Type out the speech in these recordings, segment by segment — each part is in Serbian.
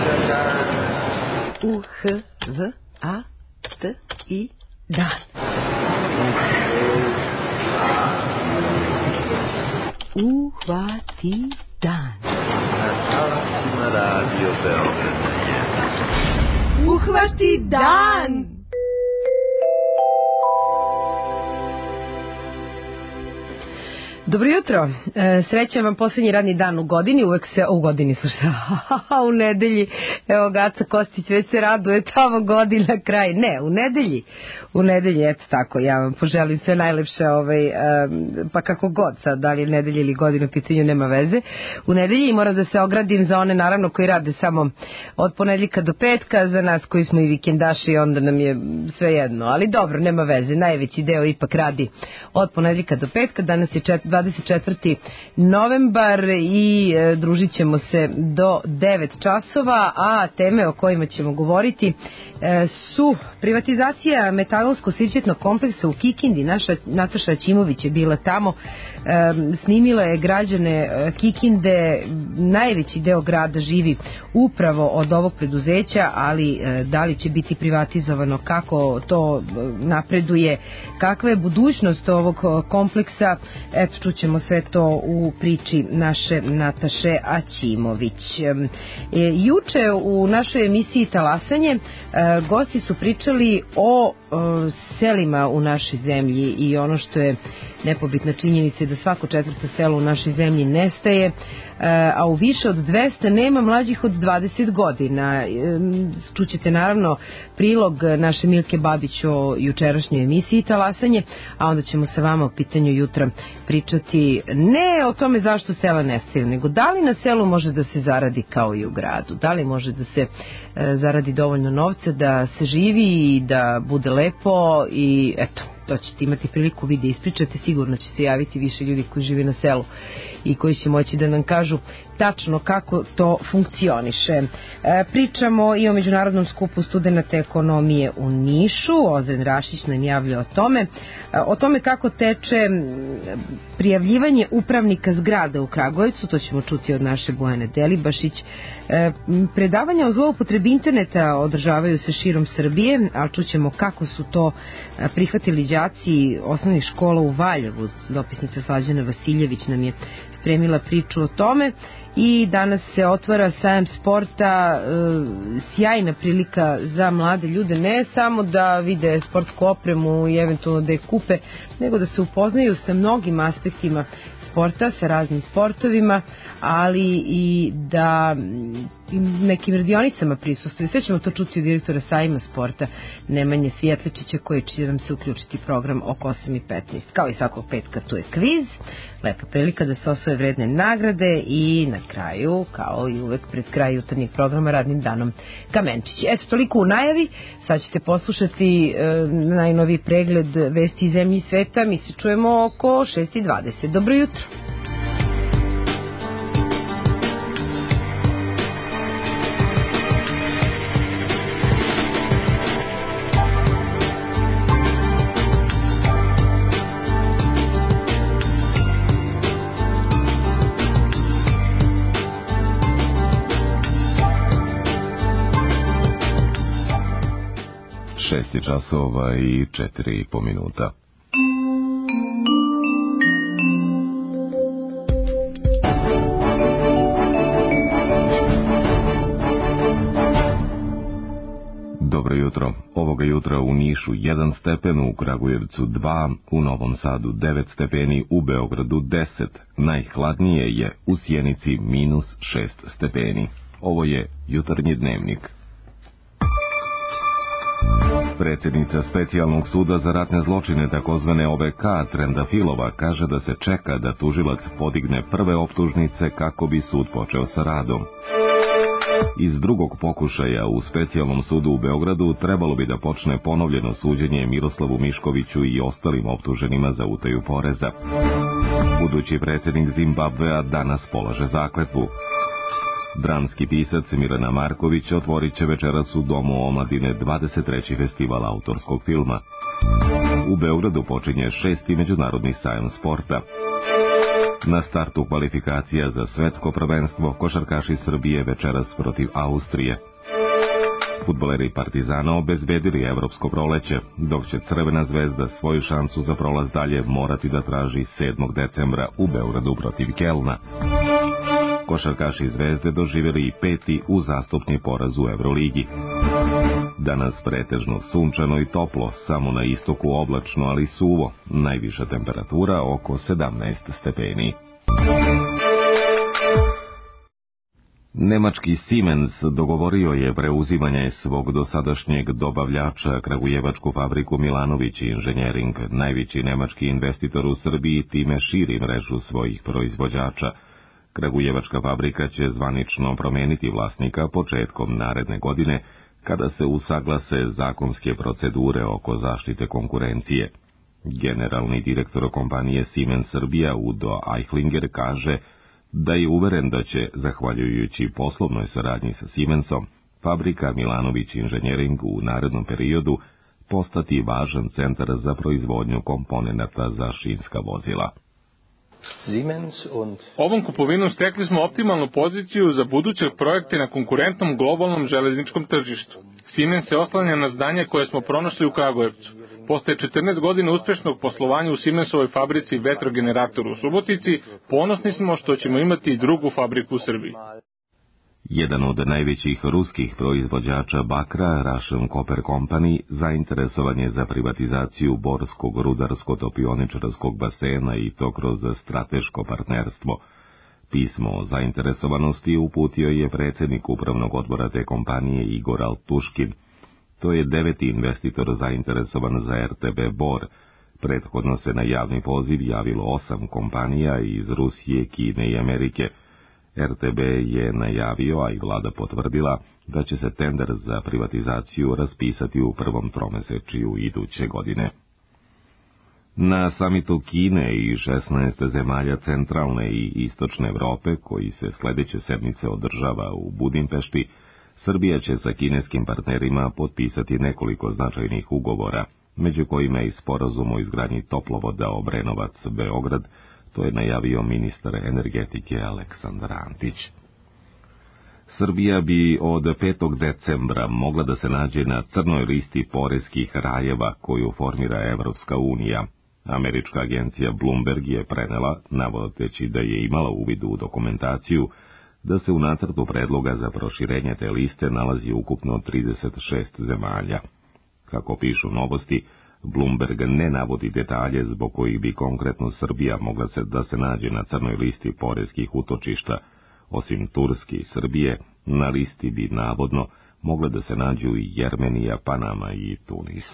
U-H-V-A-T-I dan. Uhvati dan. Radio Beograd. Uhvati dan. Dobro jutro, srećan vam posljednji radni dan u godini, uvek se, u godini slušaj, u nedelji, evo Gaca Kostić već se raduje, tamo godina kraj, ne, u nedelji, eto tako, ja vam poželim sve najlepše, pa kako god sad, da li je nedelji ili godinu, pitanju nema veze, u nedelji i moram da se ogradim za one naravno koji rade samo od ponedjeljka do petka, za nas koji smo i vikendaši, onda nam je sve jedno, ali dobro, nema veze, najveći deo ipak radi od ponedjeljka do petka, danas je 24. novembar i družit ćemo se do 9 časova, a teme o kojima ćemo govoriti su privatizacija metalonsko-sirćetnog kompleksa u Kikindi. Naša Nataša Aćimović je bila tamo, snimila je građane Kikinde, najveći deo grada živi upravo od ovog preduzeća, ali da li će biti privatizovano, kako to napreduje, kakva je budućnost ovog kompleksa, eto čućemo sve to u priči naše Nataše Aćimović. Juče u našoj emisiji Talasanje gosti su pričali o selima u našoj zemlji i ono što je nepobitna činjenica je da svako četvrto selo u našoj zemlji nestaje, a u više od 200 nema mlađih od 20 godina. Čućete naravno prilog naše Milke Babić o jučerašnjoj emisiji Talasanje, a onda ćemo sa vama o pitanju jutra pričati ne o tome zašto sela nestaju, nego da li na selu može da se zaradi kao i u gradu, da li može da se zaradi dovoljno novca da se živi i da bude lepo i eto, to ćete imati priliku vi da ispričate, sigurno će se javiti više ljudi koji žive na selu i koji će moći da nam kažu tačno kako to funkcioniše. Pričamo i o Međunarodnom skupu studenata ekonomije u Nišu, Ozren Rašić nam javlja o tome kako teče prijavljivanje upravnika zgrada u Kragujevcu, to ćemo čuti od naše Bojane Delibašić. Predavanja o zloupotrebi interneta održavaju se širom Srbije, ali čućemo kako su to prihvatili đaci osnovnih škola u Valjevu. Dopisnica Slađana Vasiljević nam je spremila priču o tome i danas se otvara sajam sporta, sjajna prilika za mlade ljude, ne samo da vide sportsku opremu i eventualno da je kupe, nego da se upoznaju sa mnogim aspektima sporta, sa raznim sportovima, ali i da nekim radionicama prisustuju. Sve ćemo to čuti od direktora sajma sporta Nemanje Svjetličića, koji će nam se uključiti program oko 8:15. Kao i svakog petka tu je kviz, lepa prilika da se osvoje vredne nagrade i na kraju, kao i uvek pred kraj jutarnjeg programa, radnim danom kamenčići. Eto, toliko u najavi, sad ćete poslušati najnoviji pregled vesti iz zemlje i sveta, mi se čujemo oko 6:20. Dobro jutro! Časova i 4,5 minuta. Dobro jutro. Ovoga jutra u Nišu 1 stepen, u Kragujevcu 2, u Novom Sadu 9 stepeni, u Beogradu 10. Najhladnije je u Sjenici -6 stepeni. Ovo je jutarnji dnevnik. Predsjednica Specijalnog suda za ratne zločine, takozvane OVK, Trendafilova, kaže da se čeka da tužilac podigne prve optužnice kako bi sud počeo sa radom. Iz drugog pokušaja u Specijalnom sudu u Beogradu trebalo bi da počne ponovljeno suđenje Miroslavu Miškoviću i ostalim optuženima za utaju poreza. Budući predsjednik Zimbabvea danas polaže zakletvu. Dramski pisac Milena Marković otvorit će večeras u Domu omladine 23. festival autorskog filma. U Beogradu počinje 6. međunarodni sajam sporta. Na startu kvalifikacija za svetsko prvenstvo košarkaši Srbije večeras protiv Austrije. Fudbaleri Partizana obezbedili evropsko proleće, dok će Crvena zvezda svoju šansu za prolaz dalje morati da traži 7. decembra u Beogradu protiv Kelna. Košarkaši Zvezde doživjeli i 5. uzastopni poraz u Evroligi. Danas pretežno sunčano i toplo, samo na istoku oblačno, ali suvo, najviša temperatura oko 17 stepeni. Nemački Siemens dogovorio je preuzimanje svog dosadašnjeg dobavljača kragujevačku fabriku Milanović Inženjering. Najveći nemački investitor u Srbiji time širi mrežu svojih proizvođača. Kragujevačka fabrika će zvanično promeniti vlasnika početkom naredne godine, kada se usaglase zakonske procedure oko zaštite konkurencije. Generalni direktor kompanije Siemens Srbija Udo Eichlinger kaže da je uveren da će, zahvaljujući poslovnoj saradnji sa Siemensom, fabrika Milanović Inženjering u narednom periodu postati važan centar za proizvodnju komponenata za šinska vozila. Ovom kupovinom stekli smo optimalnu poziciju za buduće projekte na konkurentnom globalnom železničkom tržištu. Siemens se oslanja na znanje koje smo pronašli u Kragujevcu. Posle 14 godina uspešnog poslovanja u Siemensovoj fabrici vetrogeneratoru u Subotici, ponosni smo što ćemo imati i drugu fabriku u Srbiji. Jedan od najvećih ruskih proizvođača bakra, Russian Copper Company, zainteresovan je za privatizaciju Borskog rudarsko-topioničarskog basena i to kroz strateško partnerstvo. Pismo o zainteresovanosti uputio je predsjednik upravnog odbora te kompanije Igor Altuškin. To je 9. investitor zainteresovan za RTB Bor. Prethodno se na javni poziv javilo 8 kompanija iz Rusije, Kine i Amerike. RTB je najavio, a i vlada potvrdila, da će se tender za privatizaciju raspisati u prvom tromesečju iduće godine. Na samitu Kine i 16 zemalja centralne i istočne Evrope, koji se sledeće sedmice održava u Budimpešti, Srbija će sa kineskim partnerima potpisati nekoliko značajnih ugovora, među kojima je i sporazum o izgradnji toplovoda Obrenovac-Beograd. To je najavio ministar energetike Aleksandar Antić. Srbija bi od 5. decembra mogla da se nađe na crnoj listi poreskih rajeva koju formira Evropska unija. Američka agencija Bloomberg je prenela, navodeći da je imala uvid u dokumentaciju, da se u nacrtu predloga za proširenje te liste nalazi ukupno 36 zemalja. Kako pišu Novosti, Bloomberg ne navodi detalje zbog kojih bi konkretno Srbija mogla da se nađe na crnoj listi poreskih utočišta. Osim Turske i Srbije, na listi bi navodno mogle da se nađu i Jermenija, Panama i Tunis.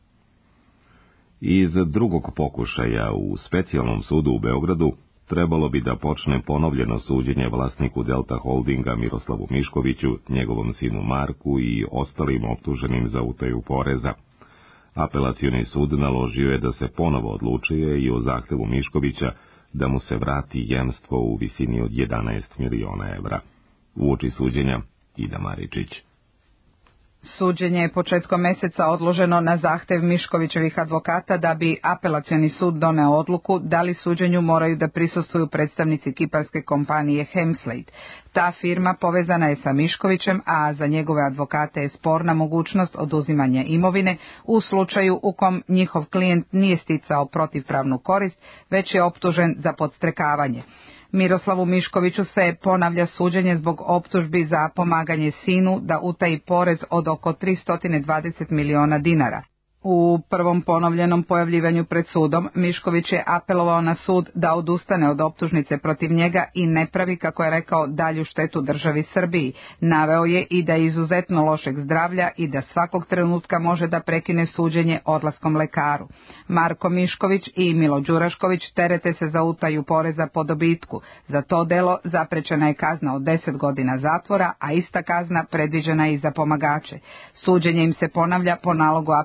Iz drugog pokušaja u specijalnom sudu u Beogradu trebalo bi da počne ponovljeno suđenje vlasniku Delta Holdinga Miroslavu Miškoviću, njegovom sinu Marku i ostalim optuženim za utaju poreza. Apelacioni sud naložio je da se ponovo odlučuje i o zahtevu Miškovića da mu se vrati jemstvo u visini od 11 miliona evra. Uoči suđenja Ida Maričić. Suđenje je početkom meseca odloženo na zahtev Miškovićevih advokata da bi apelacioni sud doneo odluku da li suđenju moraju da prisustvuju predstavnici kiparske kompanije Hemslade. Ta firma povezana je sa Miškovićem, a za njegove advokate je sporna mogućnost oduzimanja imovine u slučaju u kom njihov klijent nije sticao protivpravnu korist, već je optužen za podstrekavanje. Miroslavu Miškoviću se ponavlja suđenje zbog optužbi za pomaganje sinu da utaji porez od oko 320 miliona dinara. U prvom ponovljenom pojavljivanju pred sudom, Mišković je apelovao na sud da odustane od optužnice protiv njega i ne pravi, kako je rekao, dalju štetu državi Srbiji. Naveo je i da je izuzetno lošeg zdravlja i da svakog trenutka može da prekine suđenje odlaskom lekaru. Marko Mišković i Milo Đurašković terete se za utaju poreza po dobitku. Za to delo zaprećena je kazna od 10 godina zatvora, a ista kazna predviđena je i za pomagače. Suđenje im se ponavlja po nalogu apelacionog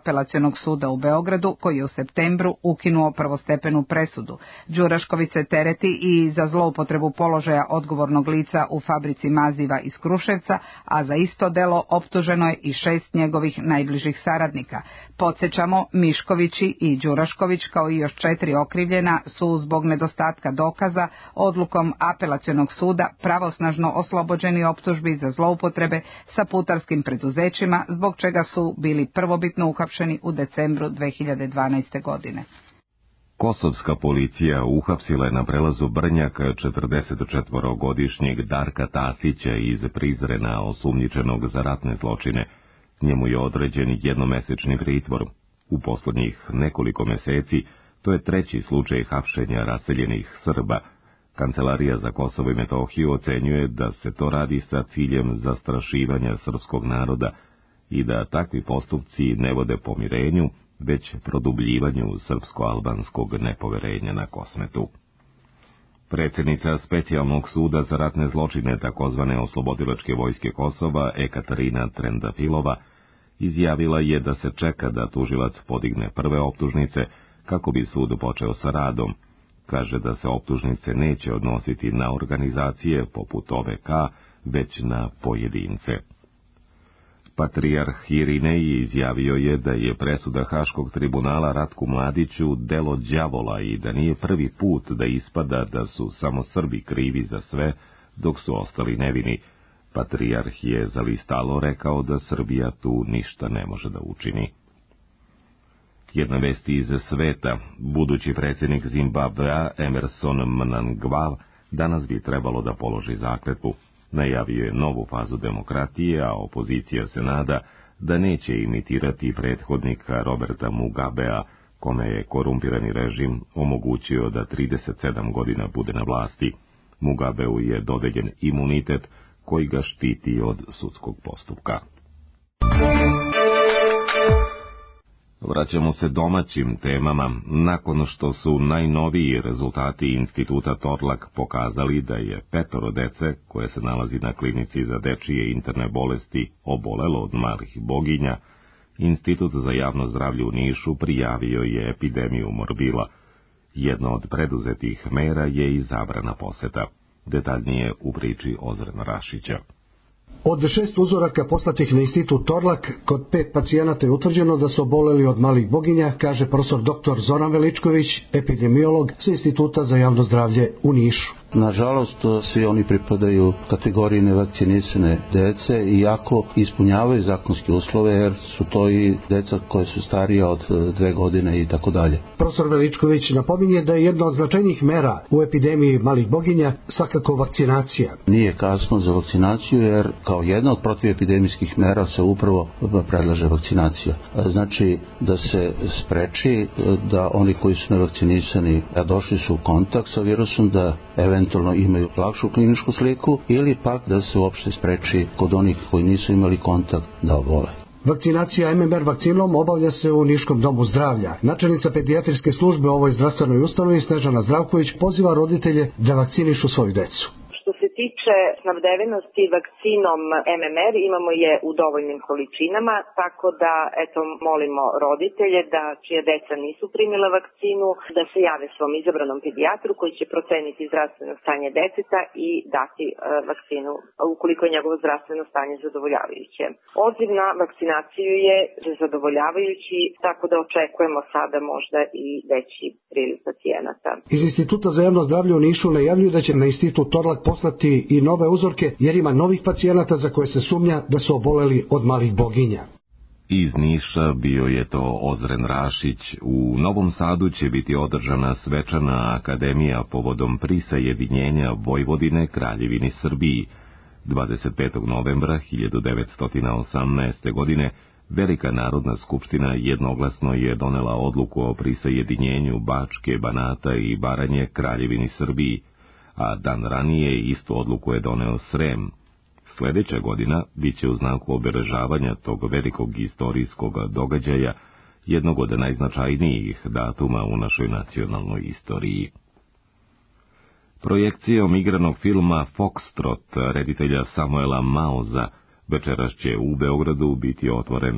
apelacionog suda u Beogradu, koji je u septembru ukinuo prvostepenu presudu. Đurašković se tereti i za zloupotrebu položaja odgovornog lica u fabrici maziva iz Kruševca, a za isto delo optuženo je i 6 njegovih najbližih saradnika. Podsjećamo, Miškovići i Đurašković, kao i još 4 okrivljena, su zbog nedostatka dokaza odlukom apelacionog suda pravosnažno oslobođeni optužbi za zloupotrebe sa putarskim preduzećima, zbog čega su bili prvobitno uhapšeni u decembru 2012. godine. Kosovska policija uhapsila je na prelazu Brnjak 44-godišnjeg Darka Tasića iz Prizrena, osumnjičenog za ratne zločine. Njemu je određen jednomesečni pritvor. U posljednjih nekoliko meseci to je 3. slučaj hapšenja raseljenih Srba. Kancelarija za Kosovo i Metohiju ocenjuje da se to radi sa ciljem zastrašivanja srpskog naroda i da takvi postupci ne vode pomirenju, već produbljivanju srpsko-albanskog nepoverenja na Kosmetu. Predsjednica Specijalnog suda za ratne zločine takozvane Oslobodilačke vojske Kosova, Ekaterina Trendafilova, izjavila je da se čeka da tužilac podigne prve optužnice kako bi sud počeo sa radom. Kaže da se optužnice neće odnositi na organizacije poput OVK, već na pojedince. Patrijarh Irinej izjavio je da je presuda Haškog tribunala Ratku Mladiću delo đavola i da nije prvi put da ispada da su samo Srbi krivi za sve, dok su ostali nevini. Patrijarh je za list Alo rekao da Srbija tu ništa ne može da učini. Jedna vest iz sveta. Budući predsjednik Zimbabvea Emerson Mnangagwa danas bi trebalo da položi zakletvu. Najavio je novu fazu demokratije, a opozicija se nada da neće imitirati prethodnika Roberta Mugabea, kome je korumpirani režim omogućio da 37 godina bude na vlasti. Mugabeu je dodeljen imunitet koji ga štiti od sudskog postupka. Vraćamo se domaćim temama. Nakon što su najnoviji rezultati instituta Torlak pokazali da je 5 dece koje se nalazi na klinici za dečije interne bolesti obolelo od malih boginja, Institut za javno zdravlje u Nišu prijavio je epidemiju morbila. Jedna od preduzetih mera je i zabrana poseta. Detaljnije u priči Ozrena Rašića. Od 6 uzoraka poslatih na institut Torlak, kod 5 pacijenata je utvrđeno da su oboleli od malih boginja, kaže profesor dr. Zoran Veličković, epidemiolog sa Instituta za javno zdravlje u Nišu. Nažalost, svi oni pripadaju kategoriji nevakcinisane dece, iako ispunjavaju zakonske uslove, jer su to i deca koje su starija od 2 godine i tako dalje. Profesor Veličković napominje da je jedna od značajnijih mera u epidemiji malih boginja svakako vakcinacija. Nije kasno za vakcinaciju, jer kao jedna od protivepidemijskih mera se upravo predlaže vakcinacija. Znači da se spreči da oni koji su nevakcinisani, a došli su u kontakt sa virusom, da eventualno imaju lakšu kliničku sliku, ili pak da se uopšte spreči kod onih koji nisu imali kontakt da obole. Vakcinacija MMR vakcinom obavlja se u Niškom domu zdravlja. Načelnica pedijatrijske službe u ovoj zdravstvenoj ustanovi Snežana Zdravković poziva roditelje da vakcinišu svoju decu. Što se tiče snabdevenosti vakcinom MMR, imamo je u dovoljnim količinama, tako da molimo roditelje da čija deca nisu primila vakcinu, da se jave svom izabranom pedijatru koji će proceniti zdravstveno stanje deteta i dati vakcinu ukoliko je njegovo zdravstveno stanje zadovoljavajuće. Odziv na vakcinaciju je zadovoljavajući, tako da očekujemo sada možda i veći priliv pacijenata. Iz Instituta za javno zdravlje u Nišu najavljuju da će na Institut Torlak poslati i nove uzorke, jer ima novih pacijenata za koje se sumnja da su oboleli od malih boginja. Iz Niša bio je to Ozren Rašić. U Novom Sadu će biti održana svečana akademija povodom prisajedinjenja Vojvodine Kraljevini Srbiji. 25. novembra 1918. godine Velika Narodna skupština jednoglasno je donela odluku o prisajedinjenju Bačke, Banata i Baranje Kraljevini Srbiji, a dan ranije istu odluku je doneo Srem. Sljedeća godina bit će u znaku obeležavanja tog velikog istorijskog događaja, jednog od najznačajnijih datuma u našoj nacionalnoj istoriji. Projekcijom igranog filma Foxtrot reditelja Samuela Mauza Večeras će u Beogradu biti otvoren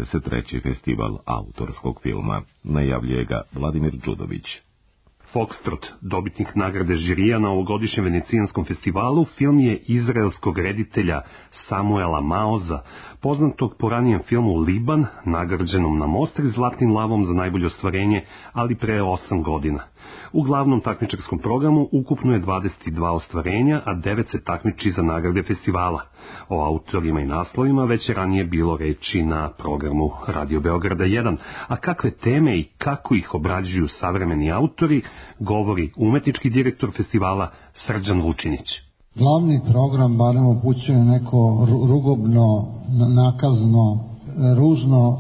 23. festival autorskog filma. Najavljuje ga Vladimir Đudović. Foxtrot, dobitnik nagrade žirija na ovogodišnjem Venecijanskom festivalu, film je izraelskog reditelja Samuela Maoza, poznatog po ranijem filmu Liban, nagrađenom na Mostri Zlatnim lavom za najbolje ostvarenje, ali pre 8 godina. U glavnom takmičarskom programu ukupno je 22 ostvarenja, a 9 se takmiči za nagrade festivala. O autorima i naslovima već je ranije bilo reči na programu Radio Beograda 1, a kakve teme i kako ih obrađuju savremeni autori, govori umetnički direktor festivala Srđan Vučinić. Glavni program barem upućuje neko rugobno, nakazno, ružno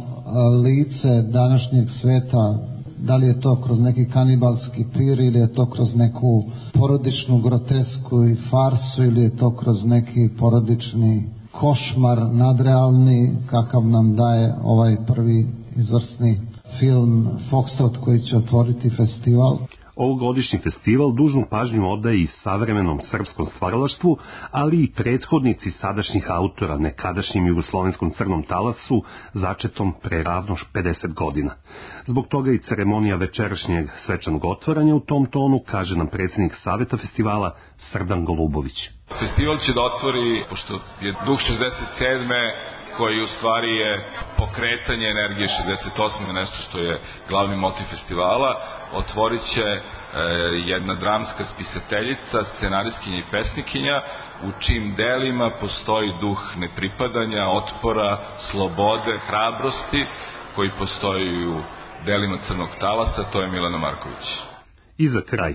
lice današnjeg sveta. Da li je to kroz neki kanibalski pir ili je to kroz neku porodičnu grotesku i farsu ili je to kroz neki porodični košmar nadrealni kakav nam daje ovaj prvi izvrsni film Foxtrot koji će otvoriti festival. Ovogodišnji festival dužnu pažnju odaje i savremenom srpskom stvaralaštvu, ali i prethodnici sadašnjih autora nekadašnjim jugoslovenskom crnom talasu, začetom pre ravno 50 godina. Zbog toga i ceremonija večerašnjeg svečanog otvaranja u tom tonu, kaže nam predsjednik Saveta festivala Srdan Golubović. Festival će da otvori, pošto je duh 67. koji u stvari je pokretanje energije 68. nešto što je glavni motiv festivala, otvorit će jedna dramska spisateljica, scenarijskinja i pesnikinja, u čijim delima postoji duh nepripadanja, otpora, slobode, hrabrosti, koji postoji u delima Crnog talasa, to je Milana Marković. I za kraj,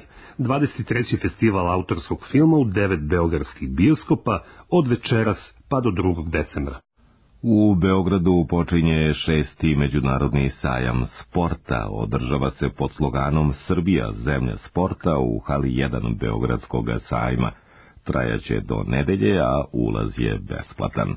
23. festival autorskog filma u 9 beogradskih bioskopa od večeras pa do 2. decembra. U Beogradu počinje 6. međunarodni sajam sporta. Održava se pod sloganom Srbija, zemlja sporta u hali 1 Beogradskog sajma. Trajaće do nedelje, a ulaz je besplatan.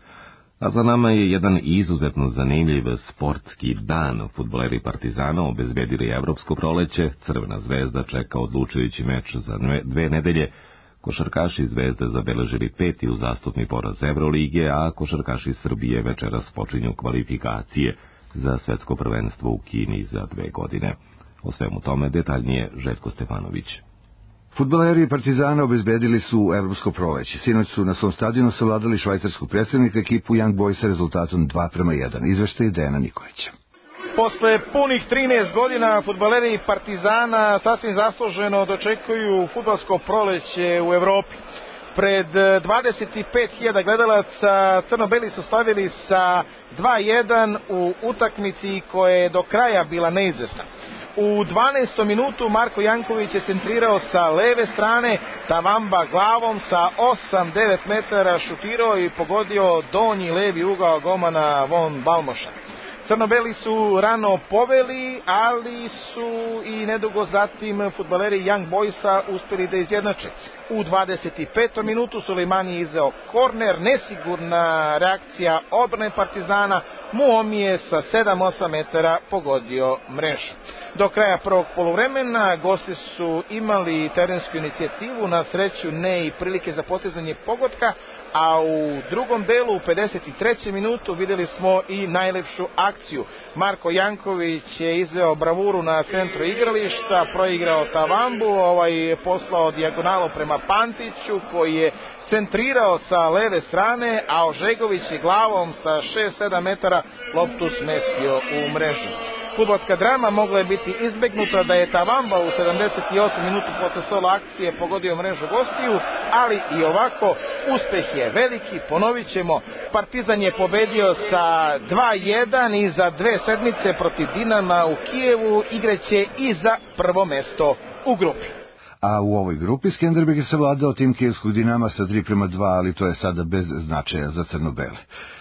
A za nama je jedan izuzetno zanimljiv sportski dan. Fudbaleri Partizana obezbedili evropsko proleće, Crvena zvezda čeka odlučujući meč za 2 nedelje, košarkaši Zvezde zabeležili 5. uzastopni poraz Evrolige, a košarkaši Srbije večeras počinju kvalifikacije za svetsko prvenstvo u Kini za 2 godine. O svemu tome detaljnije Željko Stefanović. Fudbaleri Partizana obezbedili su evropsko proleće. Sinoć su na svom stadionu savladali švajcarsku predstavnika ekipu Young Boys sa rezultatom 2:1. Izveštaj Dejana Nikolića. Posle punih 13 godina fudbaleri Partizana sasvim zasluženo dočekuju fudbalsko proleće u Evropi. Pred 25.000 gledalaca crno-beli su slavili sa 2:1 u utakmici koja je do kraja bila neizvesna. U 12. minutu Marko Janković je centrirao sa leve strane, Tavamba glavom sa 8-9 metara šutirao i pogodio donji levi ugao golmana Von Balmoša. Crno-beli su rano poveli, ali su i nedugo zatim fudbaleri Young Boysa uspeli da izjednače. U 25. minutu Sulejmani je izveo korner, nesigurna reakcija odbrane Partizana, Muomi je sa 7-8 metara pogodio mrežu. Do kraja prvog poluvremena gosti su imali terensku inicijativu, na sreću ne i prilike za postizanje pogotka, a u drugom delu, u 53. minutu, videli smo i najlepšu akciju. Marko Janković je izveo bravuru na centru igrališta, proigrao Tavambu, poslao dijagonalu prema Pantiću, koji je centrirao sa leve strane, a Ožegović je glavom sa 6-7 metara loptu smestio u mrežu. Fudbalska drama mogla je biti izbegnuta da je Tavamba u 78 minutu posle solo akcije pogodio mrežu gostiju, ali i ovako uspeh je veliki, ponovit ćemo, Partizan je pobedio sa 2:1 i za 2 sedmice protiv Dinama u Kijevu igraće i za prvo mesto u grupi. A u ovoj grupi Skenderbeg je savladao tim kijevskog Dinama sa 3:2, ali to je sada bez značaja za crno-bele.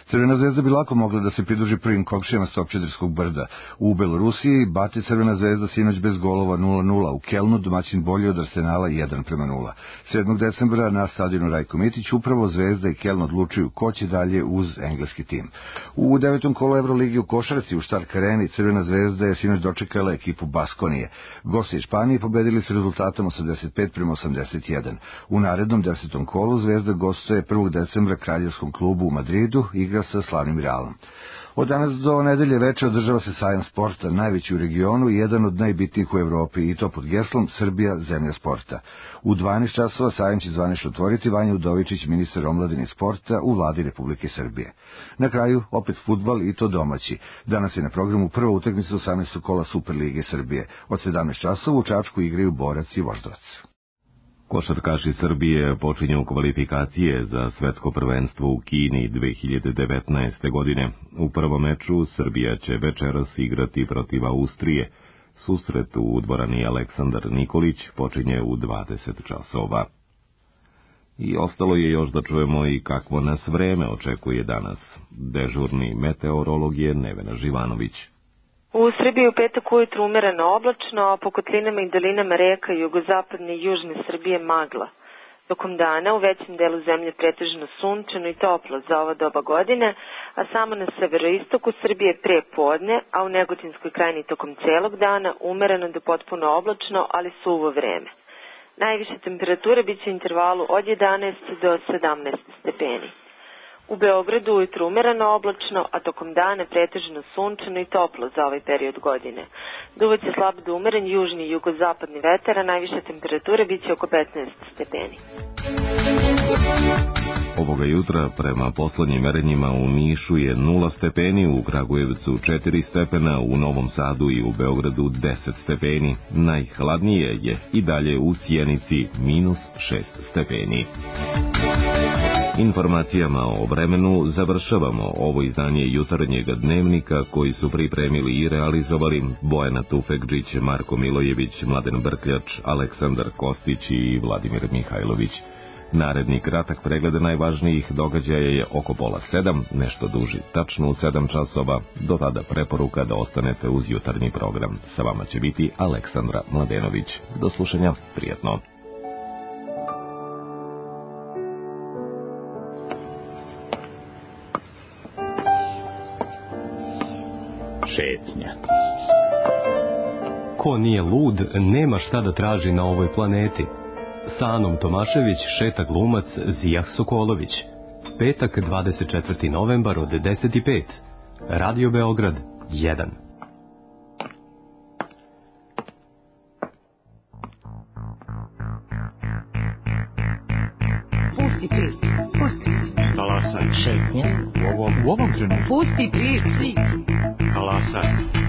Crvena zvezda bi lako mogla da se pridruži prvim komšijama s Topčiderskog brda. U Belorusiji bati Crvena zvezda sinoć bez golova 0-0. U Kelnu domaćin bolji od Arsenala 1-0. 7. decembra na stadionu Rajko Mitić upravo Zvezda i Keln odlučuju ko će dalje uz engleski tim. U 9. kolu Euroligi u košarci u Stark Areni Crvena zvezda je sinoć dočekala ekipu Baskonije. Gosti Španije pobedili s rezultatom 85-81. U narednom 10. kolu Zvezda gostuje 1. decembra Kraljevskom klubu u Madridu, igra sa slavnim Realom. Od danas do nedelje veče održava se sajam sporta, najveći u regionu i jedan od najbitnijih u Evropi, i to pod geslom Srbija, zemlja sporta. U 12 časova sajam će zvanično otvoriti Vanja Udovičić, ministar omladine i sporta u vladi Republike Srbije. Na kraju opet fudbal, i to domaći. Danas je na programu prva utakmica 18. kola Superlige Srbije. Od 17 časova u Čačku igraju Borac i Voždovac. Košarkaši Srbije počinju kvalifikacije za svetsko prvenstvo u Kini 2019. godine. U prvom meču Srbija će večeras igrati protiv Austrije. Susret u dvorani Aleksandar Nikolić počinje u 20 časova. I ostalo je još da čujemo i kakvo nas vreme očekuje danas. Dežurni meteorolog je Nevena Živanović. U Srbiji u petak ujutru umereno oblačno, a po kotlinama i dolinama reka jugozapadne i južne Srbije magla. Tokom dana u većem delu zemlje pretežno sunčano i toplo za ovo doba godine, a samo na severoistoku Srbije pre podne, a u Negotinskoj krajini tokom celog dana umereno do potpuno oblačno, ali suvo vreme. Najviše temperature biće u intervalu od 11 do 17 stepeni. U Beogradu ujutru umereno oblačno, a tokom dana pretežno sunčano i toplo za ovaj period godine. Duvaće slab do umeren južni i jugozapadni vetar, a najviše temperature biće oko 15 stepeni. Ovoga jutra prema poslednjim merenjima u Nišu je 0 stepeni, u Kragujevcu 4 stepena, u Novom Sadu i u Beogradu 10 stepeni. Najhladnije je i dalje u Sjenici -6 stepeni. Informacijama o vremenu završavamo ovo izdanje jutarnjeg dnevnika koji su pripremili i realizovali Bojana Tufekđić, Marko Milojević, Mladen Brkljač, Aleksandar Kostić i Vladimir Mihajlović. Naredni kratak pregled najvažnijih događaja je oko 6:30, nešto duži, tačno u 7 časova. Do tada preporuka da ostanete uz jutarnji program. Sa vama će biti Aleksandra Mladenović. Do slušanja, prijatno. Šetnja. Ko nije lud, nema šta da traži na ovoj planeti. Sa Anom Tomašević šeta glumac Zijah Sokolović. Petak, 24. novembar od 10:05. Radio Beograd 1. Pusti prič. Kalasaj. Šetnja. U ovom trenutku. Pusti prič. Kalasaj.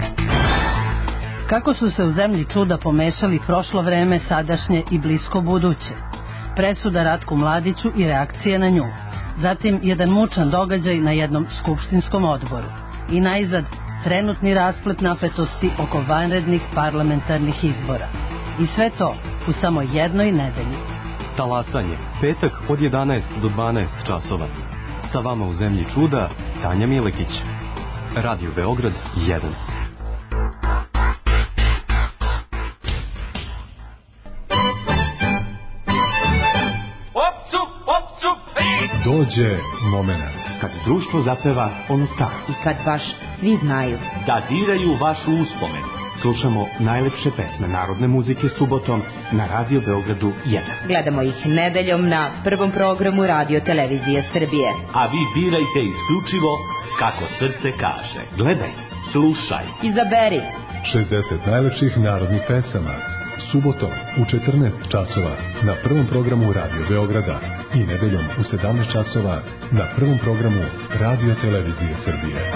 Kako su se u zemlji čuda pomešali prošlo vreme, sadašnje i blisko buduće. Presuda Ratku Mladiću i reakcije na nju. Zatim jedan mučan događaj na jednom skupštinskom odboru. I najzad trenutni rasplet napetosti oko vanrednih parlamentarnih izbora. I sve to u samo jednoj nedelji. Talasanje. Petak od 11 do 12 časova. Sa vama u zemlji čuda, Tanja Milekić. Radio Beograd 1. Dođe moment kad društvo zapeva onu staru i kad baš svi znaju da diraju vašu uspomen. Slušamo najlepše pesme narodne muzike subotom na Radio Beogradu 1. Gledamo ih nedeljom na prvom programu Radio Televizije Srbije. A vi birajte isključivo kako srce kaže. Gledaj, slušaj, izaberi 60 najlepših narodnih pesama. Subotom u 14 časova na prvom programu Radio Beograda i nedeljom u 17 časova na prvom programu Radio Televizije Srbije.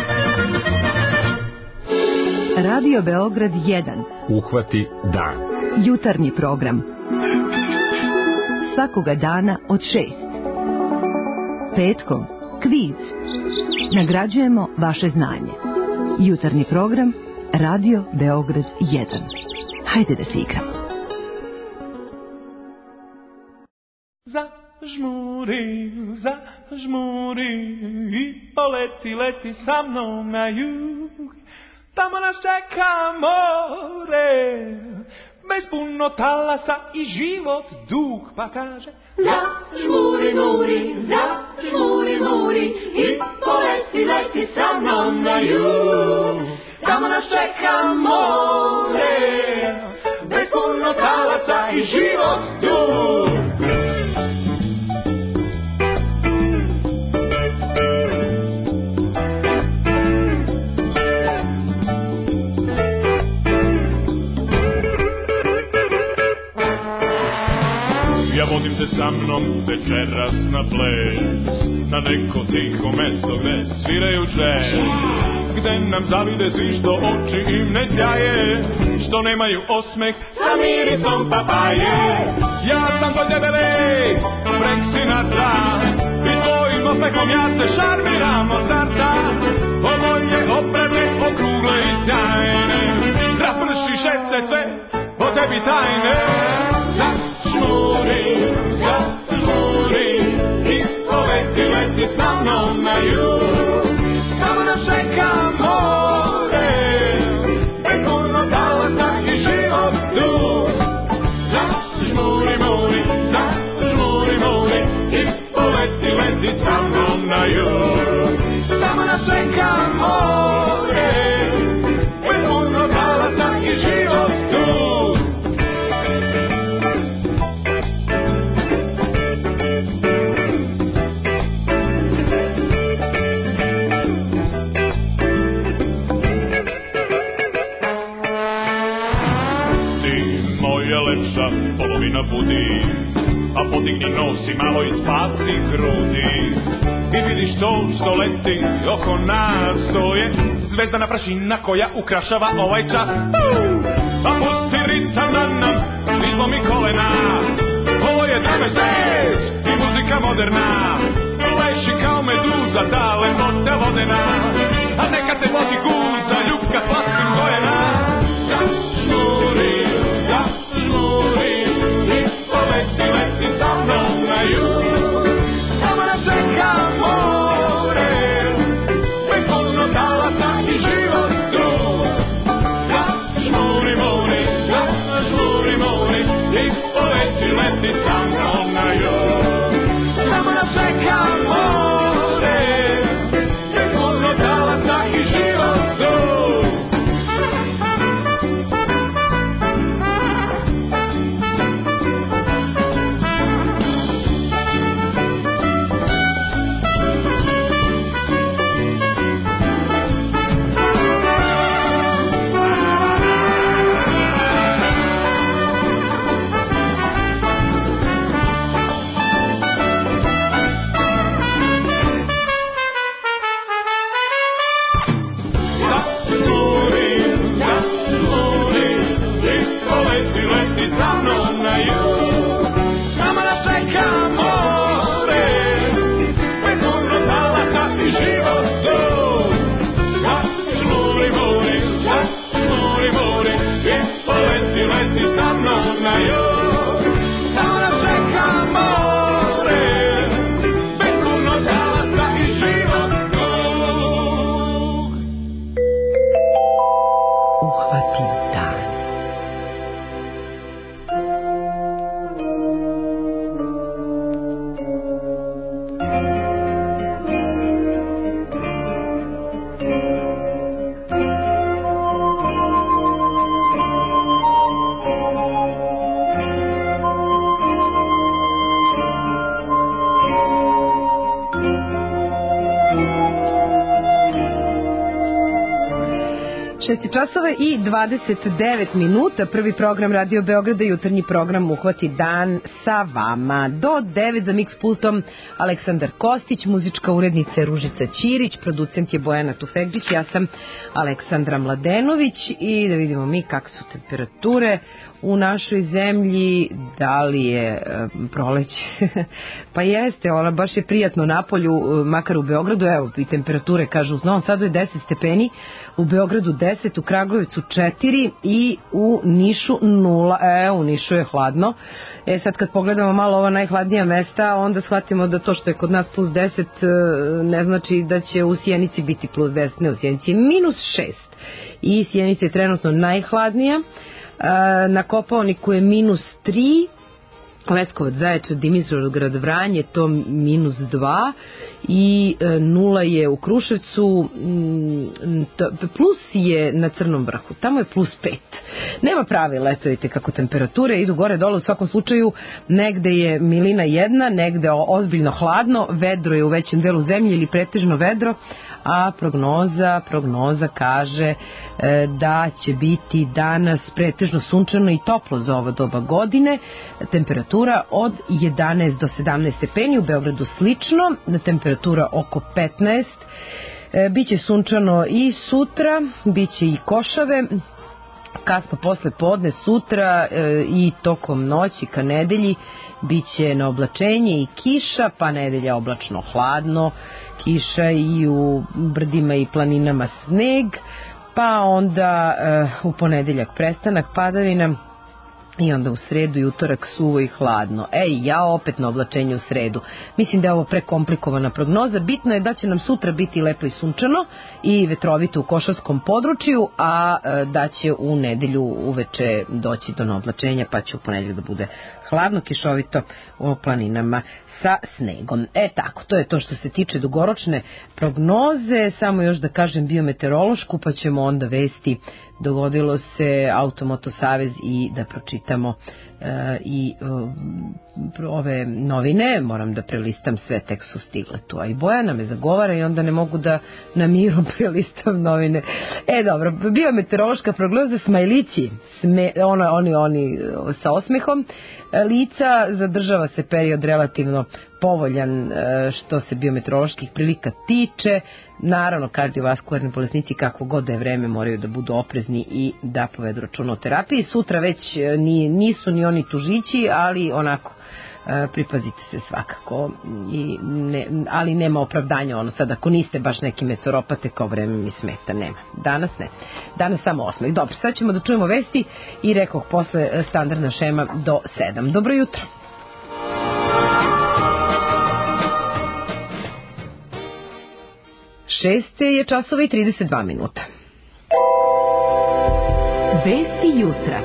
Radio Beograd 1. Uhvati dan. Jutarnji program. Svakoga dana od 6. Petkom kviz. Nagrađujemo vaše znanje. Jutarnji program Radio Beograd 1. Hajde da se igramo. zažmuri i poleti, leti sa mnom na jug. Tamo nas čeka more, bez puno talasa i život dug, pa kaže zažmuri, muri i poleti, leti sa mnom na jug. Tamo nas čeka more, bez puno talasa i život dug. Ja vodim te sa mnom večeras na ples, na neko tiho mesto gde sviraju džez, gde nam zavide svi što oči im ne sjaje, što nemaju osmeh sa mirisom papaje. Ja sam kod tebe lej, Frank Sinatra, i tvojim osmehom ja te šarmiram od starta. Ovo je oprade okrugle i sjajne, rasprši šest sve o tebi tajne. Zažmuri, i poleti, leti sa mnom na jug. Samo nas čeka more, bez puno talasa i život dug. Zažmuri, i poleti, leti sa mnom na jug. Samo nas čeka more, bez puno talasa i život dug. Polovina budi, a podigni nos i malo ispaci grudi. I vidiš to što leti oko nas, to je zvezdana prašina koja ukrašava ovaj čas. A pusti ritam da nam izlomi kolena, ovo je drum and bass i muzika moderna. Leši kao meduza, ta lepota vodena, a neka te vodi guza, ljubka slatkim gojena. Leti sa mnom na jug. Samo nas čeka more, bez puno talasa i život dug. Zažmuri, i poleti, leti sa mnom na jug. Samo nas čeka more, bez puno talasa i život dug. Časova i 29 minuta, prvi program Radio Beograda, jutarnji program Uhvati dan sa vama. Do 9 za mix pultom Aleksandar Kostić, muzička urednica Ružica Ćirić, producent je Bojana Tufegđić, ja sam Aleksandra Mladenović i da vidimo mi kakve su temperature u našoj zemlji, da li je proleće. Pa jeste, ona baš je prijatno napolju, makar u Beogradu, evo i temperature kažu, u Novom Sadu je 10 stepeni, u Beogradu 9, 10, u Kragujevcu 4 i u Nišu 0. U Nišu je hladno. Sad kad pogledamo malo ova najhladnija mesta, onda shvatimo da to što je kod nas plus 10 ne znači da će u Sjenici biti plus 10, ne, u Sjenici je minus 6 i Sjenica je trenutno najhladnija. Na Kopaoniku je minus 3, Leskovac, Zaječar, Dimitrovgrad, Vranje, to minus 2 i 0 je u Kruševcu, plus je na Crnom vrhu, tamo je plus 5. Nema pravila, eto vidite kako temperature idu gore dole, u svakom slučaju negde je milina 1, negde ozbiljno hladno, vedro je u većem delu zemlje ili pretežno vedro, a prognoza kaže da će biti danas pretežno sunčano i toplo za ovo doba godine, temperatura od 11 do 17 stepeni, u Beogradu slično, temperatura oko 15, biće sunčano i sutra, biće i košave, kasno posle podne sutra i tokom noći ka nedelji biće na oblačenje i kiša, pa nedelja oblačno hladno, kiša i u brdima i planinama sneg, pa onda u ponedeljak prestanak padavina i onda u sredu i utorak suvo i hladno. Ja opet na oblačenju u sredu. Mislim da je ovo prekomplikovana prognoza. Bitno je da će nam sutra biti lepo i sunčano i vetrovito u Košavskom području, a da će u nedelju uveče doći do neoblačenja, pa će u ponedeljak da bude hladno, kišovito u planinama sa snegom. Tako, to je to što se tiče dugoročne prognoze. Samo još da kažem biometeorološku, pa ćemo onda vesti dogodilo se Automoto Savez i da pročitamo i ove novine, moram da prelistam sve, tek su stigle tu, a i Bojana me zagovara i onda ne mogu da na miru prelistam novine. Dobro, biometeorološka prognoza, smajlići, oni sa osmehom lica, zadržava se period relativno povoljan što se biometeoroloških prilika tiče. Naravno, kardiovaskularni bolesnici kako god da je vreme moraju da budu oprezni i da povedu računa o terapiji. Sutra već nisu ni oni tužići, ali onako pripazite se svakako, ali nema opravdanja sad ako niste baš neki meteoropate kao vreme mi smeta, nema. Danas ne. Danas samo 8. Dobro, sad ćemo da čujemo vesti i rekoh posle standardna šema do 7. Dobro jutro. Šeste je časova i 32 minuta. Vesti jutra.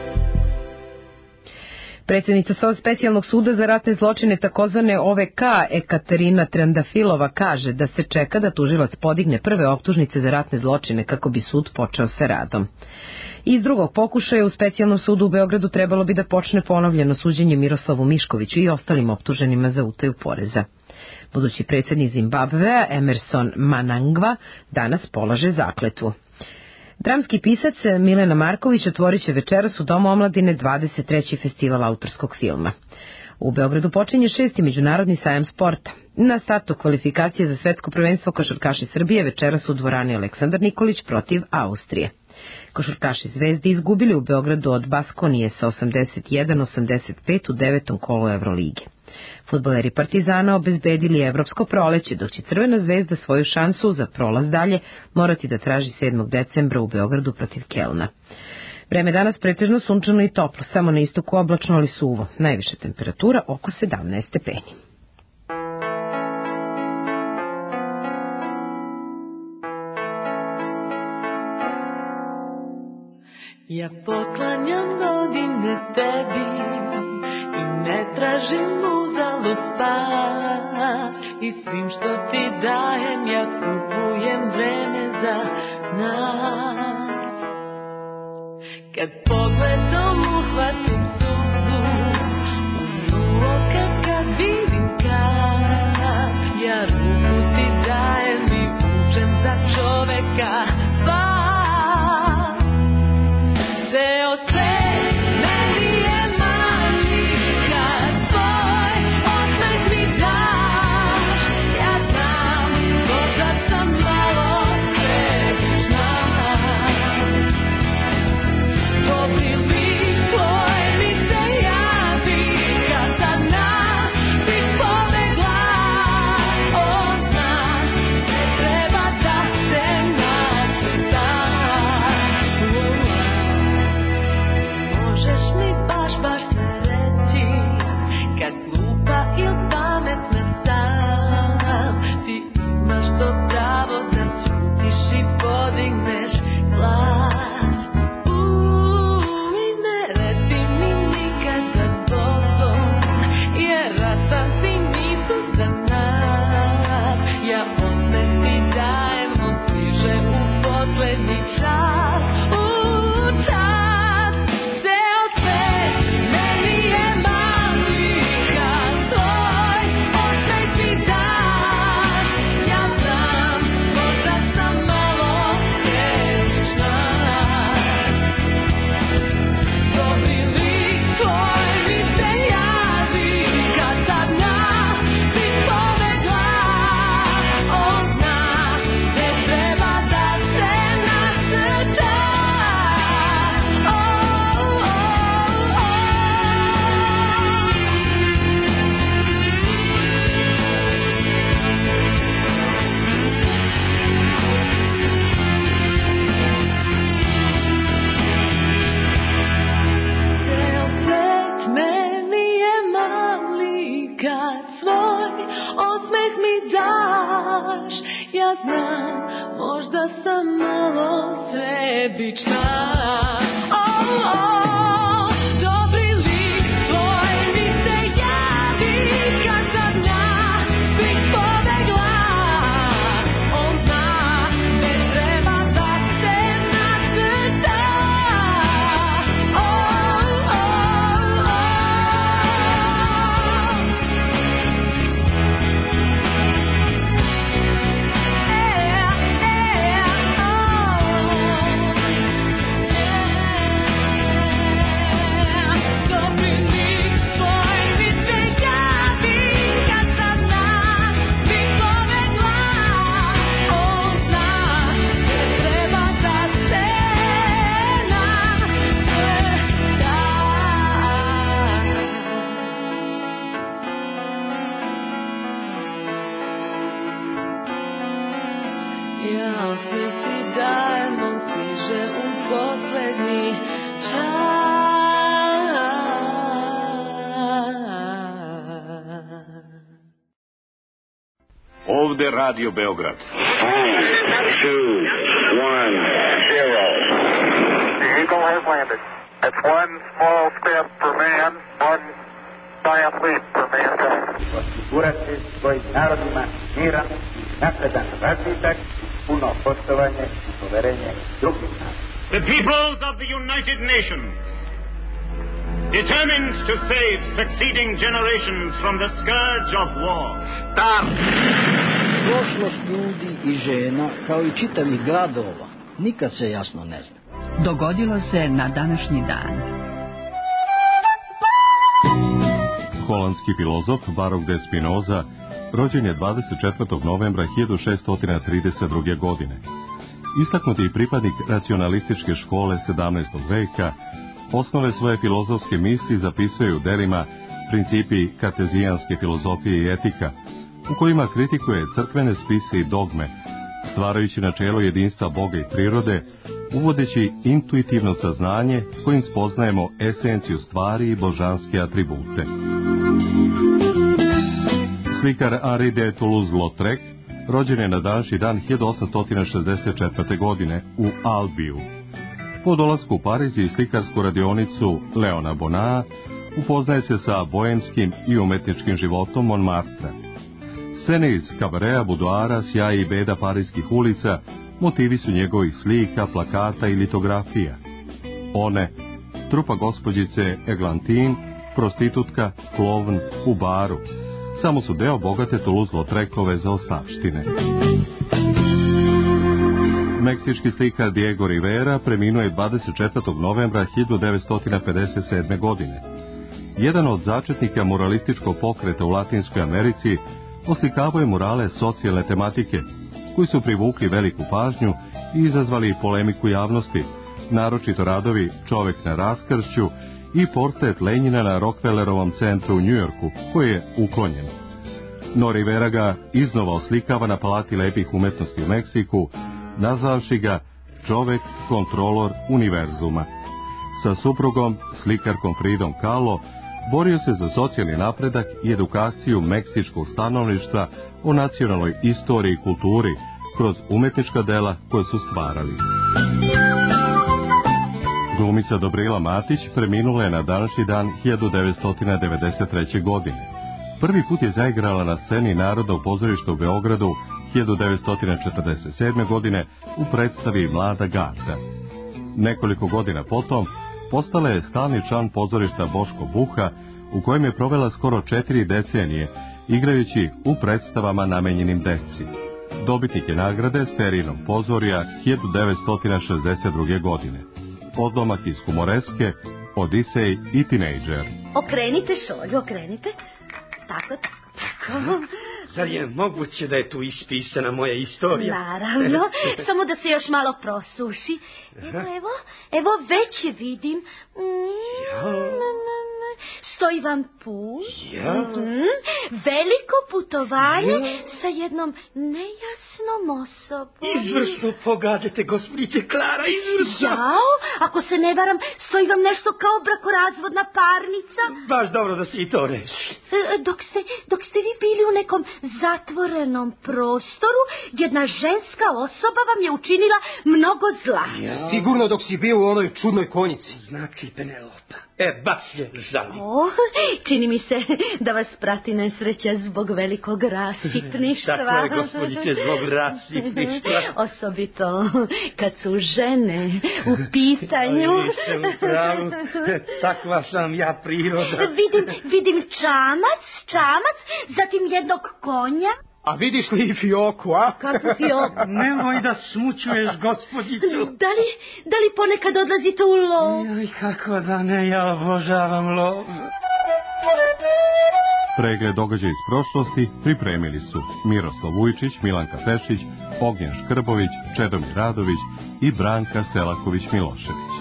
Predsjednica specijalnog suda za ratne zločine takozvane OVK Ekaterina Trendafilova kaže da se čeka da tužilac podigne prve optužnice za ratne zločine kako bi sud počeo sa radom. Iz drugog pokušaja u specijalnom sudu u Beogradu trebalo bi da počne ponovljeno suđenje Miroslavu Miškoviću i ostalim optuženima za utaju poreza. Budući predsjednik Zimbabvea Emerson Mnangagwa danas polaže zakletvu. Dramski pisac Milena Marković otvorit će večeras u Domu omladine 23. festival autorskog filma. U Beogradu počinje 6. međunarodni sajam sporta. Na startu kvalifikacije za svetsko prvenstvo košarkaši Srbije večeras u dvorani Aleksandar Nikolić protiv Austrije. Košarkaši Zvezde izgubili u Beogradu od Baskonije sa 81-85 u 9. kolu Evrolige. Fudbaleri Partizana obezbedili evropsko proleće, dok će Crvena zvezda svoju šansu za prolaz dalje morati da traži 7. decembra u Beogradu protiv Kelna. Vreme danas pretežno sunčano i toplo, samo na istoku oblačno ali suvo. Najviša temperatura oko 17 stepeni. Ja poklanjam godine tebi i ne tražim uzalud spas, i svim što ti dajem ja kupujem vreme za nas. Kad pogledom uhvatim suzu u dnu oka, kad vidim kad ja ruku ti dajem i vučem za čoveka. poslednji čas, čas. Ceo svet meni je mali kad tvoj osmeh mi daš. Ja znam, možda sam malo sebična. Dobri lik tvoj mi se javi kad sad ja bih pobegla. On zna, ne treba da se nasrta. Ceo svet meni je mali kad svoj osmeh mi daš. Ja znam, možda sam malo sebična. Dobri lik tvoj mi se javi kad sad ja bih pobegla. On zna, ne treba da se nasrta. Dobri lik tvoj mi se javi kad sad ja bih pobegla. On zna, ne treba da se nasrta. Ja sve ti dajem, on stiže u poslednji čas. Ovde Radio Beograd. 3, 2, 1, 0. The Eagle has landed. It's one small step for man, one giant leap for mankind. Osigurati svojim narodima miran, napredan razvitak, puno poštovanje i poverenje drugih naroda. The peoples of the United Nations, determined to save succeeding generations from the scourge of war. Prošlost ljudi i žena, kao i čitavih gradova, nikad se jasno ne zna. Dogodilo se na današnji dan. Holandski filozof Baruch de Spinoza rođen je 24. novembra 1632. godine. Istaknuti pripadnik racionalističke škole 17. veka, osnove svoje filozofske misli zapisuje u delima Principi kartezijanske filozofije i etika, u kojima kritikuje crkvene spise i dogme, stvarajući načelo jedinstva Boga i prirode, uvodeći intuitivno saznanje kojim spoznajemo esenciju stvari i božanske atribute. Slikar Henri de Toulouse-Lautrec rođen je na današnji dan 1864. godine u Albiju. Po dolasku u Pariz i slikarsku radionicu Leona Bonnat upoznaje se sa boemskim i umetničkim životom Montmartre. Scene iz kabarea, budoara, sjaj i beda parijskih ulica motivi su njegovih slika, plakata i litografija. One, trupa gospođice Eglantine, prostitutka, klovn u baru, samo su deo bogate Toulouse-Lautrecove zaostavštine. Meksički slikar Diego Rivera preminuo je 24. novembra 1957. godine. Jedan od začetnika muralističkog pokreta u Latinskoj Americi oslikavao je murale socijalne tematike, koji su privukli veliku pažnju i izazvali polemiku javnosti, naročito radovi Čovek na raskršću i portret Lenjina na Rockefellerovom centru u Njujorku, koji je uklonjen. No Rivera ga iznova oslikava na Palati lepih umetnosti u Meksiku, nazvavši ga Čovek kontrolor univerzuma. Sa suprugom, slikarkom Fridom Kahlo, borio se za socijalni napredak i edukaciju meksičkog stanovništva o nacionalnoj istoriji i kulturi kroz umetnička dela koje su stvarali. Glumica Dobrila Matić preminula je na današnji dan 1993. godine. Prvi put je zaigrala na sceni Narodnog pozorišta u Beogradu 1947. godine u predstavi Mlada garda. Nekoliko godina potom postala je stalni član pozorišta Boško Buha, u kojem je provela skoro 4 decenije, igrajući u predstavama namenjenim deci. Dobitnik je nagrade Sterinog pozorja 1962. godine. Odlomak iz Humoreske, Odisej i Tinejdžer. Okrenite šolju, okrenite. Tako. Zar je moguće da je tu ispisana moja istorija? Naravno, samo da se još malo prosuši. Evo, već vidim. Stoji vam put. Veliko putovanje sa jednom nejasnom osobom. Izvrsno pogađate, gospođice Klara, izvrsno. Jao, ako se ne varam, stoji vam nešto kao brakorazvodna parnica. Baš dobro da si i to reši. Dok ste vi bili u nekom zatvorenom prostoru, jedna ženska osoba vam je učinila mnogo zla. Ja. Sigurno dok si bio u onoj čudnoj konjici. Znači Penelopa. Baš je žalim. Čini mi se da vas prati nesreća zbog velikog rasipništva. Tako je, gospođice, zbog rasipništva. Osobito kad su žene u pitanju. Niste u pravu. Takva sam ja priroda. Vidim čamac, zatim jednog konja. A vidiš li i fioku, a? Kakvu fioku? Nemoj da smućuješ, gospođicu. Da li ponekad odlazite u lov? Joj, kako da ne, ja obožavam lov. Pregled događaja iz prošlosti pripremili su Miroslav Vujčić, Milanka Pešić, Ognjen Škrbović, Čedomir Radović i Branka Selaković-Milošević.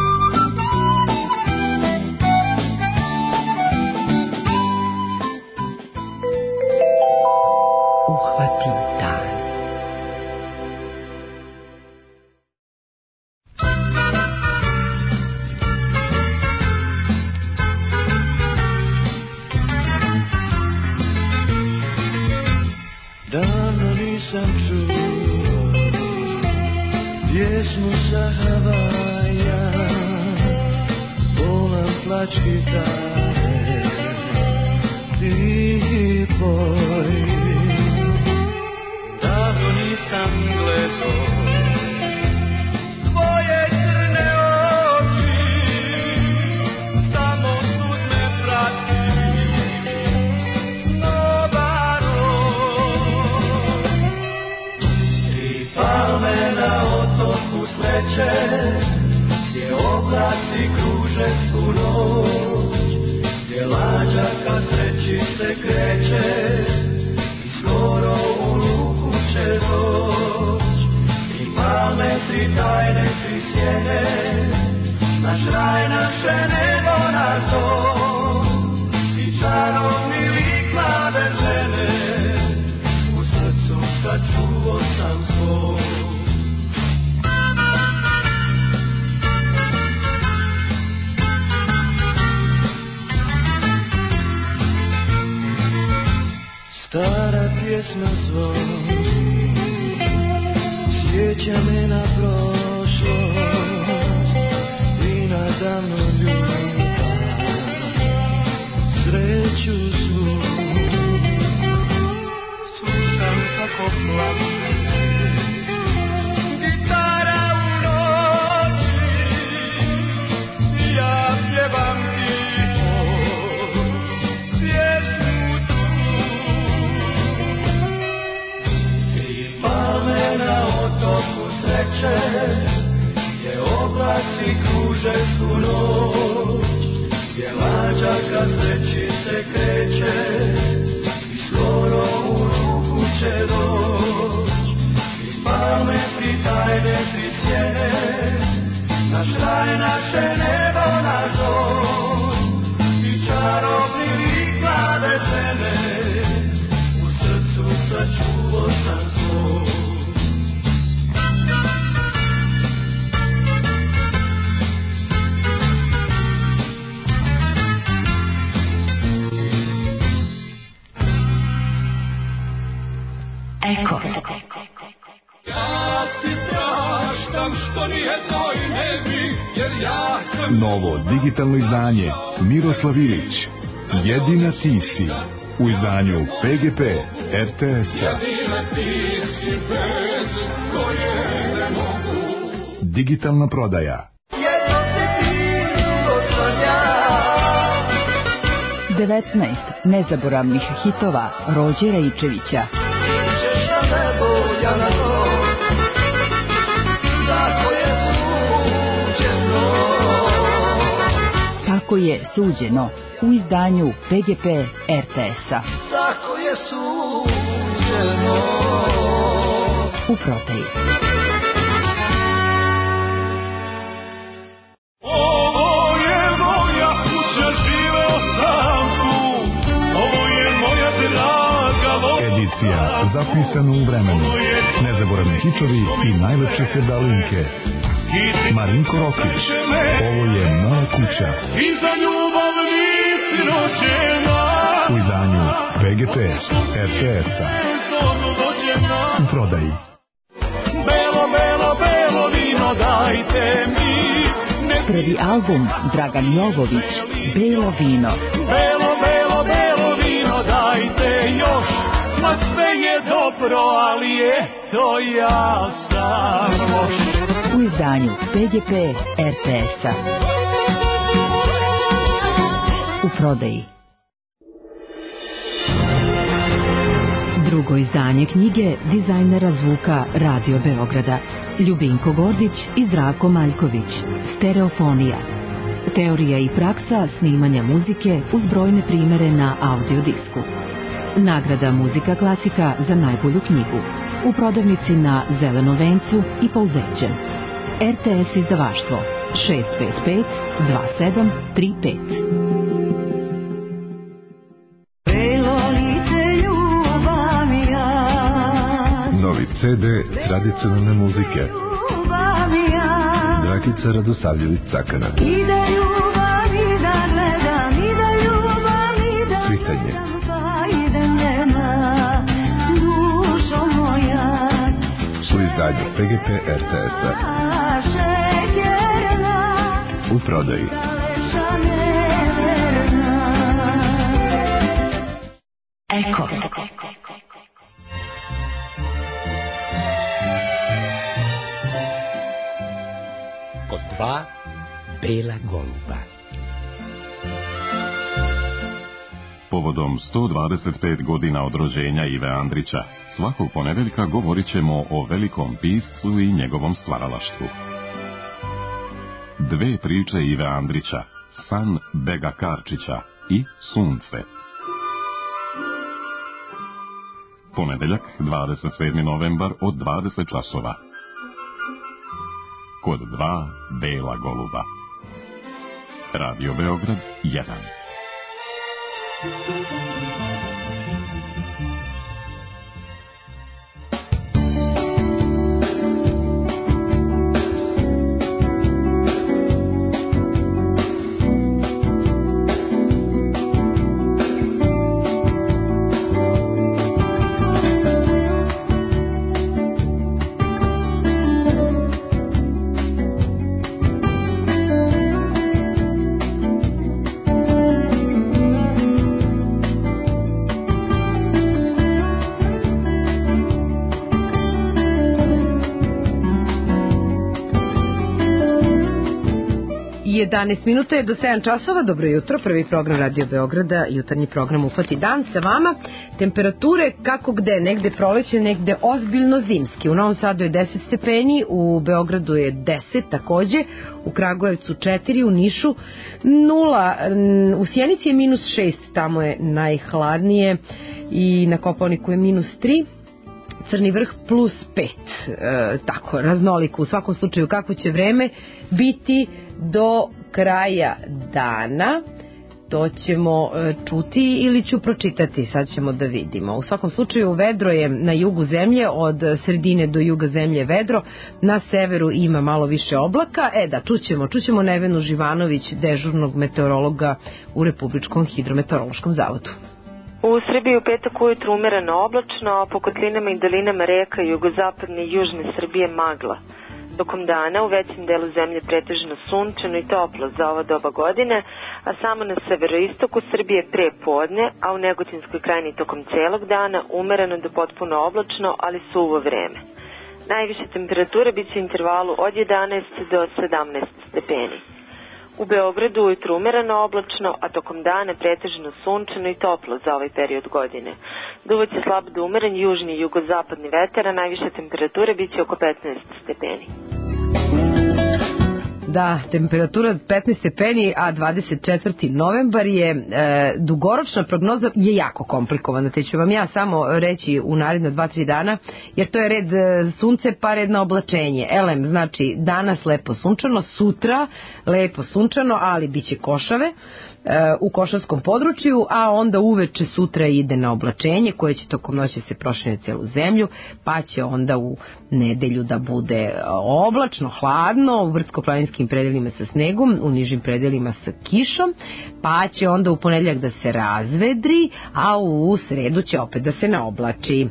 Uhvatim dan. Davno nisam čuo pjesmu sa Havaja, bolan plač gitare, ti poj. Davno nisam gledao tvoje crne oči, samo sud me prati, nova noć. Tri palme na otoku sreće, gdje oblaci kruže svu noć, gdje lađaka sreći se kreće, skoro u luku će doć. I palme, tri tajne, tri sjene, naš raj, naše nebo, naš dom. I čarovni lik mlade žene, u srcu sačuvo sam svoj. Stara pjesma zvoni, sjeća me na prošlost i na davnu ljubav, sreću svu. Slušam kako plače gitara u noći, ja pjevam tiho pjesmu tu. Palme na otoku sreće, gdje oblaci kruže svu noć, gdje lađaka sreći se kreće, i skoro u ruku će doć. I palme, tri tajne, tri sjene, naš raj, naše nebo, naš dom. I čarobni lik mlade žene, u srcu sačuvo sam svoj. Eko. Ja ti praštam što nijednoj ne bi, jer ja sam... Novo digitalno izdanje Miroslav Ilić. Jedina ti si. u izdanju PGP RTS-a. Digitalna prodaja. 19 nezaboravnih hitova Rođe Rejčevića. Tako je suđeno u izdanju PGP RTS-a. Tako je suđeno. U prodaji. Ovo je moja kuća, živeo sam tu. Ovo je moja draga Edicija zapisana u vremenu. Nezaboravni hitovi i najlepše sedalinke. Marinko Rokić. Ovo je moja kuća. I za ljubav nisi rođena. U izdanju PGP RTS-a. U prodaji. Belo, belo, belo vino dajte mi. Prvi album Dragan Jovović, Belo vino. Belo, belo, belo vino dajte još. Ma sve je dobro, ali eto ja sam loš. U izdanju PGP RTS-a. U prodaji. Drugo izdanje knjige dizajnera zvuka Radio Beograda Ljubinko Gordić i Zdravko Maljković. Stereofonija. Teorija i praksa snimanja muzike uz brojne primere na audiodisku. Nagrada Muzika klasika za najbolju knjigu. U prodavnici na Zelenom vencu i Pouzećem. RTS izdavaštvo 655 2735. Novi CD tradicionalne muzike. Dragica Radosavljević-Cakana. Svitanje. U izdanju PGP RTS-a. U prodaji. Eko. Kod dva bela goluba. Povodom 125 godina od rođenja Ive Andrića, svakog ponedeljka govorit ćemo o velikom piscu i njegovom stvaralaštvu. Dve priče Ive Andrića, San Bega Karčića i Sunce. Ponedeljak, 27. novembar od 20 časova. Kod dva bela goluba. Radio Beograd 1. I 11 minuta je do 7 časova. Dobro jutro, prvi program Radio Beograda, jutarnji program Ufati dan sa vama. Temperature kako gde, negde proleće, negde ozbiljno zimski. U Novom Sadu je 10 stepeni, u Beogradu je 10 takođe, u Kragujevcu 4, u Nišu 0, u Sjenici je -6, tamo je najhladnije, i na Kopaoniku je -3. Crni vrh +5, tako, raznoliko. U svakom slučaju, kako će vreme biti do kraja dana, to ćemo čuti ili ću pročitati, sad ćemo da vidimo. U svakom slučaju, vedro je na jugu zemlje, od sredine do juga zemlje vedro, na severu ima malo više oblaka. Čućemo Nevenu Živanović, dežurnog meteorologa u Republičkom hidrometeorološkom zavodu. U Srbiji u petak ujutru umereno oblačno, a po kotlinama i dolinama reka jugozapadne i južne Srbije magla. Tokom dana u većem delu zemlje pretežno sunčano i toplo za ova doba godine, a samo na severoistoku Srbije pre podne, a u Negotinskoj krajini tokom celog dana umereno do potpuno oblačno, ali suvo vreme. Najviše temperature biće u intervalu od 11 do 17 stepeni. U Beogradu ujutru umereno oblačno, a tokom dana pretežno sunčano i toplo za ovaj period godine. Duvaće slab do umeren južni i jugozapadni vetar, a najviše temperature biće oko 15 stepeni. Da, temperatura 15 stepeni, a 24. novembar je dugoročna prognoza je jako komplikovana, te ću vam ja samo reći u naredna 2-3 dana, jer to je red sunce pa red na oblačenje. Elem, znači danas lepo sunčano, sutra lepo sunčano, ali bit će košave u košarskom području, a onda uveče sutra ide na oblačenje koje će tokom noći se proširi na celu zemlju, pa će onda u nedelju da bude oblačno, hladno, u brdsko-planinskim predelima sa snegom, u nižim predelima sa kišom, pa će onda u ponedeljak da se razvedri, a u sredu će opet da se naoblači.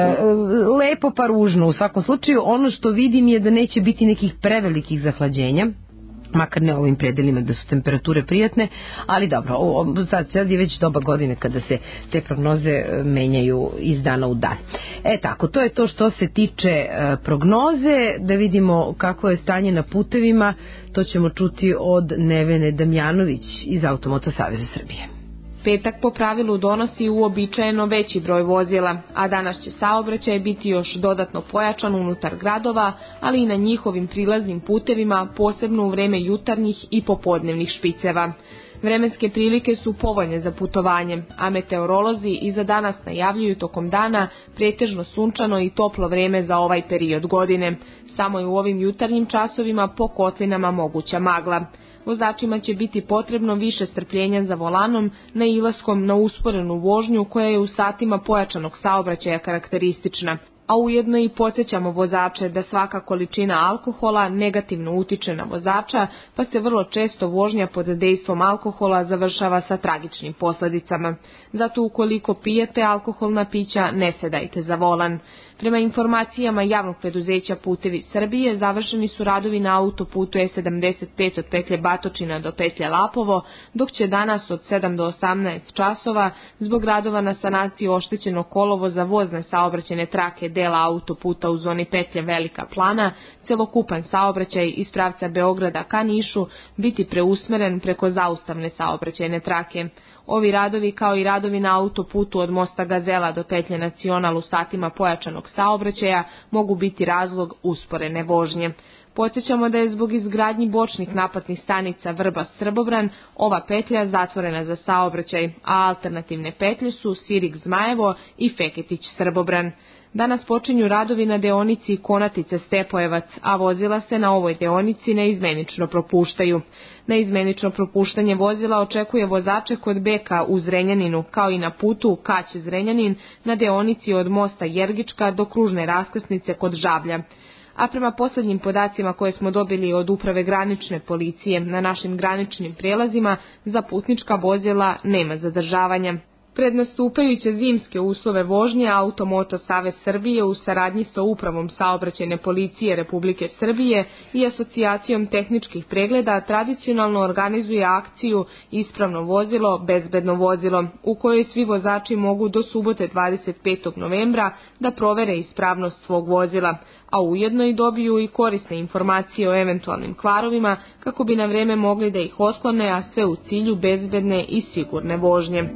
Lepo pa ružno u svakom slučaju. Ono što vidim je da neće biti nekih prevelikih zahlađenja, makar ne ovim predelima da su temperature prijatne, ali dobro, sad je već doba godine kada se te prognoze menjaju iz dana u dan. Tako, to je to što se tiče prognoze. Da vidimo kako je stanje na putevima, to ćemo čuti od Nevene Damjanović iz Automoto Saveza Srbije. Petak po pravilu donosi uobičajeno veći broj vozila, a danas će saobraćaj biti još dodatno pojačan unutar gradova, ali i na njihovim prilaznim putevima, posebno u vreme jutarnjih i popodnevnih špiceva. Vremenske prilike su povoljne za putovanje, a meteorolozi i za danas najavljuju tokom dana pretežno sunčano i toplo vreme za ovaj period godine. Samo je u ovim jutarnjim časovima po kotlinama moguća magla. Vozačima će biti potrebno više strpljenja za volanom, nailaskom na usporenu vožnju koja je u satima pojačanog saobraćaja karakteristična. A ujedno i podsjećamo vozače da svaka količina alkohola negativno utiče na vozača, pa se vrlo često vožnja pod dejstvom alkohola završava sa tragičnim posledicama. Zato ukoliko pijete alkoholna pića, ne sedajte za volan. Prema informacijama javnog preduzeća Putevi Srbije, završeni su radovi na autoputu E75 od petlje Batočina do petlje Lapovo, dok će danas od 7 do 18 časova zbog radova na sanaciji oštećeno kolovo za vozne saobraćajne trake dela autoputa u zoni petlje Velika Plana, celokupan saobraćaj iz pravca Beograda ka Nišu biti preusmeren preko zaustavne saobraćajne trake. Ovi radovi, kao i radovi na autoputu od mosta Gazela do petlje Nacional u satima pojačanog saobraćaja, mogu biti razlog usporene vožnje. Podsjećamo da je zbog izgradnji bočnih naplatnih stanica Vrbas-Srbobran ova petlja zatvorena za saobraćaj, a alternativne petlje su Sirik-Zmajevo i Feketić-Srbobran. Danas počinju radovi na deonici Konatica-Stepojevac, a vozila se na ovoj deonici neizmenično propuštaju. Neizmenično propuštanje vozila očekuje vozače kod Beka u Zrenjaninu, kao i na putu Kać-Zrenjanin na deonici od mosta Jergička do kružne raskrsnice kod Žablja. A prema posljednjim podacima koje smo dobili od Uprave granične policije, na našim graničnim prijelazima za putnička vozila nema zadržavanja. Pred nastupajuće zimske uslove vožnje Automoto Savez Srbije u saradnji sa Upravom saobraćajne policije Republike Srbije i Asocijacijom tehničkih pregleda tradicionalno organizuje akciju Ispravno vozilo, bezbedno vozilo, u kojoj svi vozači mogu do subote 25. novembra da provere ispravnost svog vozila, a ujedno i dobiju i korisne informacije o eventualnim kvarovima kako bi na vreme mogli da ih otklone, a sve u cilju bezbedne i sigurne vožnje.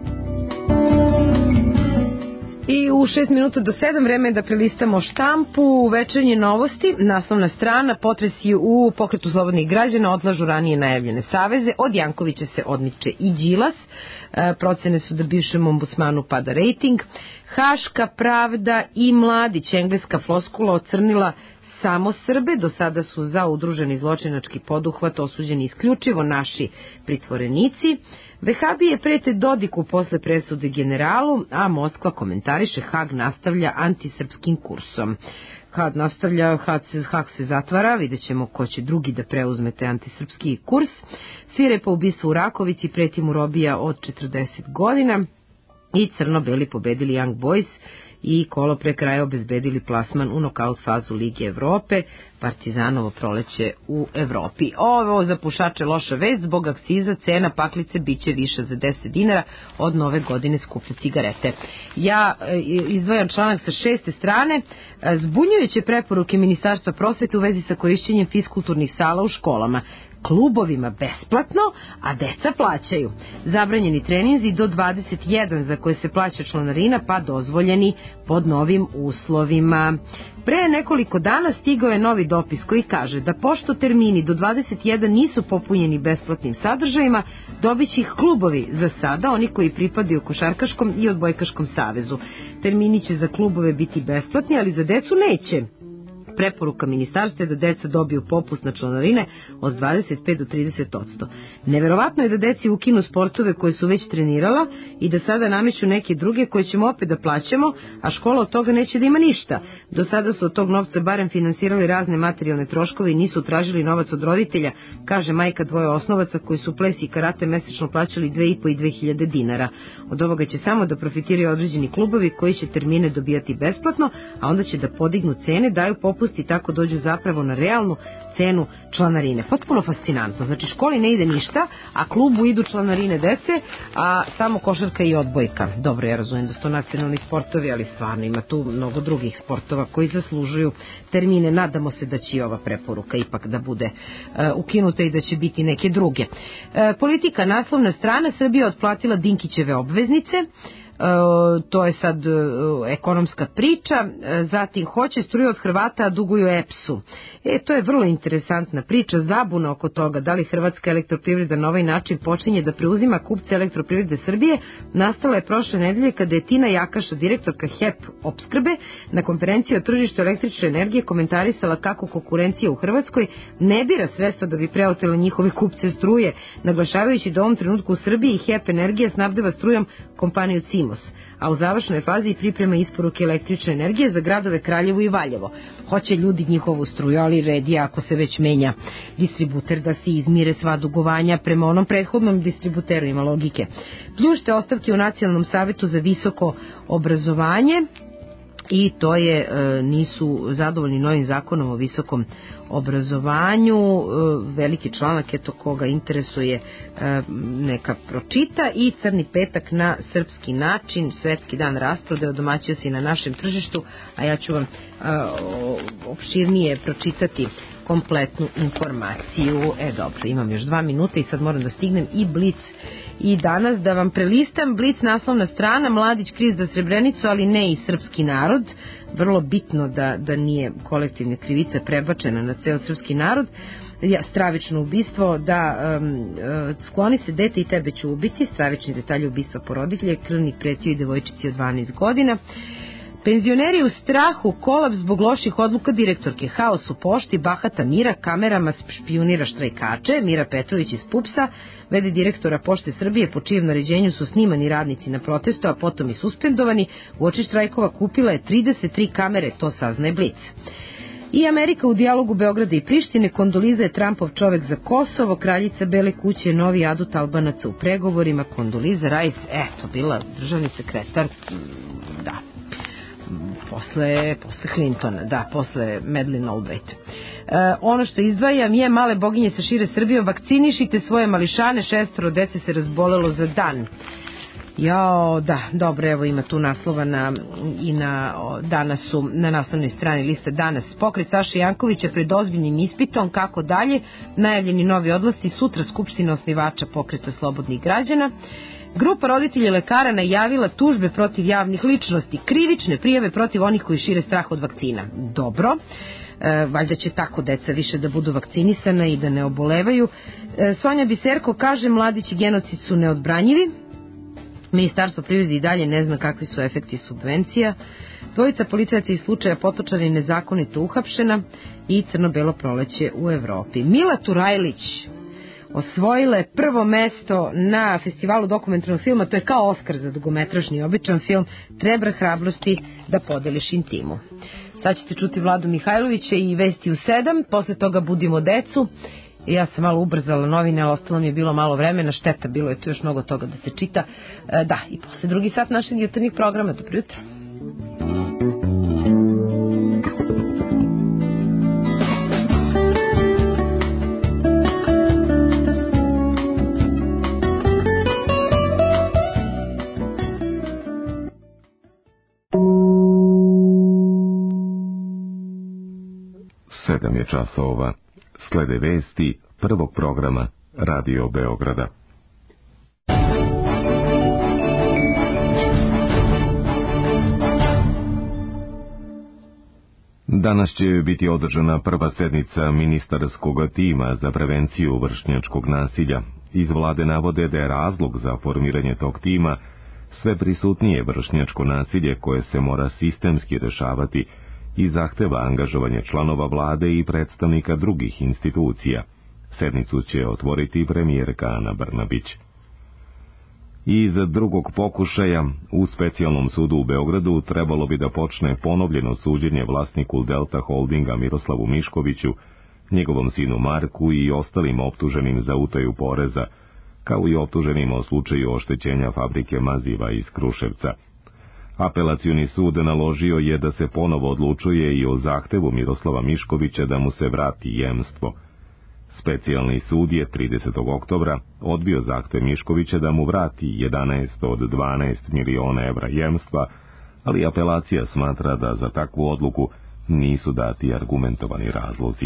I u 6 minuta do 7 vreme je da prelistamo štampu, večernje novosti, naslovna strana, potresi u Pokretu slobodnih građana odlažu ranije najavljene saveze, od Jankovića se odmiče i Đilas, procene su da bivšem ombudsmanu pada rejting, Haška pravda i Mladić, engleska floskula ocrnila samo Srbe, do sada su za udruženi zločinački poduhvat osuđeni isključivo naši pritvorenici. Vehabije prete Dodiku posle presude generalu, a Moskva komentariše Hag nastavlja antisrpskim kursom. Hag nastavlja, Hag se zatvara, vidjet ćemo ko će drugi da preuzme te antisrpski kurs. Svirepo ubistvo u Rakovici, preti mu robija od 40 godina i crno-beli pobedili Young Boys i kolo pre kraja obezbedili plasman u nokaut fazu Lige Evrope. Partizanovo proleće u Evropi. Ovo za pušače loša vest, zbog akciza cena paklice biće više za 10 dinara, od nove godine skuplje cigarete. Ja izdvajam članak sa 6. strane, zbunjujuće preporuke Ministarstva prosvete u vezi sa korišćenjem fiskulturnih sala u školama. Klubovima besplatno, a deca plaćaju. Zabranjeni treninzi do 21 za koje se plaća članarina, pa dozvoljeni pod novim uslovima. Pre nekoliko dana stigao je novi dopis koji kaže da pošto termini do 21 nisu popunjeni besplatnim sadržajima, dobit će ih klubovi za sada, oni koji pripadaju Košarkaškom i Odbojkaškom savezu. Termini će za klubove biti besplatni, ali za decu neće. Preporuka ministarstva je da deca dobiju popust na članarine od 25 do 30%. Neverovatno je da deci ukinu sportove koje su već trenirala i da sada nameću neke druge koje ćemo opet da plaćamo, a škola od toga neće da ima ništa. Do sada su od tog novca barem finansirali razne materijalne troškove i nisu tražili novac od roditelja, kaže majka dvoje osnovaca koji su ples i karate mesečno plaćali 2,5 i 2.000 dinara. Od ovoga će samo da profitiraju određeni klubovi koji će termine dobijati besplatno, a onda će da podignu cene, daju popust i tako dođu zapravo na realnu cenu članarine. Potpuno fascinantno. Znači školi ne ide ništa, a klubu idu članarine dece, a samo košarka i odbojka. Dobro, ja razumijem da su to nacionalni sportovi, ali stvarno ima tu mnogo drugih sportova koji zaslužuju termine. Nadamo se da će i ova preporuka ipak da bude ukinuta i da će biti neke druge. Politika, naslovna strana, Srbija otplatila Dinkićeve obveznice. To je sad ekonomska priča. Zatim hoće struju od Hrvata, a duguju EPS-u. To je vrlo interesantna priča, zabuna oko toga da li Hrvatska elektroprivreda na ovaj način počinje da preuzima kupce Elektroprivrede Srbije. Nastala je prošle nedelje kada je Tina Jakaša, direktorka HEP opskrbe, na konferenciji o tržištu električne energije komentarisala kako konkurencija u Hrvatskoj ne bira sredstva da bi preotela njihove kupce struje, naglašavajući da u ovom trenutku u Srbiji HEP Energija snabdeva strujom kompaniju Cimos, a u završnoj fazi priprema isporuke električne energije za gradove Kraljevo i Valjevo. Hoće ljudi njihovu struju, ali red je ako se već menja distributer da se izmire sva dugovanja prema onom prethodnom distributeru, ima logike. Pljušte ostavke u Nacionalnom savetu za visoko obrazovanje i to je, nisu zadovoljni novim zakonom o visokom obrazovanju. Veliki članak, eto koga interesuje neka pročita. I Crni petak na srpski način, svetski dan rasprodaje, domaćio se i na našem tržištu, a ja ću vam opširnije pročitati kompletnu informaciju. Dobro, imam još 2 minuta i sad moram da stignem i Blic i danas da vam prelistam. Blic, naslovna strana, Mladić kriv za Srebrenicu, ali ne i srpski narod. Vrlo bitno da nije kolektivna krivica prebačena na ceo srpski narod. Stravično ubistvo, da skloni se dete i tebe ću ubiti. Stravični detalji ubistva porodilje, krvnik pretio i devojčici od 12 godina. Penzioneri u strahu, kolaps zbog loših odluka direktorke, haos u pošti, bahata Mira, kamerama špijunira štrajkače. Mira Petrović iz PUPS-a, v.d. direktora Pošte Srbije, po čijem naređenju su snimani radnici na protestu, a potom i suspendovani. Uoči štrajkova kupila je 33 kamere, to saznaje Blic. I Amerika u dijalogu Beograda i Prištine, Kondoliza je Trumpov čovek za Kosovo, kraljica Bele kuće, novi adut Albanaca u pregovorima, Kondoliza Rice, bila državni sekretar, da, posle Clintona, posle Madeleine Albright. Ono što izdvajam je male boginje sa šire Srbijom, vakcinišite svoje mališane, 6 dece se razbolelo za dan. Dobro, evo ima tu naslova danas su na naslovnoj strani liste Danas. Pokret Saše Jankovića pred ozbiljnim ispitom, kako dalje, najavljeni novi odlasti, sutra skupština osnivača Pokreta slobodnih građana. Grupa roditelja lekara najavila tužbe protiv javnih ličnosti, krivične prijave protiv onih koji šire strah od vakcina. Dobro, valjda će tako deca više da budu vakcinisana i da ne obolevaju. Sonja Biserko kaže mladići genocid su neodbranjivi. Ministarstvo privrede i dalje ne zna kakvi su efekti subvencija. Dvojica policajaca iz slučaja Potočari nezakonito uhapšena i crno-belo proleće u Evropi. Mila Turajlić osvojila je prvo mesto na festivalu dokumentarnog filma, to je kao Oskar za dugometražni običan film, Treba hrabrosti da podeliš intimu. Sad ćete čuti Vladu Mihajlovića i Vesti u 7, posle toga Budimo decu. Ja sam malo ubrzala novine, ali ostalo mi je bilo malo vremena, šteta, bilo je tu još mnogo toga da se čita. I posle drugi sat našeg jutarnjeg programa. Dobro jutro. 7 je časova. Slede vesti prvog programa Radio Beograda. Danas će biti održana prva sednica ministarskog tima za prevenciju vršnjačkog nasilja. Iz vlade navode da je razlog za formiranje tog tima sve prisutnije vršnjačko nasilje koje se mora sistemski rešavati i zahteva angažovanje članova vlade i predstavnika drugih institucija. Sednicu će otvoriti premijerka Ana Brnabić. Iz drugog pokušaja u specijalnom sudu u Beogradu trebalo bi da počne ponovljeno suđenje vlasniku Delta Holdinga Miroslavu Miškoviću, njegovom sinu Marku i ostalim optuženim za utaju poreza, kao i optuženim o slučaju oštećenja fabrike maziva iz Kruševca. Apelacioni sud naložio je da se ponovo odlučuje i o zahtevu Miroslava Miškovića da mu se vrati jemstvo. Specijalni sud je 30. oktobra odbio zahtev Miškovića da mu vrati 11 od 12 miliona evra jemstva, ali apelacija smatra da za takvu odluku nisu dati argumentovani razlozi.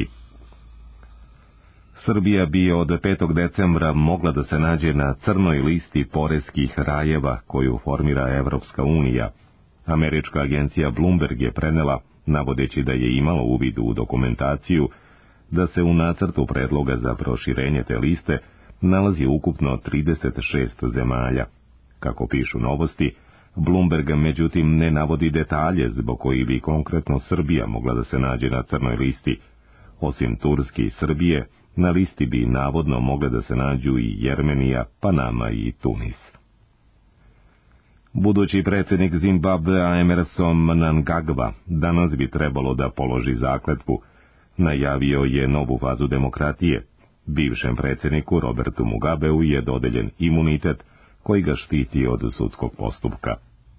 Srbija bi od 5. decembra mogla da se nađe na crnoj listi poreskih rajeva koju formira Evropska unija. Američka agencija Bloomberg je prenela, navodeći da je imala uvid u dokumentaciju, da se u nacrtu predloga za proširenje te liste nalazi ukupno 36 zemalja. Kako pišu Novosti, Bloomberg međutim ne navodi detalje zbog koji bi konkretno Srbija mogla da se nađe na crnoj listi. Osim Turske i Srbije, na listi bi navodno mogle da se nađu i Jermenija, Panama i Tunis. Budući predsjednik Zimbabvea Emerson Mnangagwa danas bi trebalo da položi zakletvu. Najavio je novu fazu demokratije. Bivšem predsjedniku Robertu Mugabeu je dodeljen imunitet koji ga štiti od sudskog postupka.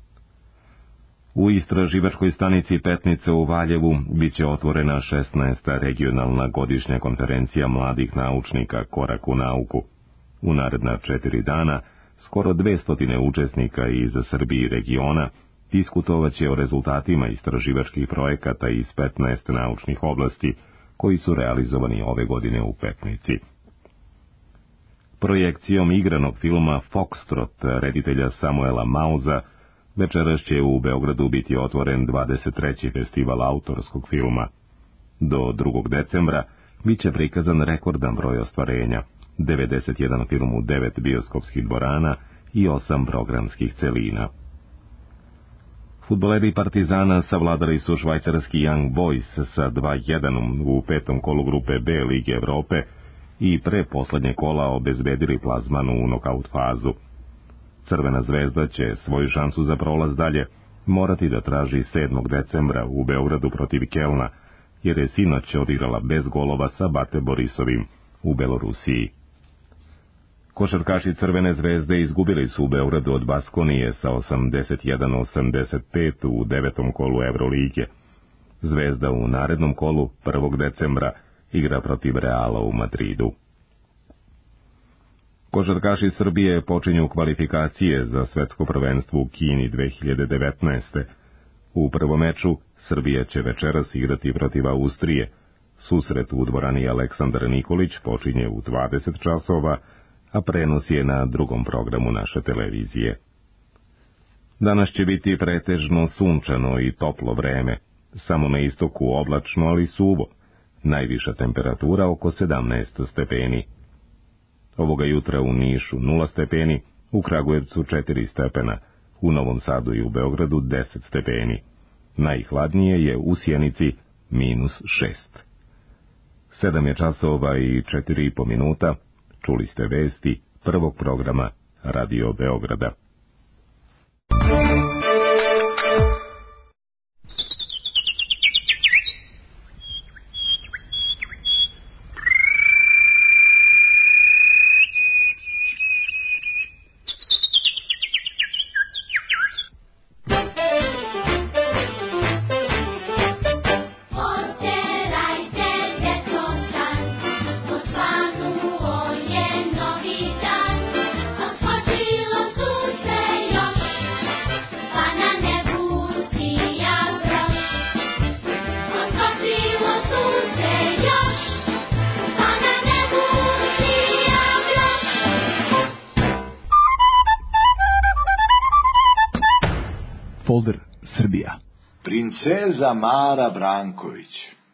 U istraživačkoj stanici Petnice u Valjevu biće otvorena 16. regionalna godišnja konferencija mladih naučnika Korak u nauku. U naredna 4 dana skoro 200 učesnika iz Srbije i regiona diskutovaće o rezultatima istraživačkih projekata iz 15 naučnih oblasti koji su realizovani ove godine u Petnici. Projekcijom igranog filma Foxtrot reditelja Samuela Mauza večeras će u Beogradu biti otvoren 23. festival autorskog filma. Do 2. decembra bit će prikazan rekordan broj ostvarenja, 91 film u 9 bioskopskih dvorana i 8 programskih celina. Fudbaleri Partizana savladali su švajcarski Young Boys sa 2:1 u 5. kolu grupe B Lige Evrope i pre poslednje kola obezbedili plazmanu u nokaut fazu. Crvena zvezda će svoju šansu za prolaz dalje morati da traži 7. decembra u Beogradu protiv Kelna, jer je sinoć odigrala bez golova sa Bate Borisovim u Belorusiji. Košarkaši Crvene zvezde izgubili su u Beogradu od Baskonije sa 81-85 u 9. kolu Evrolige. Zvezda u narednom kolu 1. decembra igra protiv Reala u Madridu. Košarkaši Srbije počinju kvalifikacije za svetsko prvenstvo u Kini 2019. U prvom meču Srbija će večeras igrati protiv Austrije. Susret u dvorani Aleksandar Nikolić počinje u 20 časova, a prenos je na drugom programu naše televizije. Danas će biti pretežno sunčano i toplo vreme, samo na istoku oblačno, ali suvo, najviša temperatura oko 17 stepeni. Ovoga jutra u Nišu 0 stepeni, u Kragujevcu 4 stepena, u Novom Sadu i u Beogradu 10 stepeni. Najhladnije je u Sjenici -6. 7 je časova i 4,5 minuta. Čuli ste vesti prvog programa Radio Beograda. Osvanuo je novi dan, a skočilo sunce folder Srbija. Princeza Mara Branković.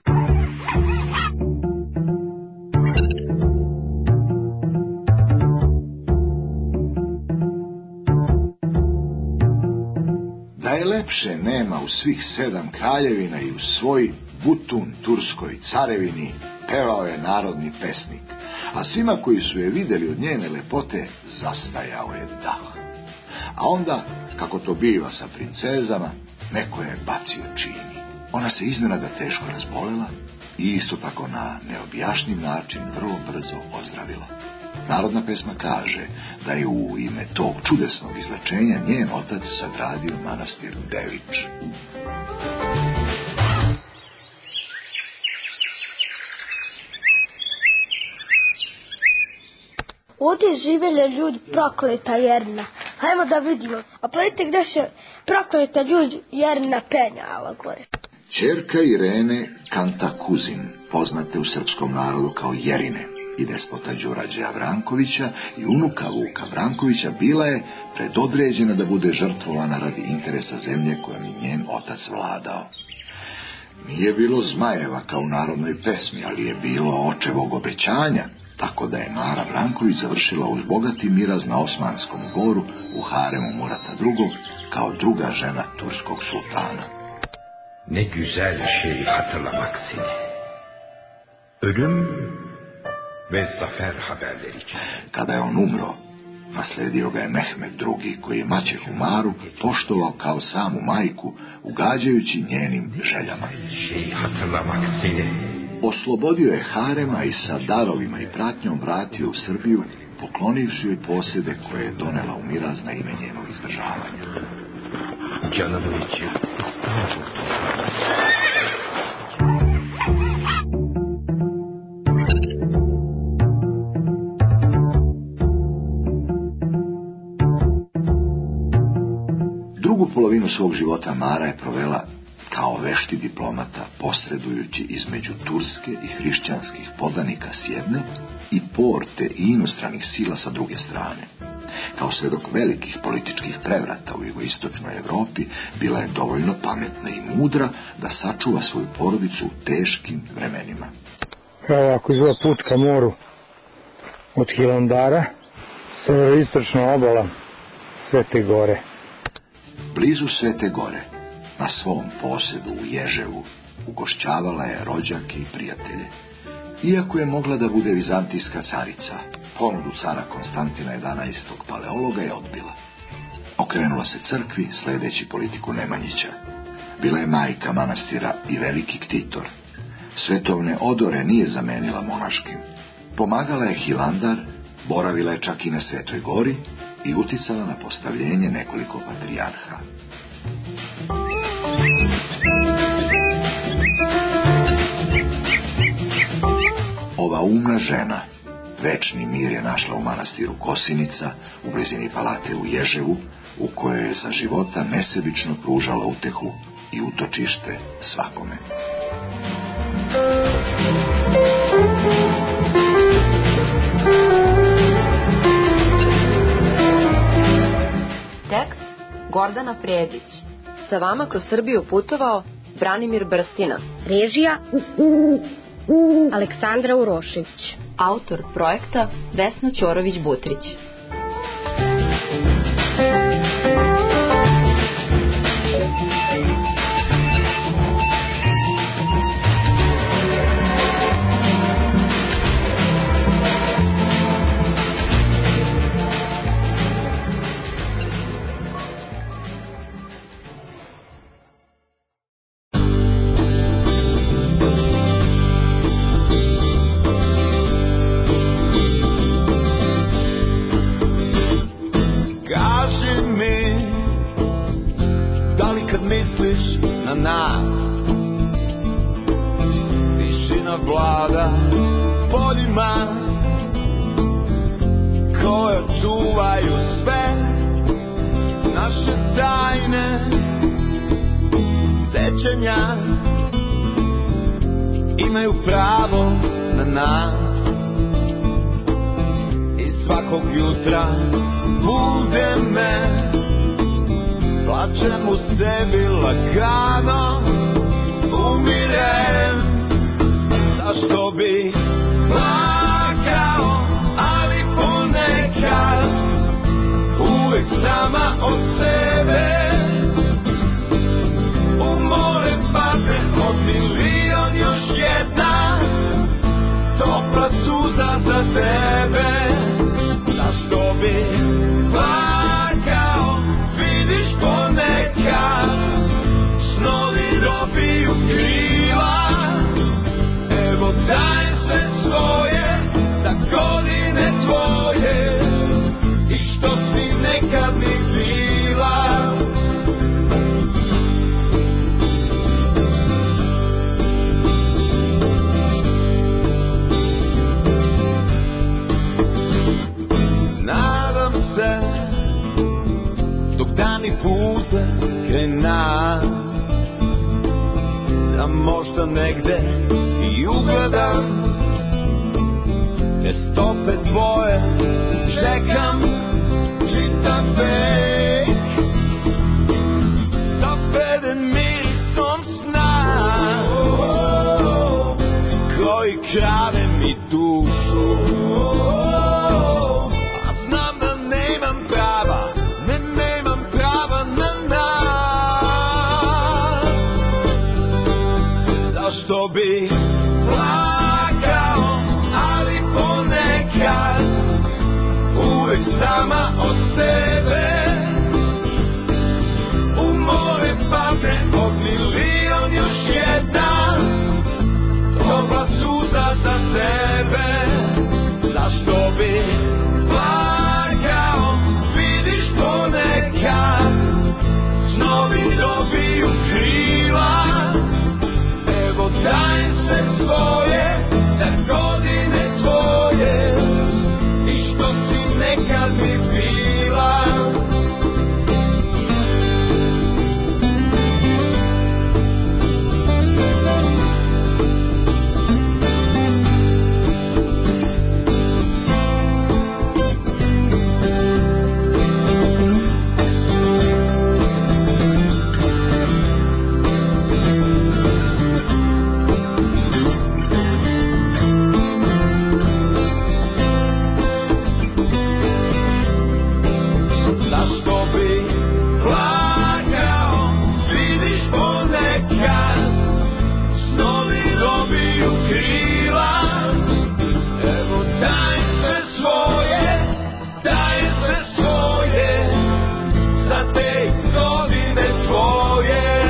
Da je lepše nema u svih 7 kraljevina i u svoj Butun turskoj carevini, pevao je narodni pesnik, a svima koji su je vidjeli od njene lepote zastajao je dah. A onda, kako to biva sa princezama, neko je bacio čini. Ona se iznenada teško razbolela i isto tako na neobjašnjiv način vrlo brzo ozdravila. Narodna pesma kaže da je u ime tog čudesnog izlečenja njen otac sagradio manastir Devič. Ovdje živele ljudi prokleta Jerna. Hajmo da vidimo. A pogledajte gdje se prokleta ljudi Jerna penjala gore. Ćerka Irene Kantakuzin, poznate u srpskom narodu kao Jerine, i despota Đurađa Brankovića i unuka Vuka Brankovića, bila je predodređena da bude žrtvovana radi interesa zemlje kojom je njen otac vladao. Nije bilo zmajeva kao u narodnoj pesmi, ali je bilo očevog obećanja, tako da je Mara Branković završila uz bogati miraz na Osmanskom dvoru u haremu Murata II. Kao druga žena turskog sultana. Ne güzel şey hatırlamak seni. Ölüm ve zafer haberleri için. Kada je on umro, nasledio ga je Mehmed II, koji je maćehu Maru poštovao kao samu majku, ugađajući njenim željama. Şey hatırlamak seni. Oslobodio je harema i sa darovima i pratnjom vratio u Srbiju, poklonivši joj posjede koje je donela u miraz na ime njenog izdržavanja. Canımın içi İstanbul toprağı. Drugu polovinu svog života Mara je provela kao vešti diplomata, posredujući između turske i hrišćanskih podanika s jedne i porte i inostranih sila sa druge strane. Kao svedok velikih političkih prevrata u jugoistočnoj Evropi, bila je dovoljno pametna i mudra da sačuva svoju porodicu u teškim vremenima. Evo ako izgleda put ka moru od Hilandara, severoistočna obala Svete Gore. Blizu Svete Gore, na svom posjedu u Ježevu, ugošćavala je rođake i prijatelje. Iako je mogla da bude vizantijska carica, ponudu cara Konstantina 11. Paleologa je odbila. Okrenula se crkvi, sledeći politiku Nemanjića. Bila je majka manastira i veliki ktitor. Svetovne odore nije zamenila monaškim. Pomagala je Hilandar, boravila je čak i na Svetoj Gori i uticala na postavljenje nekoliko patrijarha. Ova umna žena večni mir je našla u manastiru Kosinica, u blizini palate u Ježevu, u kojoj je za života nesebično pružala utehu i utočište svakome. Tekst Gordana Predić. Sa vama kroz Srbiju putovao Branimir Brstina. Režija Aleksandra Urošević. Autor projekta Vesna Ćorović-Butrić. Imaju pravo na nas i svakog jutra bude me na čemu sebi lagano umirem. Zašto bi plakao, ali ponekad uvek sama od sebe u more padne od milion još jedna topla suza za tebe. Zašto bi plakao, vidiš ponekad snovi dobiju krila. Evo dajem sve svoje za godine tvoje i što si nekad mi bila. Nadam se dok dani puze krena da možda negde i ugledam te stope tvoje. Čekam čitav vek zapeden mirisom sna koji krade mi dušu. A znam da nemam prava, nemam prava na nas. Zašto bi plakao, ali ponekad uvek sama od sebe u more padne od milion još jedna topla suza za tebe. Zašto bi plakao, vidiš ponekad snovi dobiju krila. Evo dajem sve svoje za godine tvoje i što si nekad mi bila. Zašto bi plakao, vidiš ponekad snovi dobiju krila. Evo dajem sve svoje, dajem sve svoje za te godine tvoje.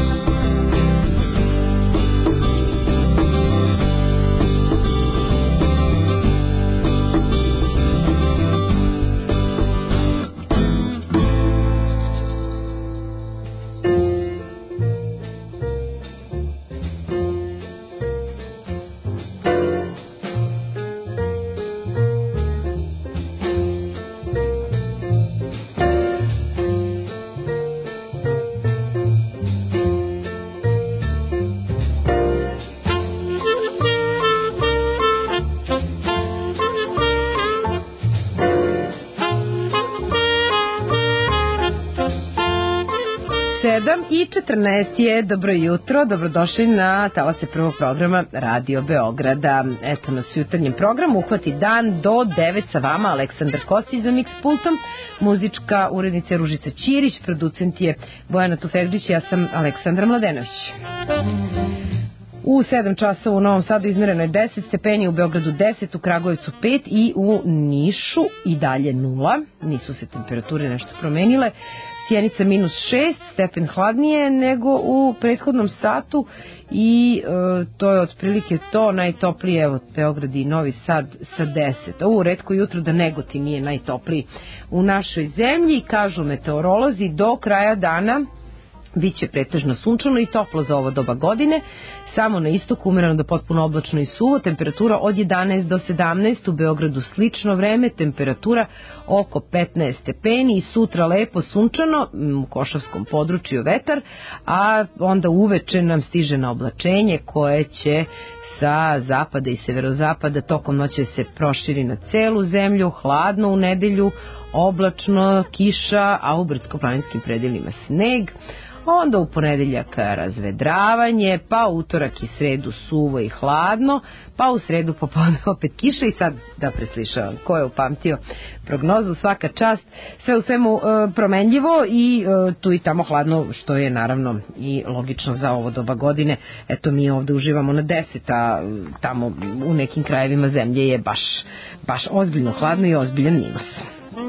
I 14 je, dobro jutro, dobrodošli na talase prvog programa Radio Beograda. Eto nas u jutarnjem programu, uhvati dan do 9 sa vama, Aleksandar Kostić za mix pultom, muzička urednica Ružica Ćirić, producent je Bojana Tufegđić, ja sam Aleksandra Mladenović. U 7 časova u Novom Sadu izmereno je 10 stepeni, u Beogradu 10, u Kragujevcu 5 i u Nišu i dalje 0. Nisu se temperature nešto promenile. Sjenica minus 6, stepen hladnije nego u prethodnom satu i to je otprilike to, najtoplije, evo Beograd i Novi Sad sa 10. Ovo retko jutro da Negotin nije najtopliji u našoj zemlji, kažu meteorolozi, do kraja dana biće pretežno sunčano i toplo za ovo doba godine. Samo na istoku umereno do potpuno oblačno i suvo, temperatura od 11 do 17, u Beogradu slično vreme, temperatura oko 15 stepeni i sutra lepo sunčano, u Košavskom području vetar, a onda uveče nam stiže na oblačenje koje će sa zapada i severozapada tokom noći se proširi na celu zemlju, hladno u nedelju, oblačno, kiša, a u brdsko-planinskim predelima sneg. Onda u ponedeljak razvedravanje, pa utorak i sredu suvo i hladno, pa u sredu popodne opet kiša. I sad da preslišavam, ko je upamtio prognozu, svaka čast, sve u svemu promenljivo i tu i tamo hladno, što je naravno i logično za ovo doba godine. Eto, mi ovde uživamo na 10, a tamo u nekim krajevima zemlje je baš ozbiljno hladno i ozbiljan minus.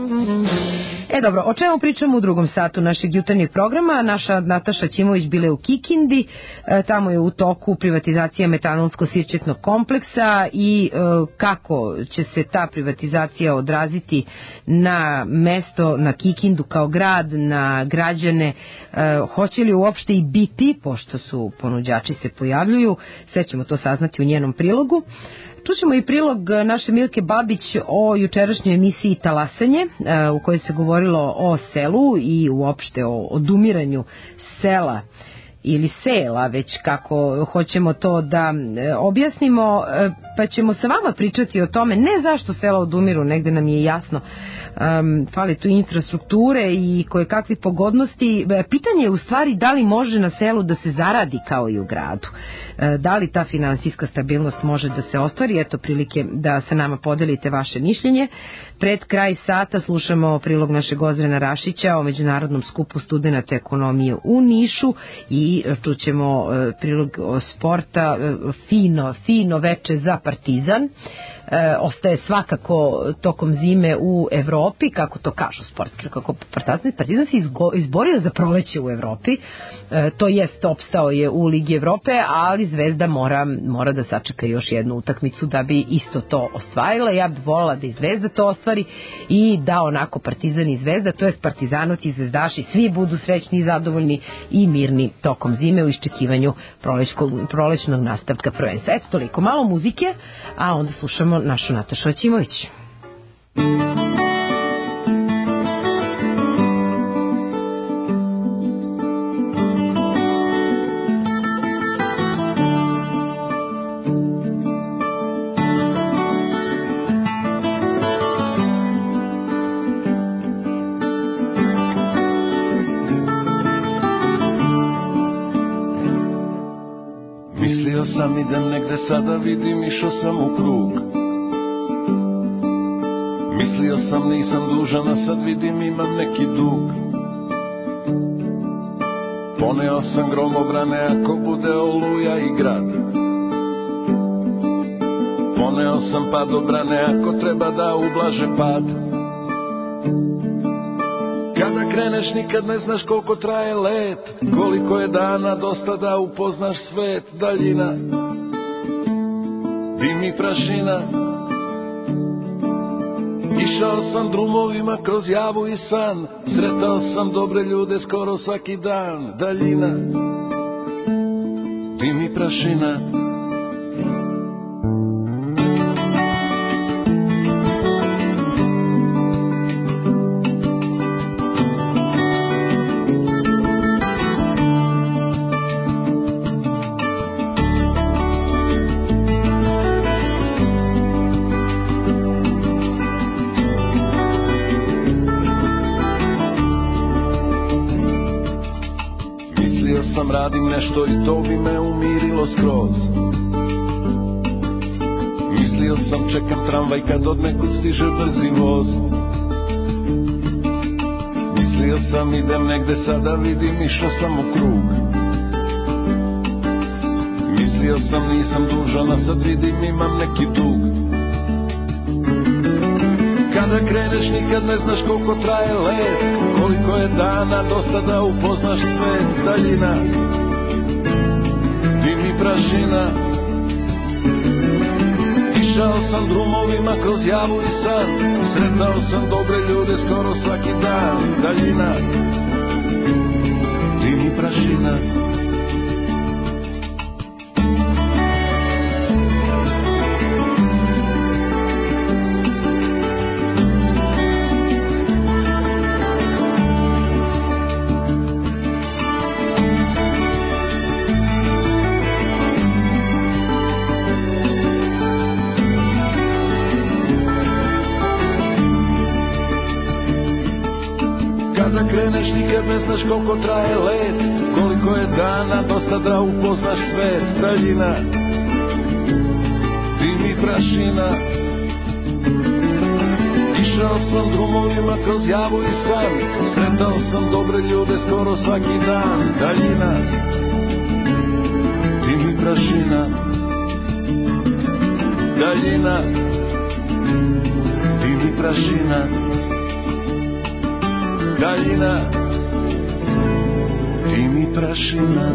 Dobro, o čemu pričamo u drugom satu našeg jutarnjeg programa? Naša Nataša Ćimović bila je u Kikindi, tamo je u toku privatizacija metanolsko-sirćetnog kompleksa i kako će se ta privatizacija odraziti na mesto, na Kikindu kao grad, na građane, hoće li uopšte i biti, pošto su ponuđači se pojavljuju, sve ćemo to saznati u njenom prilogu. Čućemo i prilog naše Milke Babić o jučerašnjoj emisiji Talasanje, u kojoj se govorilo o selu i uopšte o odumiranju sela ili sela, već kako hoćemo to da objasnimo, pa ćemo sa vama pričati o tome, ne zašto sela odumiru, negde nam je jasno, fali tu infrastrukture i koje kakvi pogodnosti. Pitanje je u stvari da li može na selu da se zaradi kao i u gradu, da li ta finansijska stabilnost može da se ostvari. Eto prilike da sa nama podelite vaše mišljenje. Pred kraj sata slušamo prilog našeg Ozrena Rašića o međunarodnom skupu studenata ekonomije u Nišu i čućemo prilog sporta, fino veče za Partizan. Ostaje svakako tokom zime u Evropi, kako to kažu sportski, kako Partizan se izborio za proleće u Evropi, to jest opstao je u Ligi Evrope, ali Zvezda mora da sačeka još jednu utakmicu da bi isto to ostvarila. Ja bih voljela da i Zvezda to ostvari i da onako Partizan i Zvezda, to jest Partizanovci i Zvezdaši, svi budu srećni i zadovoljni i mirni tokom zime u iščekivanju prolećnog nastavka prvenstva. Eto toliko, malo muzike, a onda slušamo našu Natašu Ćimović. Mislio sam idem negde, sada vidim išao sam u krug. Mislio sam nisam dužan, a sad vidim imam neki dug. Poneo sam gromobrane ako bude oluja i grad. Poneo sam padobrane ako treba da ublaže pad. Kada kreneš nikad ne znaš koliko traje let, koliko je dana dosta da upoznaš svet. Daljina, dim i prašina. Išao sam drumovima kroz javu i san, sretao sam dobre ljude skoro svaki dan. Daljina, dim i prašina. Radim nešto i to bi me umirilo skroz. Mislio sam čekam tramvaj kad od nekud stiže brzi voz. Mislio sam idem negde, sada vidim išao sam u krug. Mislio sam nisam dužan, a sad vidim imam neki dug. Kada kreneš nikad ne znaš koliko traje let, koliko je dana dosta da upoznaš svet. Daljina, dim i prašina. Išao sam drumovima kroz javu i san, sretao sam dobre ljude skoro svaki dan. Daljina, dim i prašina. kreneš nikad ne znaš koliko traje let, koliko je dana dosta da upoznaš svet. Daljina, dim i prašina. Išao sam drumovima kroz javu i san, sretao sam dobre ljude skoro svaki dan. Daljina, dim i prašina. Daljina, dim i prašina. Daljina, dim i prašina.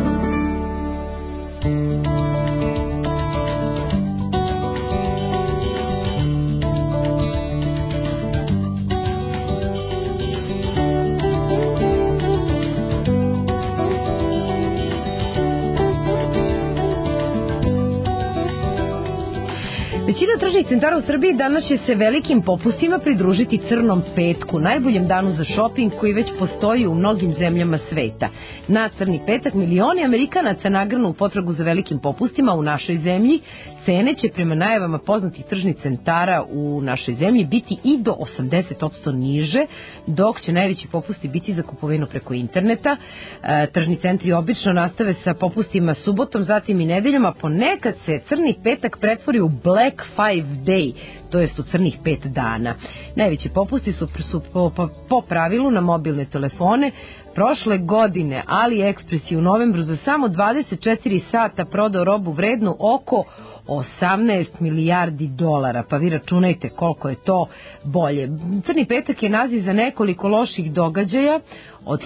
Većina tržnih centara u Srbiji danas će se velikim popustima pridružiti Crnom petku, najboljem danu za šoping koji već postoji u mnogim zemljama sveta. Na Crni petak milioni Amerikanaca nagrnu u potragu za velikim popustima u našoj zemlji. Cene će prema najavama poznatih tržnih centara u našoj zemlji biti i do 80% niže, dok će najveći popusti biti za kupovinu preko interneta. Tržni centri obično nastave sa popustima subotom, zatim i nedeljom, a ponekad se Crni petak pretvori u Black 5 Day, to jest u crnih 5 dana. Najveći popusti su po pravilu na mobilne telefone. Prošle godine AliExpress je u novembru za samo 24 sata prodao robu vrednu oko 18 milijardi dolara, pa vi računajte koliko je to bolje. Crni petak je naziv za nekoliko loših događaja, od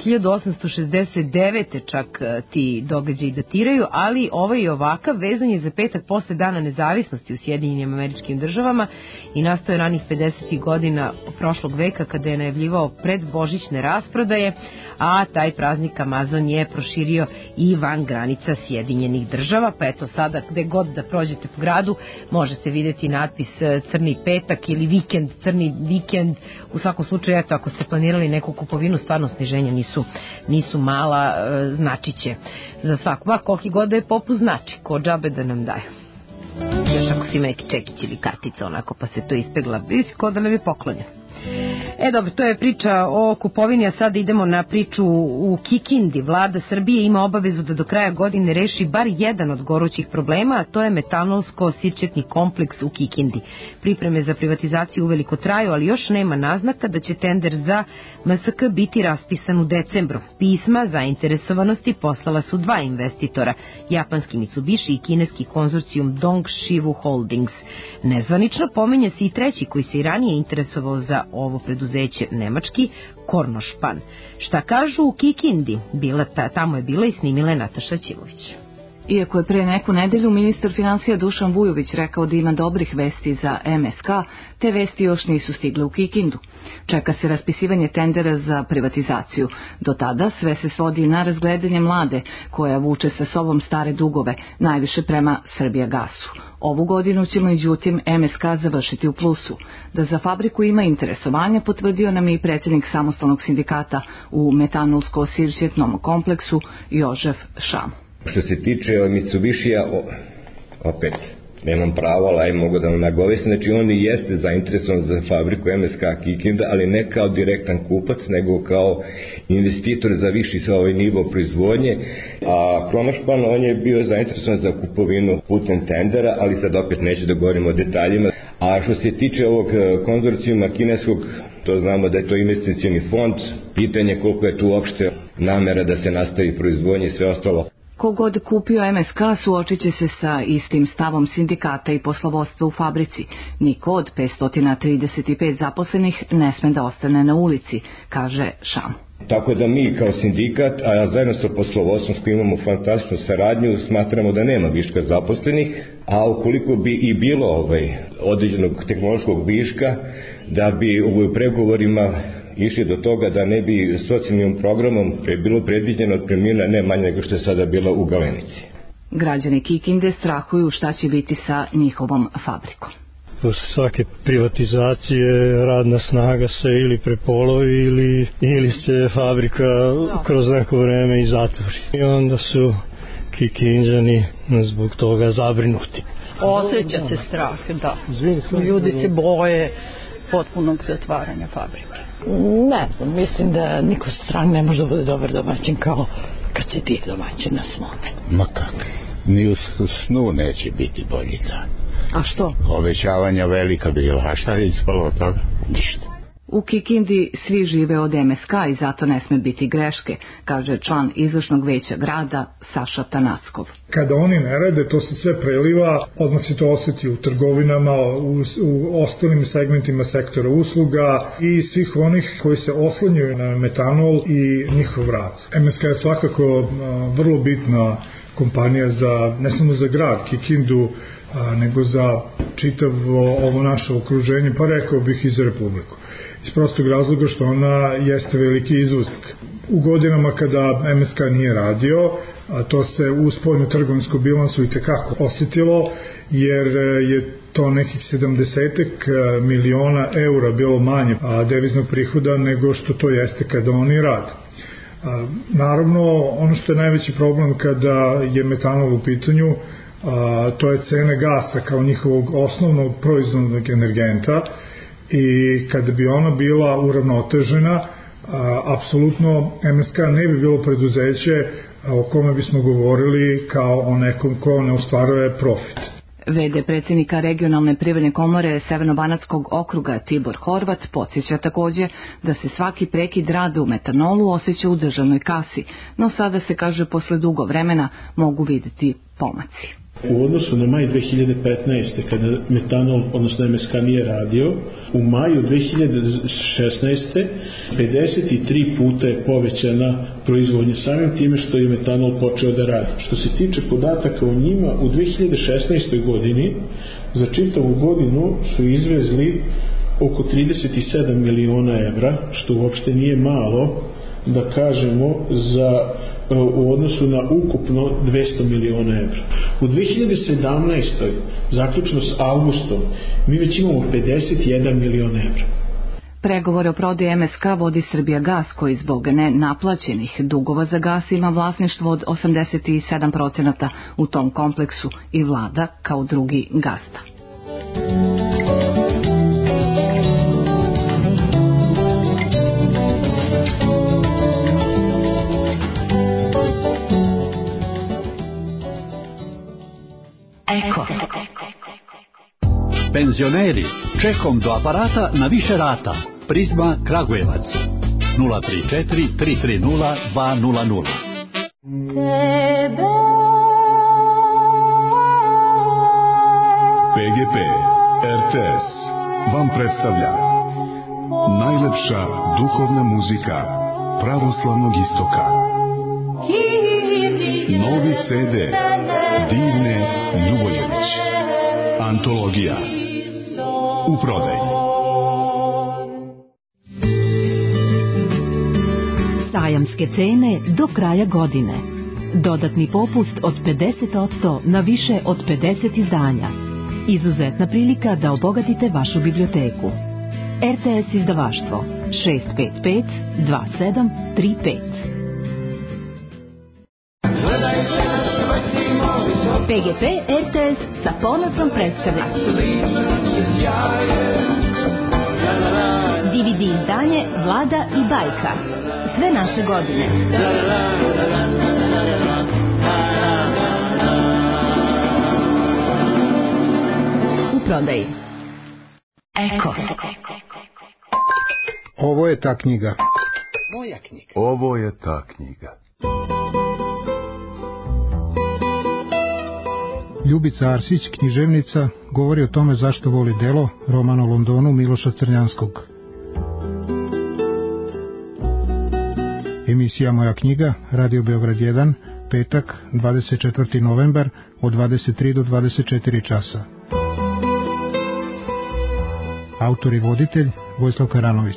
1869. čak ti događaji datiraju, ali ovaj je ovakav, vezan je za petak posle dana nezavisnosti u Sjedinjenim Američkim Državama i nastao je ranih 50. godina prošlog veka kada je najavljivao predbožićne rasprodaje, a taj praznik Amazon je proširio i van granica Sjedinjenih Država, pa eto sada gde god da prođete po gradu možete vidjeti natpis Crni petak ili vikend, crni vikend. U svakom slučaju, eto, ako ste planirali neku kupovinu, stvarno sniženja nisu mala, značiće za svaku. Ma koliki god da je popust, znači, ko džabe da nam daju. Još ako si ima neki čekić ili kartica onako pa se to ispegla, vidi ko da nam je poklonjen. Dobro, to je priča o kupovini, a sada idemo na priču u Kikindi. Vlada Srbije ima obavezu da do kraja godine reši bar jedan od gorućih problema, a to je metanolsko-sirćetni kompleks u Kikindi. Pripreme za privatizaciju uveliko traju, ali još nema naznaka da će tender za MSK biti raspisan u decembru. Pisma zainteresovanosti poslala su dva investitora, japanski Mitsubishi i kineski konzorcijum Dongshiju Holdings. Nezvanično pominje se i treći koji se i ranije interesovao za ovo preduzeće, nemački Kornošpan. Šta kažu u Kikindi? Tamo je bila i snimila je Nataša Ćilović. Iako je pre neku nedelju ministar financija Dušan Vujović rekao da ima dobrih vesti za MSK, te vesti još nisu stigle u Kikindu. Čeka se raspisivanje tendera za privatizaciju. Do tada sve se svodi na razgledanje Mlade, koja vuče sa sobom stare dugove, najviše prema Srbijagasu. Ovu godinu će međutim MSK završiti u plusu. Da za fabriku ima interesovanja potvrdio nam i predsjednik samostalnog sindikata u metanolsko-sirćetnom kompleksu Jožef Šam. Što se tiče Mitsubishija, opet nemam pravo, ali mogu da vam nagovesim, znači on i jeste zainteresovan za fabriku MSK Kikinda, ali ne kao direktan kupac, nego kao investitor za viši nivo proizvodnje, a Kronošpan, on je bio zainteresovan za kupovinu putem tendera, ali sad opet neću da govorimo o detaljima. A što se tiče ovog konzorcijuma kineskog, to znamo da je to investicioni fond, pitanje koliko je tu uopšte namera da se nastavi proizvodnje i sve ostalo. Kogod kupio MSK suočit će se sa istim stavom sindikata i poslovodstva u fabrici. Niko od 535 zaposlenih ne sme da ostane na ulici, kaže Šam. Tako da mi kao sindikat, a zajedno sa poslovodstvom s kojim imamo fantastičnu saradnju, smatramo da nema viška zaposlenih, a ukoliko bi i bilo određenog tehnološkog viška, da bi u pregovorima išli do toga da ne bi socijalnim programom bilo predviđeno otpremnina ne manje nego što je sada bila u Galenici. Građani Kikinde strahuju šta će biti sa njihovom fabrikom. Posle svake privatizacije radna snaga se ili prepolovi ili se fabrika kroz neko vreme i zatvori. I onda su Kikinđani zbog toga zabrinuti. Osjeća se strah, da. Ljudi se boje. potpunog zatvaranja fabrike? Ne znam, mislim da niko sa strane ne može da bude dobar domaćin kao kad si ti domaćin na svome. Ma kak, ni u snu neće biti bolji dan. A što? Obećavanja velika bila, a šta je ispalo od toga? Ništa. U Kikindi svi žive od MSK i zato ne sme biti greške, kaže član izvršnog veća grada Saša Tanackov. Kada oni ne rade, to se sve preliva, odmah se to osjeti u trgovinama, u ostalim segmentima sektora usluga i svih onih koji se oslanjaju na metanol i njihov rad. MSK je svakako vrlo bitna kompanija ne samo za grad Kikindu, nego za čitavo ovo naše okruženje, pa rekao bih i za Republiku. Iz prostog razloga što ona jeste veliki izvoznik. U godinama kada MSK nije radio, a to se u spoljno-trgovinskom bilansu i tekako osjetilo, jer je to nekih 70 miliona eura bilo manje deviznog prihoda nego što to jeste kada oni rade. Naravno, ono što je najveći problem kada je metanol u pitanju, to je cena gasa kao njihovog osnovnog proizvodnog energenta, i kada bi ona bila uravnotežena, apsolutno MSK ne bi bilo preduzeće o kome bismo govorili kao o nekom ko ne ostvaruje profit. VD predsjednika regionalne privredne komore Severno-Banatskog okruga Tibor Horvat podsjeća također da se svaki prekid rada u metanolu osjeća u državnoj kasi, no sada se, kaže, posle dugo vremena mogu vidjeti pomaci. U odnosu na maj 2015. kada metanol, odnosno MSK nije radio, u maju 2016. 53 puta je povećana proizvodnja samim time što je metanol počeo da radi. Što se tiče podataka o njima, u 2016. godini za čitavu godinu su izvezli oko 37 miliona evra, što uopšte nije malo, da kažemo, u odnosu na ukupno 200 miliona evra. U 2017. zaključno s avgustom mi već imamo 51 miliona evra. Pregovore o prodaji MSK vodi Srbijagas, koji zbog nenaplaćenih dugova za gas ima vlasništvo od 87% u tom kompleksu i vlada kao drugi gazda. Eko. Penzioneri, čekom do aparata na više rata. Prizma Kragujevac 034 330 200. PGP RTS vam predstavlja najlepša duhovna muzika pravoslavnog istoka. Novi CD Divne Ljuboljević. Antologija. U prodaji. Sajamske cene do kraja godine. Dodatni popust od 50% na više od 50 izdanja. Izuzetna prilika da obogatite vašu biblioteku. RTS izdavaštvo 655 2735. PGP RTS sa ponosom predstavlja DVD izdanje Vlada i bajka. Sve naše godine. U prodaji. Eko. Ovo je ta knjiga. Moja knjiga. Ovo je ta knjiga. Ljubica Arsić, književnica, govori o tome zašto voli delo, roman o Londonu Miloša Crnjanskog. Emisija Moja knjiga, Radio Beograd 1, petak, 24. novembar, od 23 do 24 časa. Autor i voditelj Vojislav Karanović.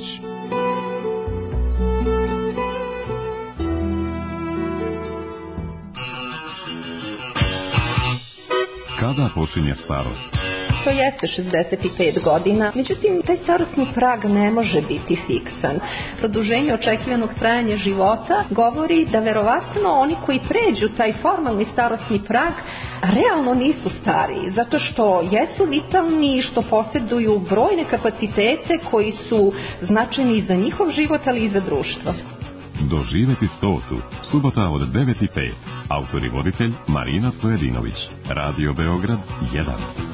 Kada počinje starost? to jeste 65 godina, međutim, taj starosni prag ne može biti fiksan. Produženje očekivanog trajanja života govori da verovatno oni koji pređu taj formalni starosni prag realno nisu stariji, zato što jesu vitalni, što posjeduju brojne kapacitete koji su značajni za njihov život, ali i za društvo. Doživeti 100. Subota od 9:05. Autor i voditelj Marina Stojedinović. Radio Beograd 1.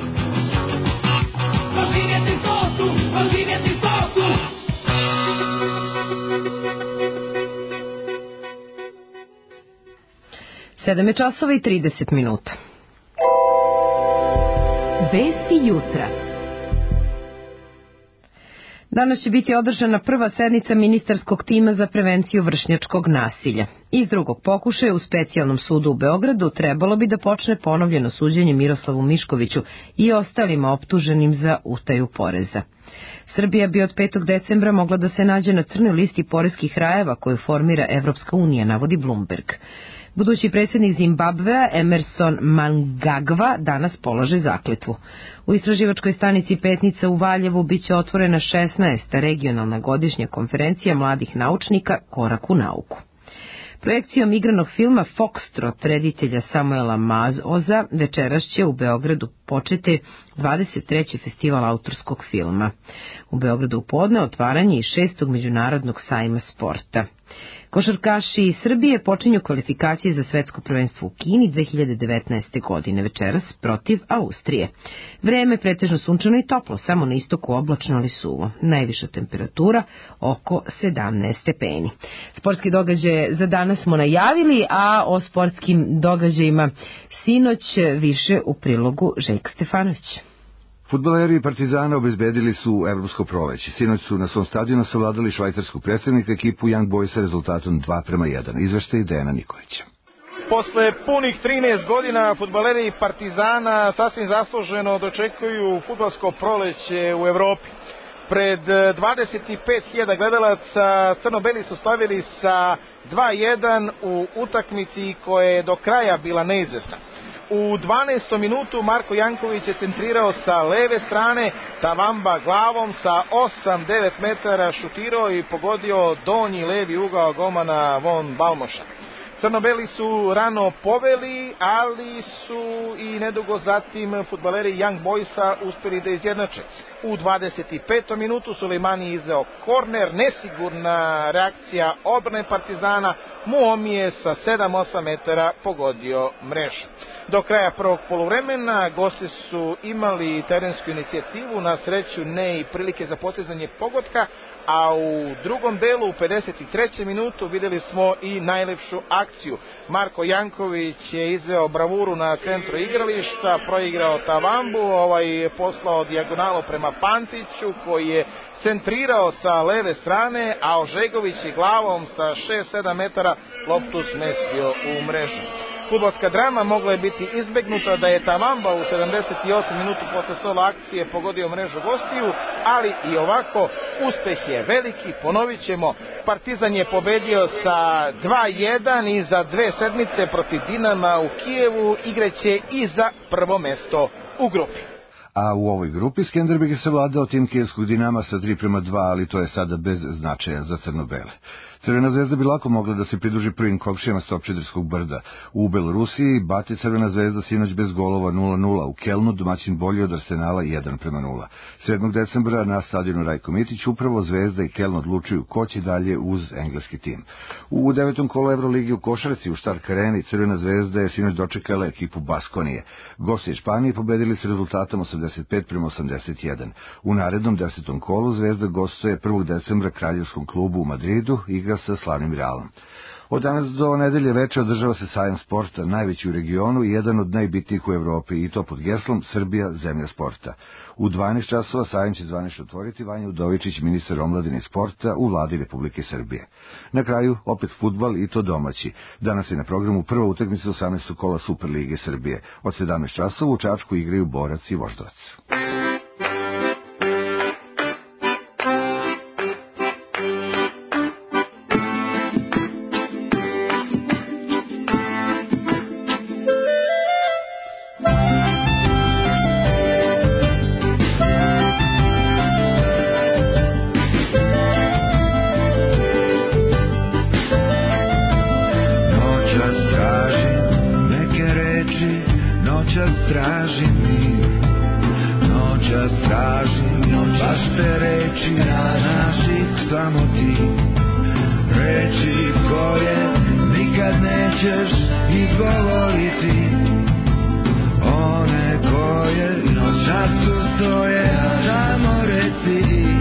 Doživjeti 100. Doživjeti 100. 7:30. Vesti jutra. Danas će biti održana prva sednica ministarskog tima za prevenciju vršnjačkog nasilja. Iz drugog pokušaja u specijalnom sudu u Beogradu trebalo bi da počne ponovljeno suđenje Miroslavu Miškoviću i ostalima optuženim za utaju poreza. Srbija bi od 5. decembra mogla da se nađe na crnoj listi poreskih rajeva koju formira Evropska unija, navodi Bloomberg. Budući predsjednik Zimbabvea Emerson Mnangagwa danas polaže zakletvu. U istraživačkoj stanici Petnica u Valjevu biće otvorena 16. regionalna godišnja konferencija mladih naučnika Korak u nauku. Projekcijom igranog filma Foxtrot reditelja Samuela Mazoza večeras će u Beogradu početi 23. festival autorskog filma. U Beogradu u podne otvaranje i 6. međunarodnog sajma sporta. Košarkaši Srbije počinju kvalifikacije za svetsko prvenstvo u Kini 2019. godine večeras protiv Austrije. Vreme pretežno sunčano i toplo, samo na istoku oblačno ali suvo. Najviša temperatura oko 17 stepeni. Sportski događaje za danas smo najavili, a o sportskim događajima sinoć više u prilogu Željka Stefanovića. Fudbaleri Partizana obezbedili su evropsko proleće. Sinoć su na svom stadionu savladali švajcarsku predstavnika ekipu Young Boysa rezultatom 2:1. Izveštaj Dejana Nikolića. Posle punih 13 godina fudbaleri Partizana sasvim zasluženo dočekuju fudbalsko proleće u Evropi. Pred 25.000 gledalaca crno-beli su slavili sa 2:1 u utakmici koja je do kraja bila neizvesna. U 12. minutu Marko Janković je centrirao sa leve strane, Tavamba glavom sa 8-9 metara šutirao i pogodio donji levi ugao golmana Von Balmoša. Crnobeli su rano poveli, ali su i nedugo zatim fudbaleri Young Boysa uspeli da izjednače. U 25. minutu Sulejmani izveo korner, nesigurna reakcija odbrane Partizana, Muomi je sa 7-8 metara pogodio mrežu. Do kraja prvog poluvremena gosti su imali terensku inicijativu, na sreću ne i prilike za postizanje pogotka, a u drugom delu, u 53. minutu, videli smo i najlepšu akciju. Marko Janković je izveo bravuru na centru igrališta, proigrao Tavambu, poslao dijagonalu prema Pantiću, koji je centrirao sa leve strane, a Ožegović je glavom sa 6-7 metara loptu smestio u mrežu. Fudbalska drama mogla je biti izbegnuta da je Tavamba u 78 minutu posle solo akcije pogodio mrežu gostiju, ali i ovako uspeh je veliki, ponovit ćemo, Partizan je pobedio sa 2:1 i za 2 sedmice protiv Dinama u Kijevu igraće i za prvo mesto u grupi. A u ovoj grupi Skenderbeg je savladao tim kijevskog Dinama sa 3:2, ali to je sada bez značaja za crno-bele. Crvena zvezda bi lako mogla da se pridruži prvim komšijama s Opčiderskog brda. U Belorusiji bati Crvena zvezda sinoć bez golova 0:0. U Kelnu domaćin bolji od Arsenala 1:0. 7. decembra na stadionu Rajko Mitić upravo Zvezda i Keln odlučuju ko će dalje uz engleski tim. U 9. kolu Euroligi u košarci u Stark Areni Crvena zvezda je sinoć dočekala ekipu Baskonije. Gosti Španije pobedili se rezultatom 85:81. U narednom 10. kolu Zvezda gostuje 1. decembra Kraljevskom klubu u Madridu, igra sa slavnim Realom. Od danas do nedelje veče održava se sajam sporta, najveći u regionu i jedan od najbitnijih u Evropi, i to pod geslom Srbija, zemlja sporta. U 12 časova sajam će zvanično otvoriti Vanja Udovičić, ministar omladine i sporta u vladi Republike Srbije. Na kraju opet fudbal, i to domaći. Danas je na programu prva utakmica 18. kola Superlige Srbije. Od 17 časova u Čačku igraju Borac i Voždovac. samo ti, reči koje nikad nećeš izgovoriti, one koje noćas tu stoje, samo reci ih.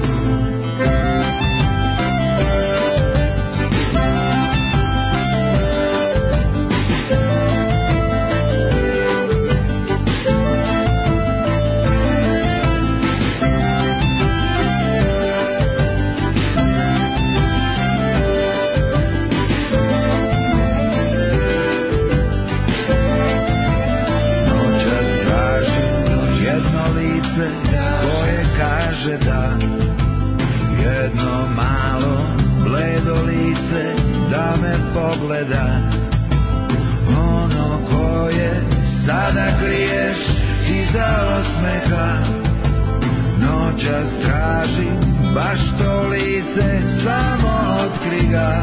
Koje kaže da, jedno malo bledo lice da me pogleda, ono koje sada kriješ iza osmeha, noćas tražim baš to lice, samo otkri ga.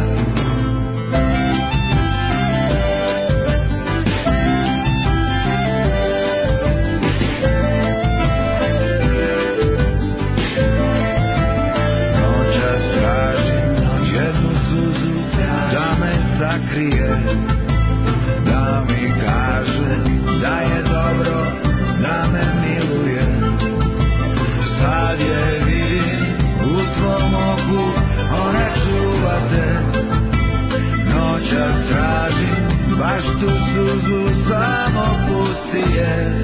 Sakrije, da mi kaže da je dobro, da me miluje. Sad je vidim u tvom oku, ona čuva te. Noćas tražim baš tu suzu, samo pusti je.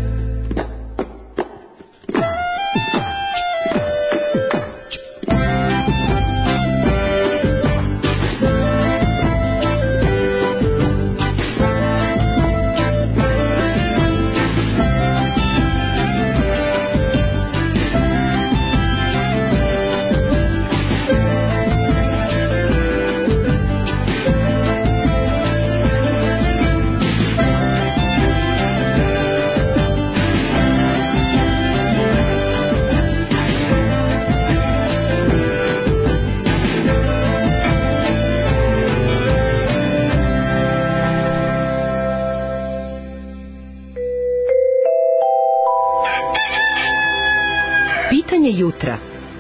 Jutra.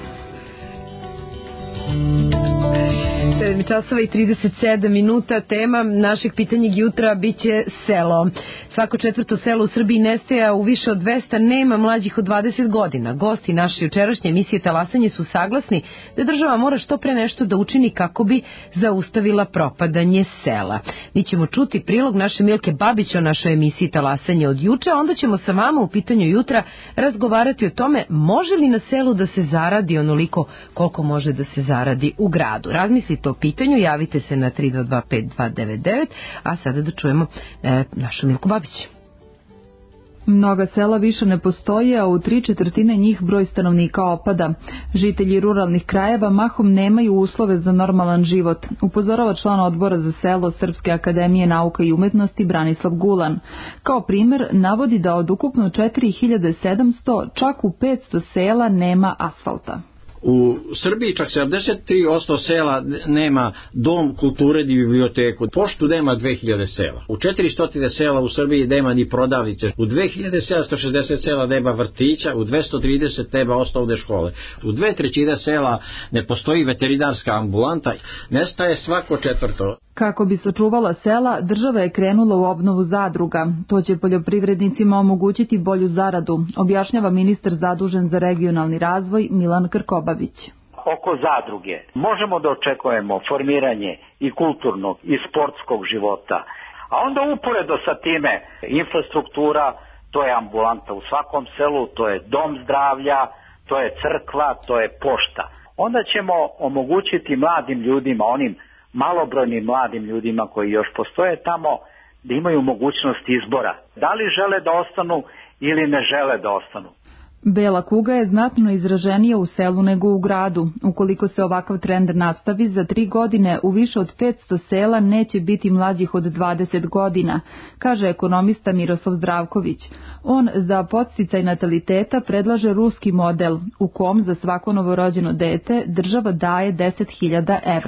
7 časova i 37 minuta. Tema našeg pitanjeg jutra biće selo. Svako četvrto selo u Srbiji nestaje, u više od 200 nema mlađih od 20 godina. Gosti naše jučerašnje emisije Talasanje su saglasni da država mora što pre nešto da učini kako bi zaustavila propadanje sela. Mi ćemo čuti prilog naše Milke Babić o našoj emisiji Talasanje od juče, a onda ćemo sa vama u pitanju jutra razgovarati o tome može li na selu da se zaradi onoliko koliko može da se zaradi u gradu. Razmislite o pitanju, javite se na 3225299, a sada da čujemo našu Milku Babić. Mnoga sela više ne postoje, a u 3/4 njih broj stanovnika opada. Žitelji ruralnih krajeva mahom nemaju uslove za normalan život, upozorava član odbora za selo Srpske akademije nauka i umetnosti Branislav Gulan. Kao primer navodi da od ukupno 4700 čak u 500 sela nema asfalta. U Srbiji čak 73% sela nema dom kulture ni biblioteku. Poštu nema 2000 sela. U 400 sela u Srbiji nema ni prodavnice. U 2760 sela nema vrtića, u 230 nema osnovne škole. U 2/3 sela ne postoji veterinarska ambulanta. Nestaje svako četvrto. Kako bi sačuvala sela, država je krenula u obnovu zadruga. To će poljoprivrednicima omogućiti bolju zaradu, objašnjava ministar zadužen za regionalni razvoj Milan Krkobabić. Oko zadruge možemo da očekujemo formiranje i kulturnog i sportskog života, a onda uporedo sa time infrastruktura, to je ambulanta u svakom selu, to je dom zdravlja, to je crkva, to je pošta. Onda ćemo omogućiti mladim ljudima, onim malobrojnim mladim ljudima koji još postoje tamo, da imaju mogućnost izbora. Da li žele da ostanu ili ne žele da ostanu. Bela kuga je znatno izraženija u selu nego u gradu. Ukoliko se ovakav trend nastavi, za 3 godine u više od 500 sela neće biti mlađih od 20 godina, kaže ekonomista Miroslav Zdravković. On za podsticaj nataliteta predlaže ruski model, u kom za svako novorođeno dete država daje 10.000 evra.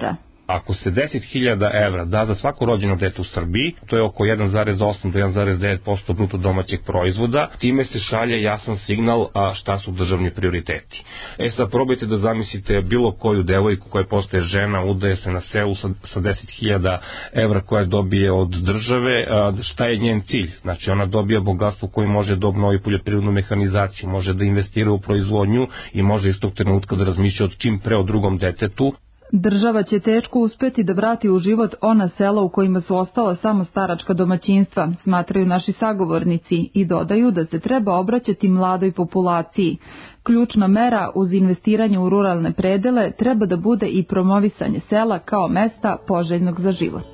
Ako se 10.000 evra da za svako rođeno dete u Srbiji, to je oko 1,8 do 1,9% bruto domaćeg proizvoda, time se šalje jasan signal šta su državni prioriteti. Sad probajte da zamislite bilo koju devojku koja postaje žena, udaje se na selu sa 10.000 evra koje dobije od države, šta je njen cilj? Znači ona dobija bogatstvo koje može da obnovi poljoprivrednu mehanizaciju, može da investira u proizvodnju i može istog trenutka da razmišlja od čim pre o drugom detetu. Država će teško uspeti da vrati u život ona sela u kojima su ostala samo staračka domaćinstva, smatraju naši sagovornici i dodaju da se treba obraćati mladoj populaciji. Ključna mera uz investiranje u ruralne predele treba da bude i promovisanje sela kao mesta poželjnog za život.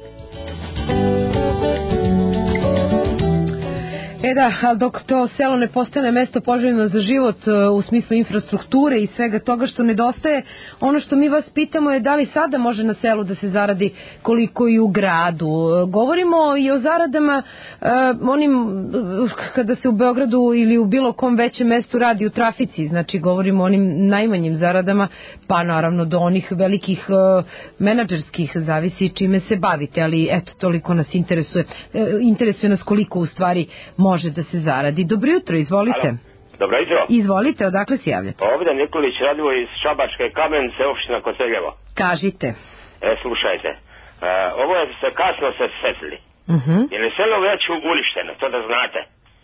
Da, ali dok to selo ne postane mesto poželjno za život u smislu infrastrukture i svega toga što nedostaje, ono što mi vas pitamo je da li sada može na selu da se zaradi koliko i u gradu. Govorimo i o zaradama onim kada se u Beogradu ili u bilo kom većem mestu radi u trafici, znači govorimo o onim najmanjim zaradama, pa naravno do onih velikih menadžerskih, zavisi čime se bavite, ali eto, toliko nas interesuje nas koliko u stvari može da se zaradi. Dobro jutro, izvolite. Halo. Dobro jutro. Izvolite, odakle se javljate? Ovdje Nikolić Radivoj iz Šabačke Kamenice, opština Koceljevo. Kažite. Slušajte, ovo je se kasno se setili. Jer je selo već uništeno, to da znate.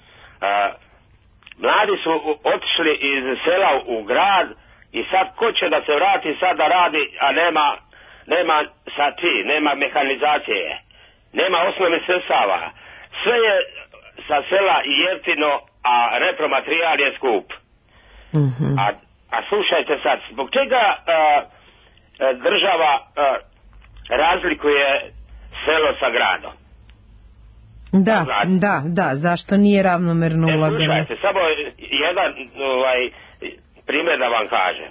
Mladi su otišli iz sela u grad i sad ko će da se vrati sad da radi, a nema nema mehanizacije, nema osnovnih sredstava. Sve je sa sela jeftino, a repromaterijal je skup. A slušajte sad, zbog čega država razlikuje selo sa gradom? Da, zašto nije ravnomerno ulaganje? Slušajte, samo jedan primjer da vam kažem.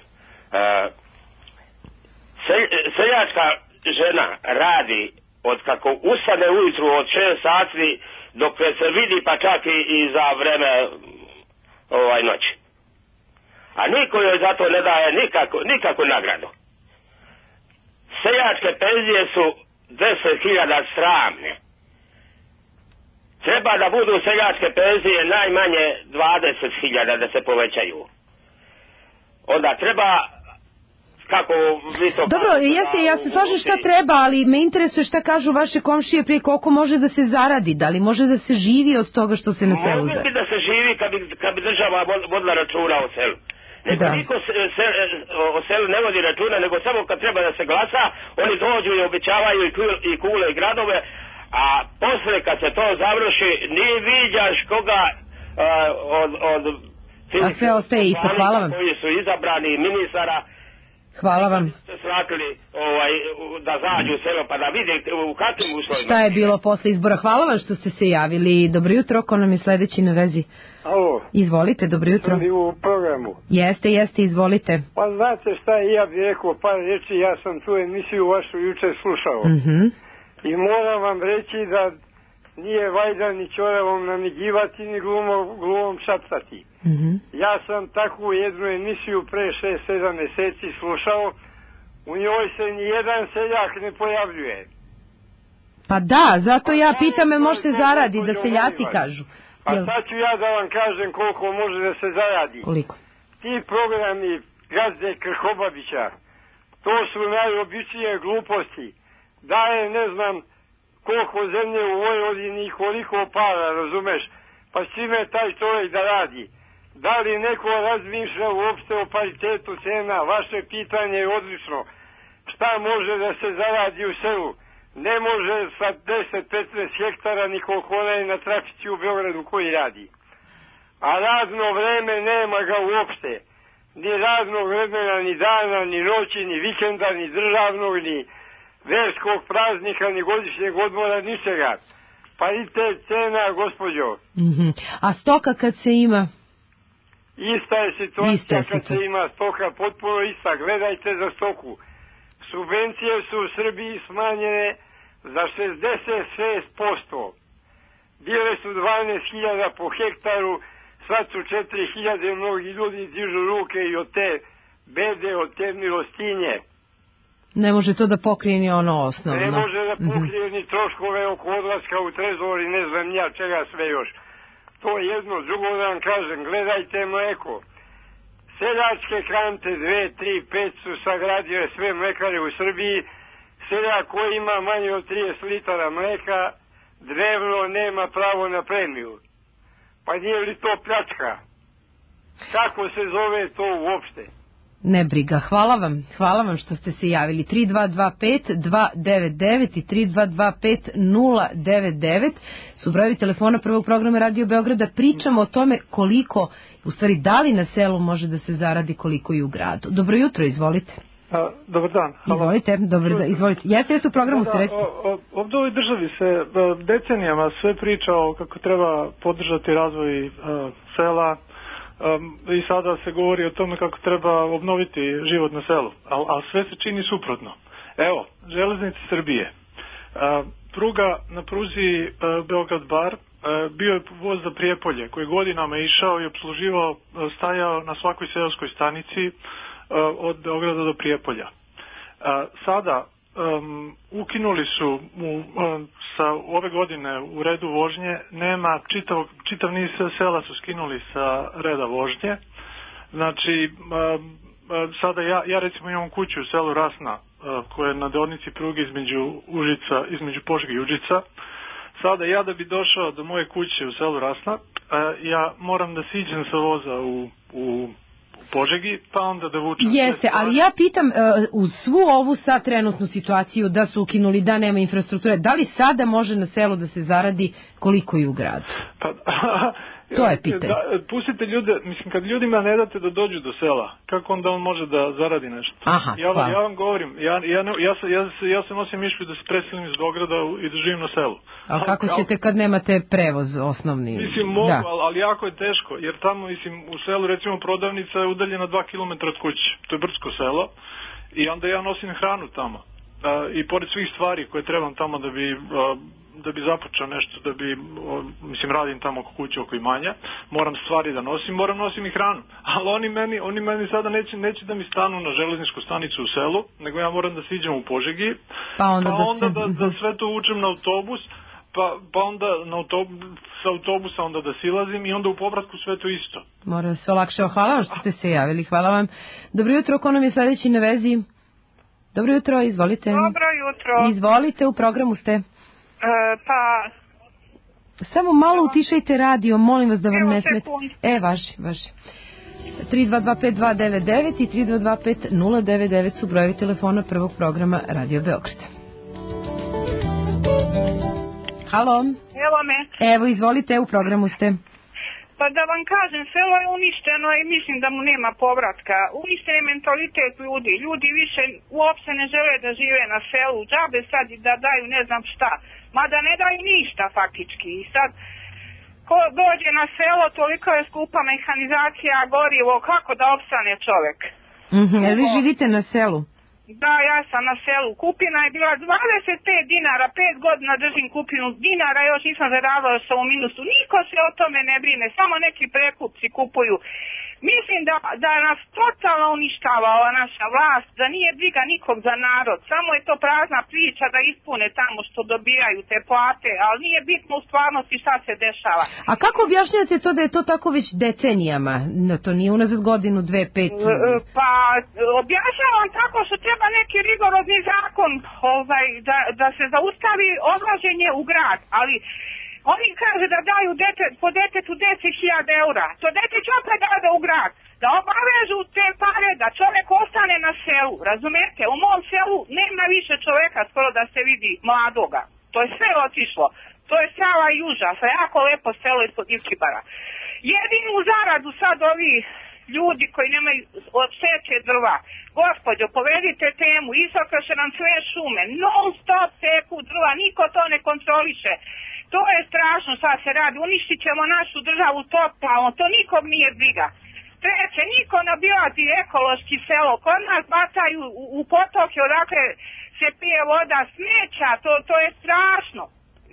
Seljačka žena radi od kako ustane ujutru od 6 sati dok se vidi pa čak i za vreme noći. A niko joj za to ne daje nikakvu nagradu. Seljačke penzije su 10.000 sramne. Treba da budu seljačke penzije najmanje 20.000 da se povećaju. Onda treba Dobro, ja se slažem šta treba, ali me interesuje šta kažu vaše komšije prije koliko može da se zaradi, da li može da se živi od toga što se na selu zaradi? Može bi da se živi kad bi država vodila računa o selu. Nego niko o selu ne vodi računa, nego samo kad treba da se glasa, oni dođu i obećavaju i kule i gradove, a posle kad se to završi, nije viđaš koga od a sve ostaje isto, hvala vam. Koji su izabrani ministara. Hvala vam. Shvatili da zađu u selo pa da vidite u kakvim uslovima. Šta je bilo posle izbora? Hvala vam što ste se javili. Dobro jutro, ko nam je sledeći na vezi? Alo. Izvolite, dobro jutro. Sam u programu. Jeste, izvolite. Pa znate šta, ja bih rekao par reči, ja sam tu emisiju vašu juče slušao. I moram vam reći da nije valjda ni ćoravom namigivati, ni glumom šaptati. Ja sam takvu jednu emisiju pre 6-7 meseci slušao, u njoj se ni jedan seljak ne pojavljuje. Pa da, zato ja pitam me može se zaradi, da seljaci kažu. A sad ću ja da vam kažem koliko može da se zaradi. Koliko? Ti programi gazde Krhobabića, to su najobičnije gluposti. Daje ne znam koliko zemlje u Vojvodini i koliko para, razumeš? Pa s čime taj čovjek da radi? Da li neko razmišlja uopšte o paritetu cena? Vaše pitanje je odlično. Šta može da se zaradi u selu? Ne može sa 10-15 hektara ni koliko onaj na trafici u Beogradu koji radi. A radno vreme nema ga uopšte. Ni radnog vremena, ni dana, ni noći, ni vikenda, ni državnog, ni verskog praznika, ni godišnjeg odmora, ničega. Paritet cena, gospođo. A stoka kad se ima? Ista je situacija kad se ima stoka, potpuno ista. Gledajte za stoku. Subvencije su u Srbiji smanjene za 66%. Bile su 12.000 po hektaru, sad su 4.000, mnogi ljudi dižu ruke i od te bede, od te milostinje. Ne može to da pokrije ni ono osnovno. Ne može da pokrije ni troškove oko odlaska u trezor i ne znam ja čega sve još. To je jedno, drugo da vam kažem, gledajte mleko. Seljačke kante 2, 3, 5 su sagradile sve mlekare u Srbiji. Seljak koji ima manje od 30 litara mleka drevno nema pravo na premiju. Pa nije li to pljačka? Kako se zove to uopšte? Ne briga, hvala vam što ste se javili. 3225-299 i 3225-099 su brojevi telefona prvog programa Radio Beograda. Pričamo o tome koliko, u stvari da li na selu može da se zaradi, koliko i u gradu. Dobro jutro, izvolite. Dobar dan. Izvolite, izvolite. Jeste u programu sredstva? Ovdje u ovoj državi se decenijama sve priča o kako treba podržati razvoj sela, i sada se govori o tome kako treba obnoviti život na selu, ali sve se čini suprotno. Evo, Železnice Srbije, pruga na pruzi Beograd-Bar, bio je voz za Prijepolje koji godinama išao i opsluživao, stajao na svakoj seoskoj stanici od Beograda do Prijepolja. Sada ukinuli su sa ove godine u redu vožnje, nema, čitav niz sela su skinuli sa reda vožnje. Znači, sada ja recimo imam kuću u selu Rasna, koja je na deonici pruge između Požege i Užica. Sada ja da bi došao do moje kuće u selu Rasna, ja moram da siđem sa voza u Požegi, pa onda da vučem. Jeste, ali ja pitam uz svu ovu sad trenutnu situaciju da su ukinuli, da nema infrastrukture, da li sada može na selu da se zaradi koliko i u gradu? To je pitanje. Pustite ljude, mislim, kad ljudima ne date da dođu do sela, kako onda on može da zaradi nešto? Ja vam govorim, ja se nosim mišlju da se preselim iz Beograda i da živim na selu. A kako ćete kad nemate prevoz osnovni? Mislim, mogu, ali jako je teško, jer tamo, mislim, u selu, recimo, prodavnica je udaljena 2 km od kuće. To je brdsko selo i onda ja nosim hranu tamo. I pored svih stvari koje trebam tamo da bi započeo nešto, da bi, mislim, radim tamo oko kuće, oko imanja, moram stvari da nosim i hranu. Ali oni meni sada neće da mi stanu na železničku stanicu u selu, nego ja moram da siđem u Požegi, pa onda da sve to vučem na autobus, pa onda sa autobusa onda da silazim i onda u povratku sve to isto. Mora se olakšao. Hvala vam što ste se javili, hvala vam. Dobro jutro, ko nam je sledeći na vezi? Dobro jutro, izvolite. Dobro jutro. Izvolite, u programu ste. Samo malo utišajte radio, molim vas da vam ne smete. Vaši. 3225-299 i 3225-099 su brojevi telefona prvog programa Radio Beograda. Halo. Evo me. Evo, izvolite, u programu ste. Pa da vam kažem, selo je uništeno i mislim da mu nema povratka. Uništen je mentalitet ljudi. Ljudi više uopšte ne žele da žive na selu. Džabe sad da daju ne znam šta. Mada ne daju ništa faktički. I sad, ko dođe na selo, toliko je skupa mehanizacija, gorivo, kako da opstane čovek. Jel vi živite na selu? Da, ja sam na selu. Kupina je bila 25 dinara, 5 godina držim kupinu dinara, još nisam zaradila što sam u minusu. Niko se o tome ne brine, samo neki prekupci kupuju. Mislim da nas totalno uništava ova naša vlast, da nije briga nikog za narod. Samo je to prazna priča da ispune tamo što dobijaju te plate, ali nije bitno u stvarnosti šta se dešava. A kako objašnjate to da je to tako već decenijama? No, to nije unazad godinu, 2, 5? Pa objašnjavam tako što treba neki rigorozni zakon da se zaustavi odlaženje u grad, ali oni kaže da daju po detetu 10.000 eura. To dete će opet dade u grad. Da obavežu te pare da čovjek ostane na selu. Razumete? U mom selu nema više čovjeka skoro da se vidi mladoga. To je sve otišlo. To je strava i užas. Jako lepo selo ispod Ivčibara. Jedinu zaradu sad ovi ljudi koji nemaju seče drva. Gospodjo, povedite temu. Isokaše nam sve šume. Non stop seku drva. Niko to ne kontroliše. To je strašno šta se radi, uništit ćemo našu državu totalno, to nikom nije briga. Treće, niko nabilazi ekološki selo, kod nas bacaju u potoke odakle se pije voda, smeća, to je strašno.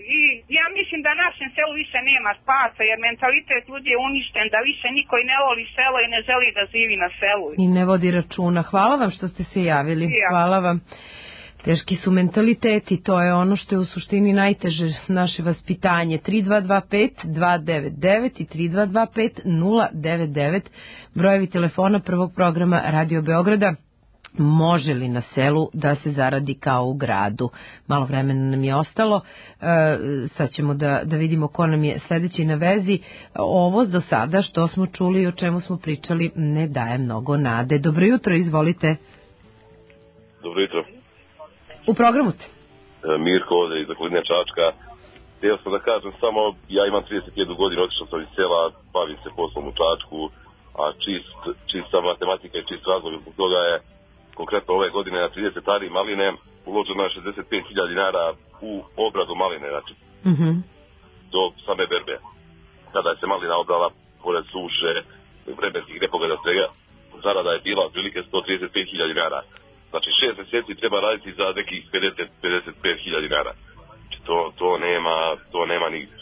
i ja mislim da našem selu više nema spasa, jer mentalitet ljudi je uništen, da više niko i ne voli selo i ne želi da živi na selu. I ne vodi računa. Hvala vam što ste se javili. Hvala vam. Teški su mentaliteti, to je ono što je u suštini najteže, naše vaspitanje. 3225-299 i 3225-099, brojevi telefona prvog programa Radio Beograda. Može li na selu da se zaradi kao u gradu? Malo vremena nam je ostalo, sad ćemo da vidimo ko nam je sledeći na vezi. Ovo do sada što smo čuli i o čemu smo pričali ne daje mnogo nade. Dobro jutro, izvolite. Dobro jutro. U programu ste. Mirko ovdje iz okoline Čačka. Htio sam da kažem samo, ja imam 31 godinu, otišao sam iz sela, bavim se poslom u Čačku, a čista matematika i čist razlog, zbog toga je konkretno ove godine na 30 ari maline uloženo je 65.000 dinara u obradu maline, znači do same berbe. Kada je se malina obrala, pored suše, vremenskih nepogoda svega, zarada je bila otprilike 135.000 dinara. Znači 6 mjeseci treba raditi za nekih 55.000 dinara. Znači to nema nigdje.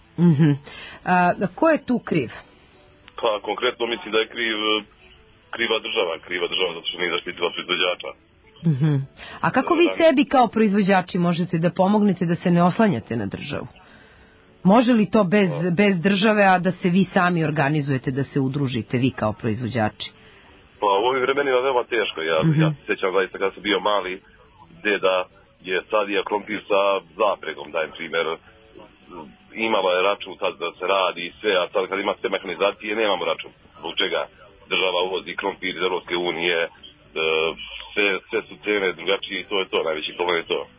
Ko je tu kriv? Pa konkretno mislim da je kriva država zato što nije zaštitila proizvođača. A kako vi sebi kao proizvođači možete da pomognete da se ne oslanjate na državu? Može li to bez države, a da se vi sami organizujete, da se udružite vi kao proizvođači? Pa u ovim vremenima veoma teško. Ja se sjećam zaista kada sam bio mali, deda je sadija krompir sa zapregom, dajem primjer. Imala je račun tad da se radi i sve, a sad kad ima sve mehanizacije nemamo račun. Zbog čega država uvozi krompir iz Europske unije, sve su cene drugačije i to je to, najveći problem je to.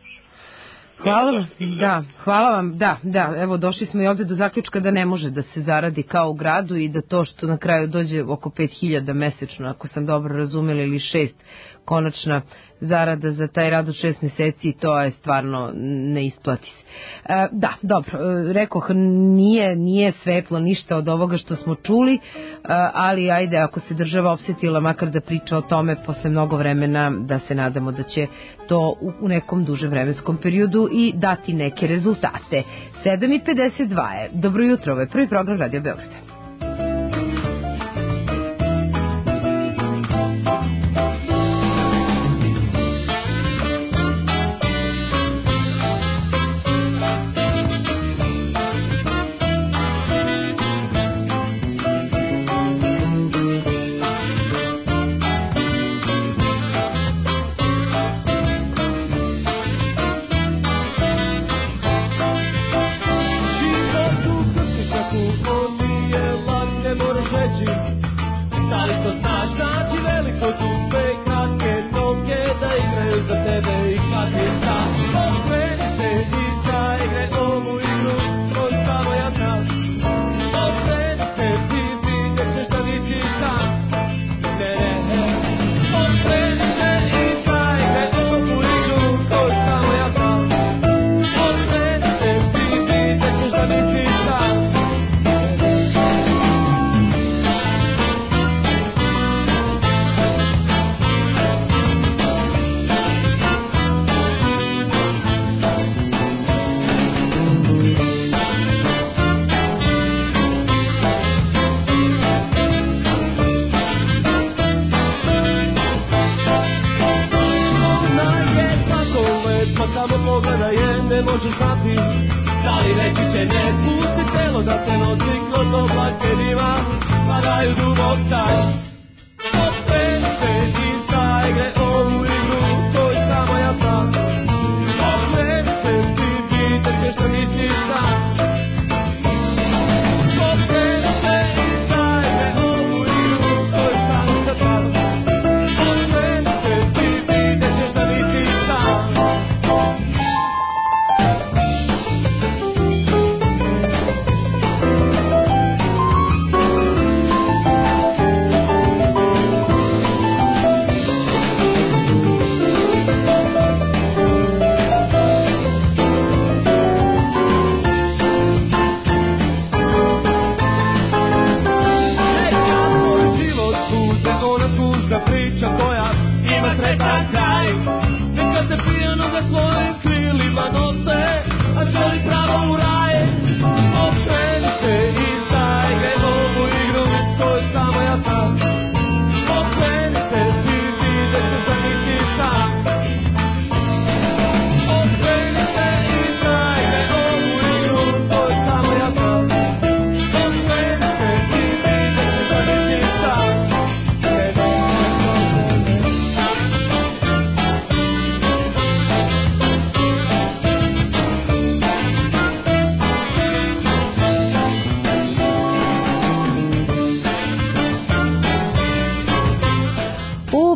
Hvala vam, da, evo došli smo i ovdje do zaključka da ne može da se zaradi kao u gradu i da to što na kraju dođe oko 5.000 mesečno, ako sam dobro razumela, ili 6 konačna zarada za taj rad od 6 mjeseci, to je stvarno ne isplati se. Da, dobro, rekoh, nije svetlo ništa od ovoga što smo čuli, ali ajde, ako se država opsetila makar da priča o tome posle mnogo vremena, da se nadamo da će to u nekom dužem vremenskom periodu i dati neke rezultate. 7:52 je. Dobro jutro, ovo je prvi program Radio Beograda.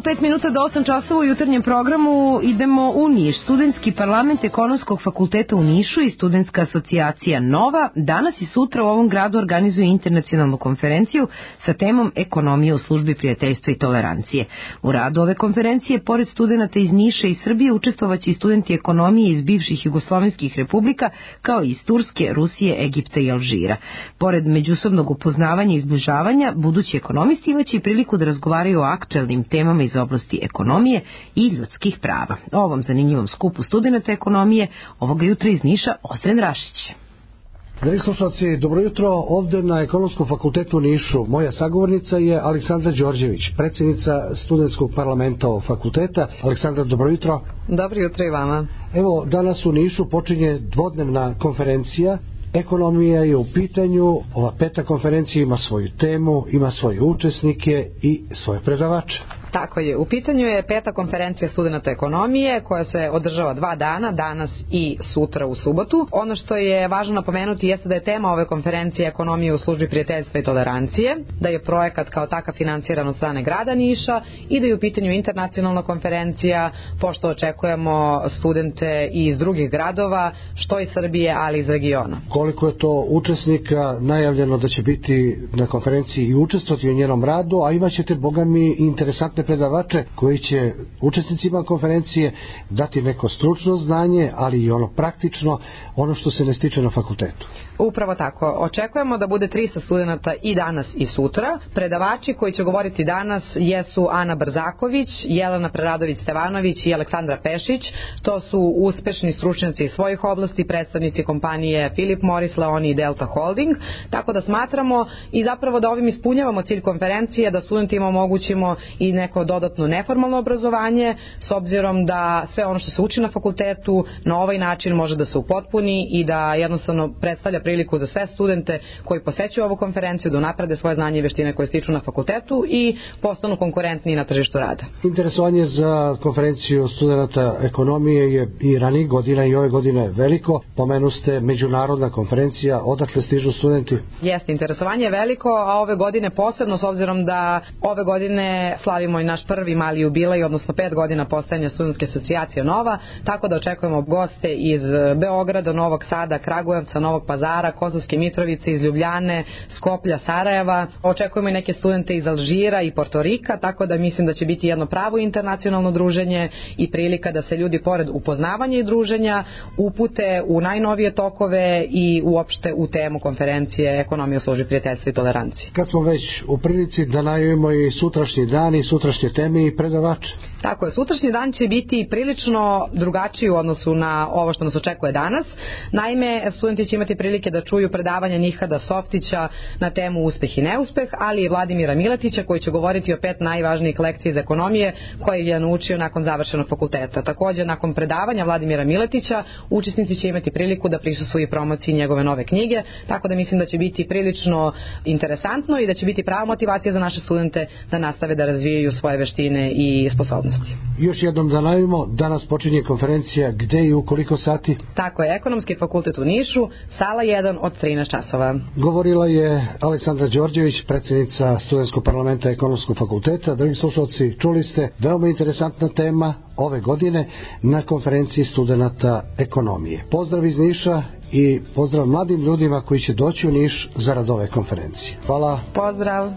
5 minuta do 8 časova u jutarnjem programu idemo u Niš. Studentski parlament Ekonomskog fakulteta u Nišu i Studentska asocijacija Nova danas i sutra u ovom gradu organizuje internacionalnu konferenciju sa temom Ekonomija u službi prijateljstva i tolerancije. U radu ove konferencije, pored studenta iz Niša i Srbije, učestvovaće i studenti ekonomije iz bivših jugoslovenskih republika, kao i iz Turske, Rusije, Egipta i Alžira. Pored međusobnog upoznavanja i izbližavanja, budući ekonomisti imaće i priliku da razgovaraju o aktuelnim temama iz oblasti ekonomije i ljudskih prava. O ovom zanimljivom skupu studenta ekonomije ovoga jutra iz Niša Osren Rašić. Dragi slušalci, dobro jutro. Ovde na Ekonomskom fakultetu u Nišu moja sagovornica je Aleksandra Đorđević, predsjednica studentskog parlamenta ovog fakulteta. Aleksandra, dobro jutro. Dobro jutro i vama. Evo, danas u Nišu počinje dvodnevna konferencija. Ekonomija je u pitanju. Ova peta konferencija ima svoju temu, ima svoje učesnike i svoje predavače. Tako je. U pitanju je peta konferencija studenta ekonomije koja se održava 2 dana, danas i sutra u subotu. Ono što je važno napomenuti jeste da je tema ove konferencije Ekonomija u službi prijateljstva i tolerancije, da je projekat kao takav financiran od strane grada Niša i da je u pitanju internacionalna konferencija, pošto očekujemo studente iz drugih gradova, što iz Srbije, ali iz regiona. Koliko je to učesnika najavljeno da će biti na konferenciji i učestvovati u njenom radu, a imaćete, boga mi, interesantne predavače koji će učesnicima konferencije dati neko stručno znanje, ali i ono praktično, ono što se ne stiče na fakultetu. Upravo tako. Očekujemo da bude 300 studenta i danas i sutra. Predavači koji će govoriti danas jesu Ana Brzaković, Jelena Preradović-Stevanović i Aleksandra Pešić. To su uspešni stručnjaci iz svojih oblasti, predstavnici kompanije Philip Morris, Leoni i Delta Holding. Tako da smatramo i zapravo da ovim ispunjavamo cilj konferencije, da studentima omogućimo i neko dodatno neformalno obrazovanje, s obzirom da sve ono što se uči na fakultetu na ovaj način može da se upotpuni i da jednostavno predstavlja priliku za sve studente koji posećuju ovu konferenciju da unaprede svoje znanje i veštine koje stiču na fakultetu i postanu konkurentni na tržištu rada. Interesovanje za konferenciju studenta ekonomije je i ranijih godina i ove godine veliko. Pomenuste međunarodna konferencija, odakle stižu studenti? Jeste, interesovanje je veliko, a ove godine posebno, s obzirom da ove godine slavimo i naš prvi mali jubilej, odnosno 5 godina postojanja Studentske asocijacije Nova, tako da očekujemo goste iz Beograda, Novog Sada, Kragujevca, Novog Pazara, Kosovske Mitrovice, iz Ljubljane, Skoplja, Sarajeva. Očekujemo i neke studente iz Alžira i Portorika, tako da mislim da će biti jedno pravo internacionalno druženje i prilika da se ljudi pored upoznavanja i druženja upute u najnovije tokove i uopšte u temu konferencije Ekonomija u službi prijateljstva i tolerancije. Kad smo već u prilici da najavimo i sutrašnji dan i sutrašnje teme i predavače. Tako je, sutrašnji dan će biti prilično drugačiji u odnosu na ovo što nas očekuje danas. Naime, studenti će imati prilike da čuju predavanja Nihada Softića na temu uspeh i neuspeh, ali i Vladimira Miletića koji će govoriti o 5 najvažnijih lekcija iz ekonomije koje je naučio nakon završenog fakulteta. Također, nakon predavanja Vladimira Miletića, učesnici će imati priliku da prisustvuju i promociji njegove nove knjige, tako da mislim da će biti prilično interesantno i da će biti prava motivacija za naše studente da nastave da razvijaju svoje veštine i sposobnosti. Još jednom da najavimo, danas počinje konferencija, gde i u koliko sati? Tako je, Ekonomski fakultet u Nišu, sala 1 od 13 časova. Govorila je Aleksandra Đorđević, predsjednica Studentskog parlamenta Ekonomskog fakulteta. Dragi slušalci, čuli ste, veoma interesantna tema ove godine na konferenciji studenta ekonomije. Pozdrav iz Niša i pozdrav mladim ljudima koji će doći u Niš zarad ove konferencije. Hvala. Pozdrav.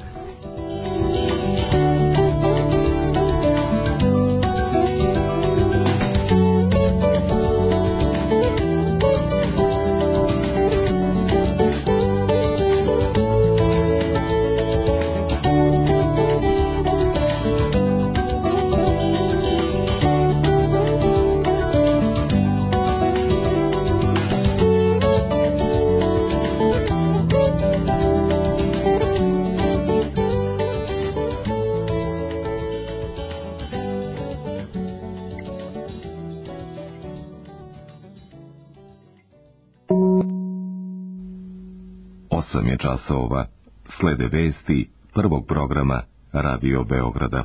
Časova. Slede vesti prvog programa Radio Beograda.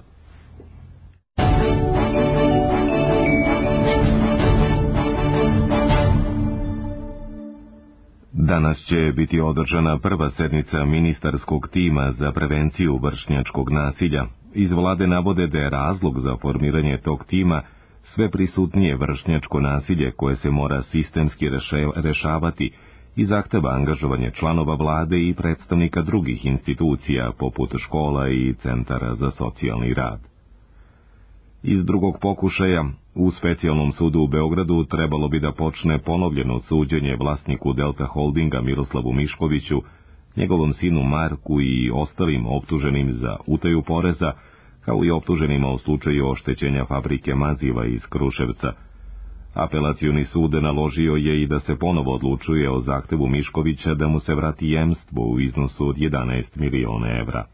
Danas će biti održana prva sednica ministarskog tima za prevenciju vršnjačkog nasilja. Iz vlade navode da je razlog za formiranje tog tima sve prisutnije vršnjačko nasilje koje se mora sistemski rešavati i zahteva angažovanje članova vlade i predstavnika drugih institucija poput škola i centara za socijalni rad. Iz drugog pokušaja, u specijalnom sudu u Beogradu trebalo bi da počne ponovljeno suđenje vlasniku Delta Holdinga Miroslavu Miškoviću, njegovom sinu Marku i ostalim optuženim za utaju poreza, kao i optuženima u slučaju oštećenja fabrike maziva iz Kruševca. Apelacioni sud naložio je i da se ponovo odlučuje o zahtevu Miškovića da mu se vrati jemstvo u iznosu od 11 miliona evra.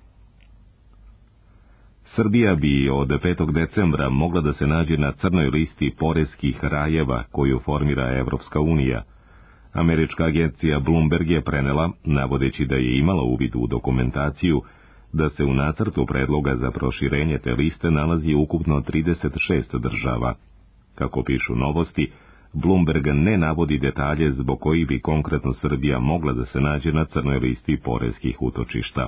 Srbija bi od 5. decembra mogla da se nađe na crnoj listi poreskih rajeva koju formira Evropska unija. Američka agencija Bloomberg je prenela, navodeći da je imala uvid u dokumentaciju, da se u nacrtu predloga za proširenje te liste nalazi ukupno 36 država. Kako pišu Novosti, Bloomberg ne navodi detalje zbog koji bi konkretno Srbija mogla da se nađe na crnoj listi poreskih utočišta.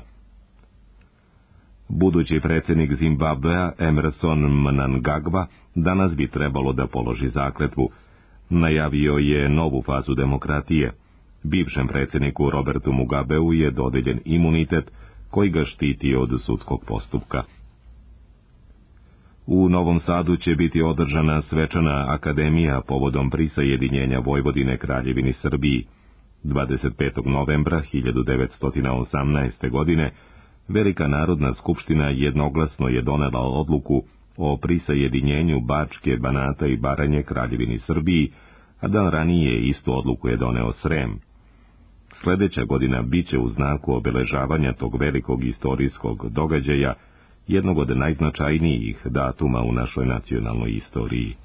Budući predsjednik Zimbabvea Emerson Mnangagwa danas bi trebalo da položi zakletvu. Najavio je novu fazu demokratije. Bivšem predsjedniku Robertu Mugabeu je dodeljen imunitet koji ga štiti od sudskog postupka. U Novom Sadu će biti održana svečana akademija povodom prisajedinjenja Vojvodine Kraljevini Srbiji. 25. novembra 1918. godine Velika Narodna skupština jednoglasno je donela odluku o prisajedinjenju Bačke, Banata i Baranje Kraljevini Srbiji, a dan ranije istu odluku je doneo Srem. Sledeća godina biće u znaku obeležavanja tog velikog istorijskog događaja, jednog od najznačajnijih datuma u našoj nacionalnoj istoriji.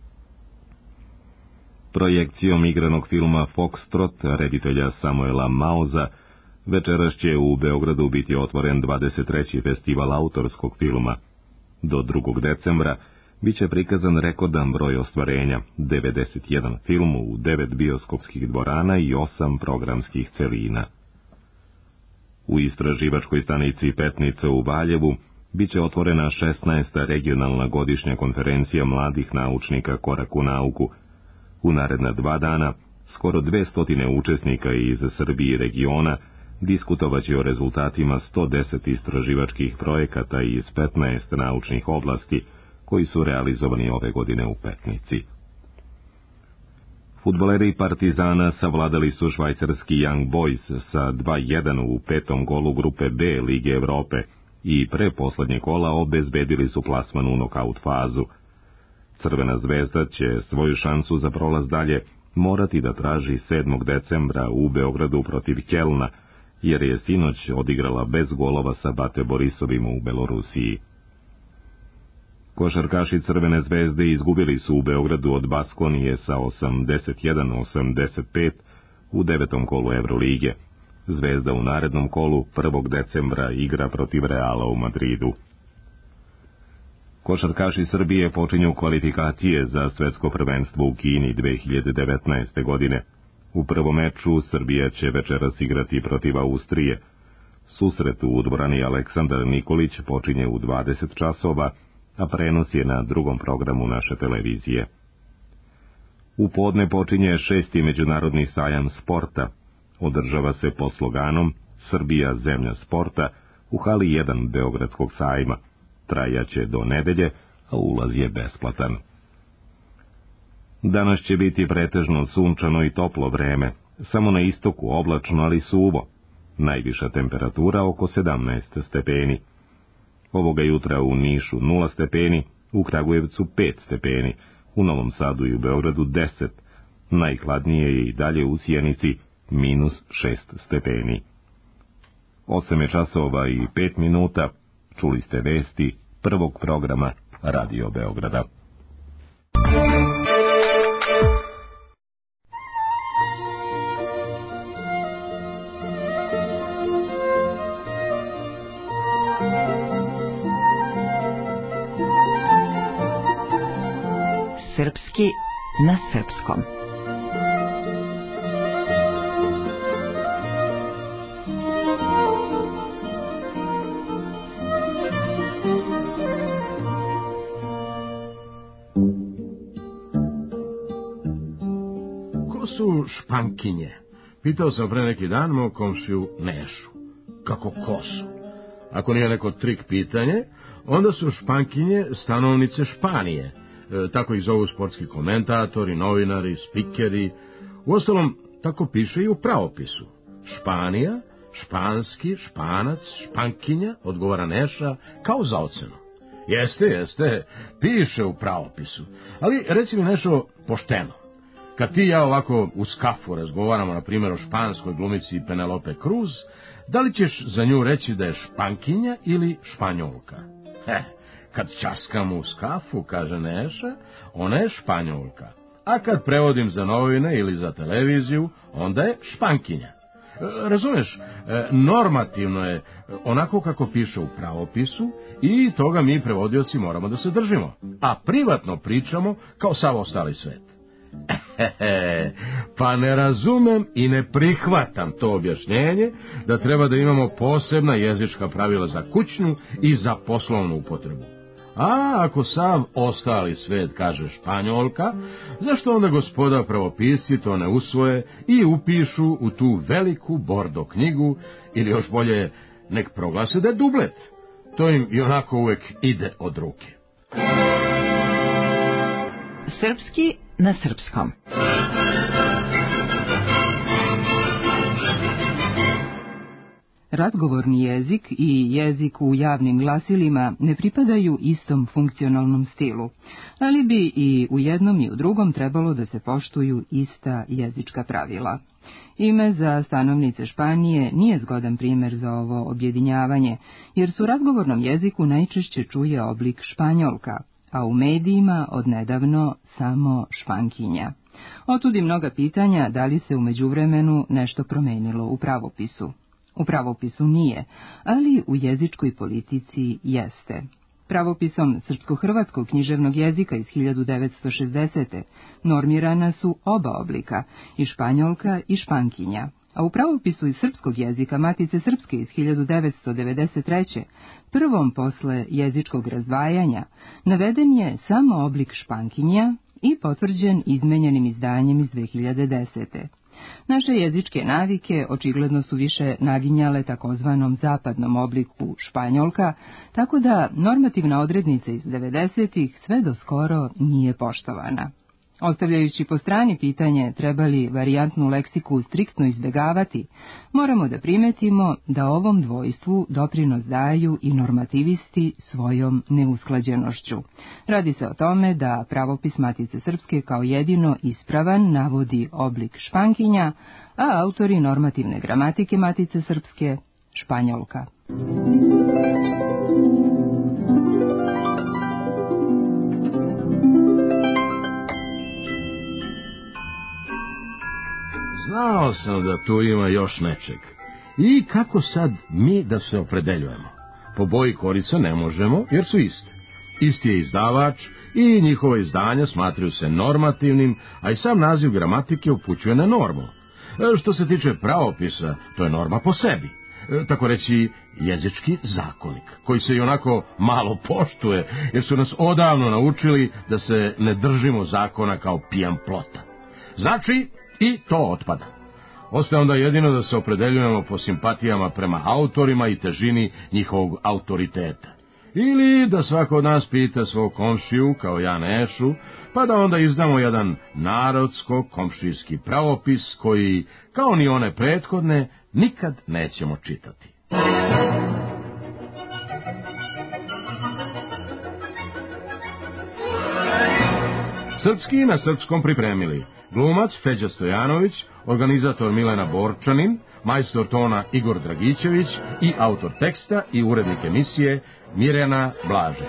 Projekcijom igranog filma Foxtrot reditelja Samuela Maoza večeras će u Beogradu biti otvoren 23. festival autorskog filma. Do 2. decembra biće prikazan rekordan broj ostvarenja, 91 film u 9 bioskopskih dvorana i 8 programskih celina. U istraživačkoj stanici Petnica u Valjevu biće otvorena 16. regionalna godišnja konferencija mladih naučnika Korak u nauku. U naredna 2 dana skoro 200 učesnika iz Srbije i regiona diskutovaće o rezultatima 110 istraživačkih projekata iz 15 naučnih oblasti koji su realizovani ove godine u Petnici. Fudbaleri Partizana savladali su švajcarski Young Boys sa 2:1 u 5. kolu grupe B Lige Evrope i pre poslednje kola obezbedili su plasman u nokaut fazu. Crvena zvezda će svoju šansu za prolaz dalje morati da traži 7. decembra u Beogradu protiv Kelna, jer je sinoć odigrala bez golova sa Bate Borisovim u Belorusiji. Košarkaši Crvene zvezde izgubili su u Beogradu od Baskonije sa 81-85 u 9. kolu Evrolige. Zvezda u narednom kolu 1. decembra igra protiv Reala u Madridu. Košarkaši Srbije počinju kvalifikacije za svetsko prvenstvo u Kini 2019. godine. U prvom meču Srbija će večeras igrati protiv Austrije. Susret u dvorani Aleksandar Nikolić počinje u 20 časova, a prenos je na drugom programu naše televizije. U podne počinje 6. međunarodni sajam sporta. Održava se pod sloganom Srbija zemlja sporta u hali 1 Beogradskog sajma. Trajaće do nedelje, a ulaz je besplatan. Danas će biti pretežno sunčano i toplo vreme, samo na istoku oblačno, ali suvo. Najviša temperatura oko 17 stepeni. Ovoga jutra u Nišu 0 stepeni, u Kragujevcu 5 stepeni, u Novom Sadu i u Beogradu 10. Najhladnije je i dalje u Sjenici -6 stepeni. 8 časova i 5 minuta, čuli ste vesti prvog programa Radio Beograda. Srpski na srpskom. su špankinje? Pitao sam pre neki dan mog komšiju Nešu. Kako ko su? Ako nije neko trik pitanje, onda su špankinje stanovnice Španije. Tako ih zovu sportski komentatori, novinari, spikeri. Uostalom, tako piše i u pravopisu. Španija, španski, španac, špankinja, odgovara Neša, kao za ocenu. Jeste, piše u pravopisu. Ali reci mi Nešo pošteno. Kad ti i ja ovako u skafu razgovaramo, na primjer, o španskoj glumici Penelope Cruz, da li ćeš za nju reći da je špankinja ili španjolka? Kad časkam u skafu, kaže Neša, ona je španjolka. A kad prevodim za novine ili za televiziju, onda je špankinja. Razumeš, normativno je onako kako piše u pravopisu i toga mi prevodioci moramo da se držimo. A privatno pričamo kao sav ostali svet. Pa ne razumem i ne prihvatam to objašnjenje da treba da imamo posebna jezička pravila za kućnu i za poslovnu upotrebu. A ako sav ostali svet kaže španjolka, zašto onda gospoda pravopisci to ne usvoje i upišu u tu veliku bordo knjigu, ili još bolje nek proglase da je dublet? To im i onako uvek ide od ruke. Srpski na srpskom. Razgovorni jezik i jezik u javnim glasilima ne pripadaju istom funkcionalnom stilu, ali bi i u jednom i u drugom trebalo da se poštuju ista jezička pravila. Ime za stanovnice Španije nije zgodan primer za ovo objedinjavanje, jer su u razgovornom jeziku najčešće čuje oblik španjolka, a u medijima odnedavno samo špankinja. Otud i mnoga pitanja da li se u međuvremenu nešto promenilo u pravopisu. U pravopisu nije, ali u jezičkoj politici jeste. Pravopisom srpsko-hrvatskog književnog jezika iz 1960. normirana su oba oblika, i španjolka i špankinja, a u pravopisu iz srpskog jezika Matice Srpske iz 1993. prvom posle jezičkog razdvajanja naveden je samo oblik špankinja i potvrđen izmenjenim izdanjem iz 2010. Naše jezičke navike očigledno su više naginjale takozvanom zapadnom obliku španjolka, tako da normativna odrednica iz 90-ih sve do skoro nije poštovana. Ostavljajući po strani pitanje treba li varijantnu leksiku striktno izbjegavati, moramo da primetimo da ovom dvojstvu doprinos daju i normativisti svojom neusklađenošću. Radi se o tome da pravopis Matice Srpske kao jedino ispravan navodi oblik špankinja, a autori normativne gramatike Matice Srpske španjolka. Znao sam da tu ima još nečeg. I kako sad mi da se opredeljujemo? Po boji korica ne možemo, jer su iste. Isti je izdavač i njihova izdanja smatraju se normativnim, a i sam naziv gramatike upućuje na normu. Što se tiče pravopisa, to je norma po sebi. Tako reći jezički zakonik, koji se i onako malo poštuje, jer su nas odavno naučili da se ne držimo zakona kao pijan plota. Znači, i to otpada. Ostaje onda jedino da se opredeljujemo po simpatijama prema autorima i težini njihovog autoriteta. Ili da svako od nas pita svog komšiju, kao ja Nešu, pa da onda izdamo jedan narodsko-komšijski pravopis koji, kao ni one prethodne, nikad nećemo čitati. Srpski na srpskom pripremili glumac Feđa Stojanović, organizator Milena Borčanin, majstor tona Igor Dragićević i autor teksta i urednik emisije Mirjana Blažić.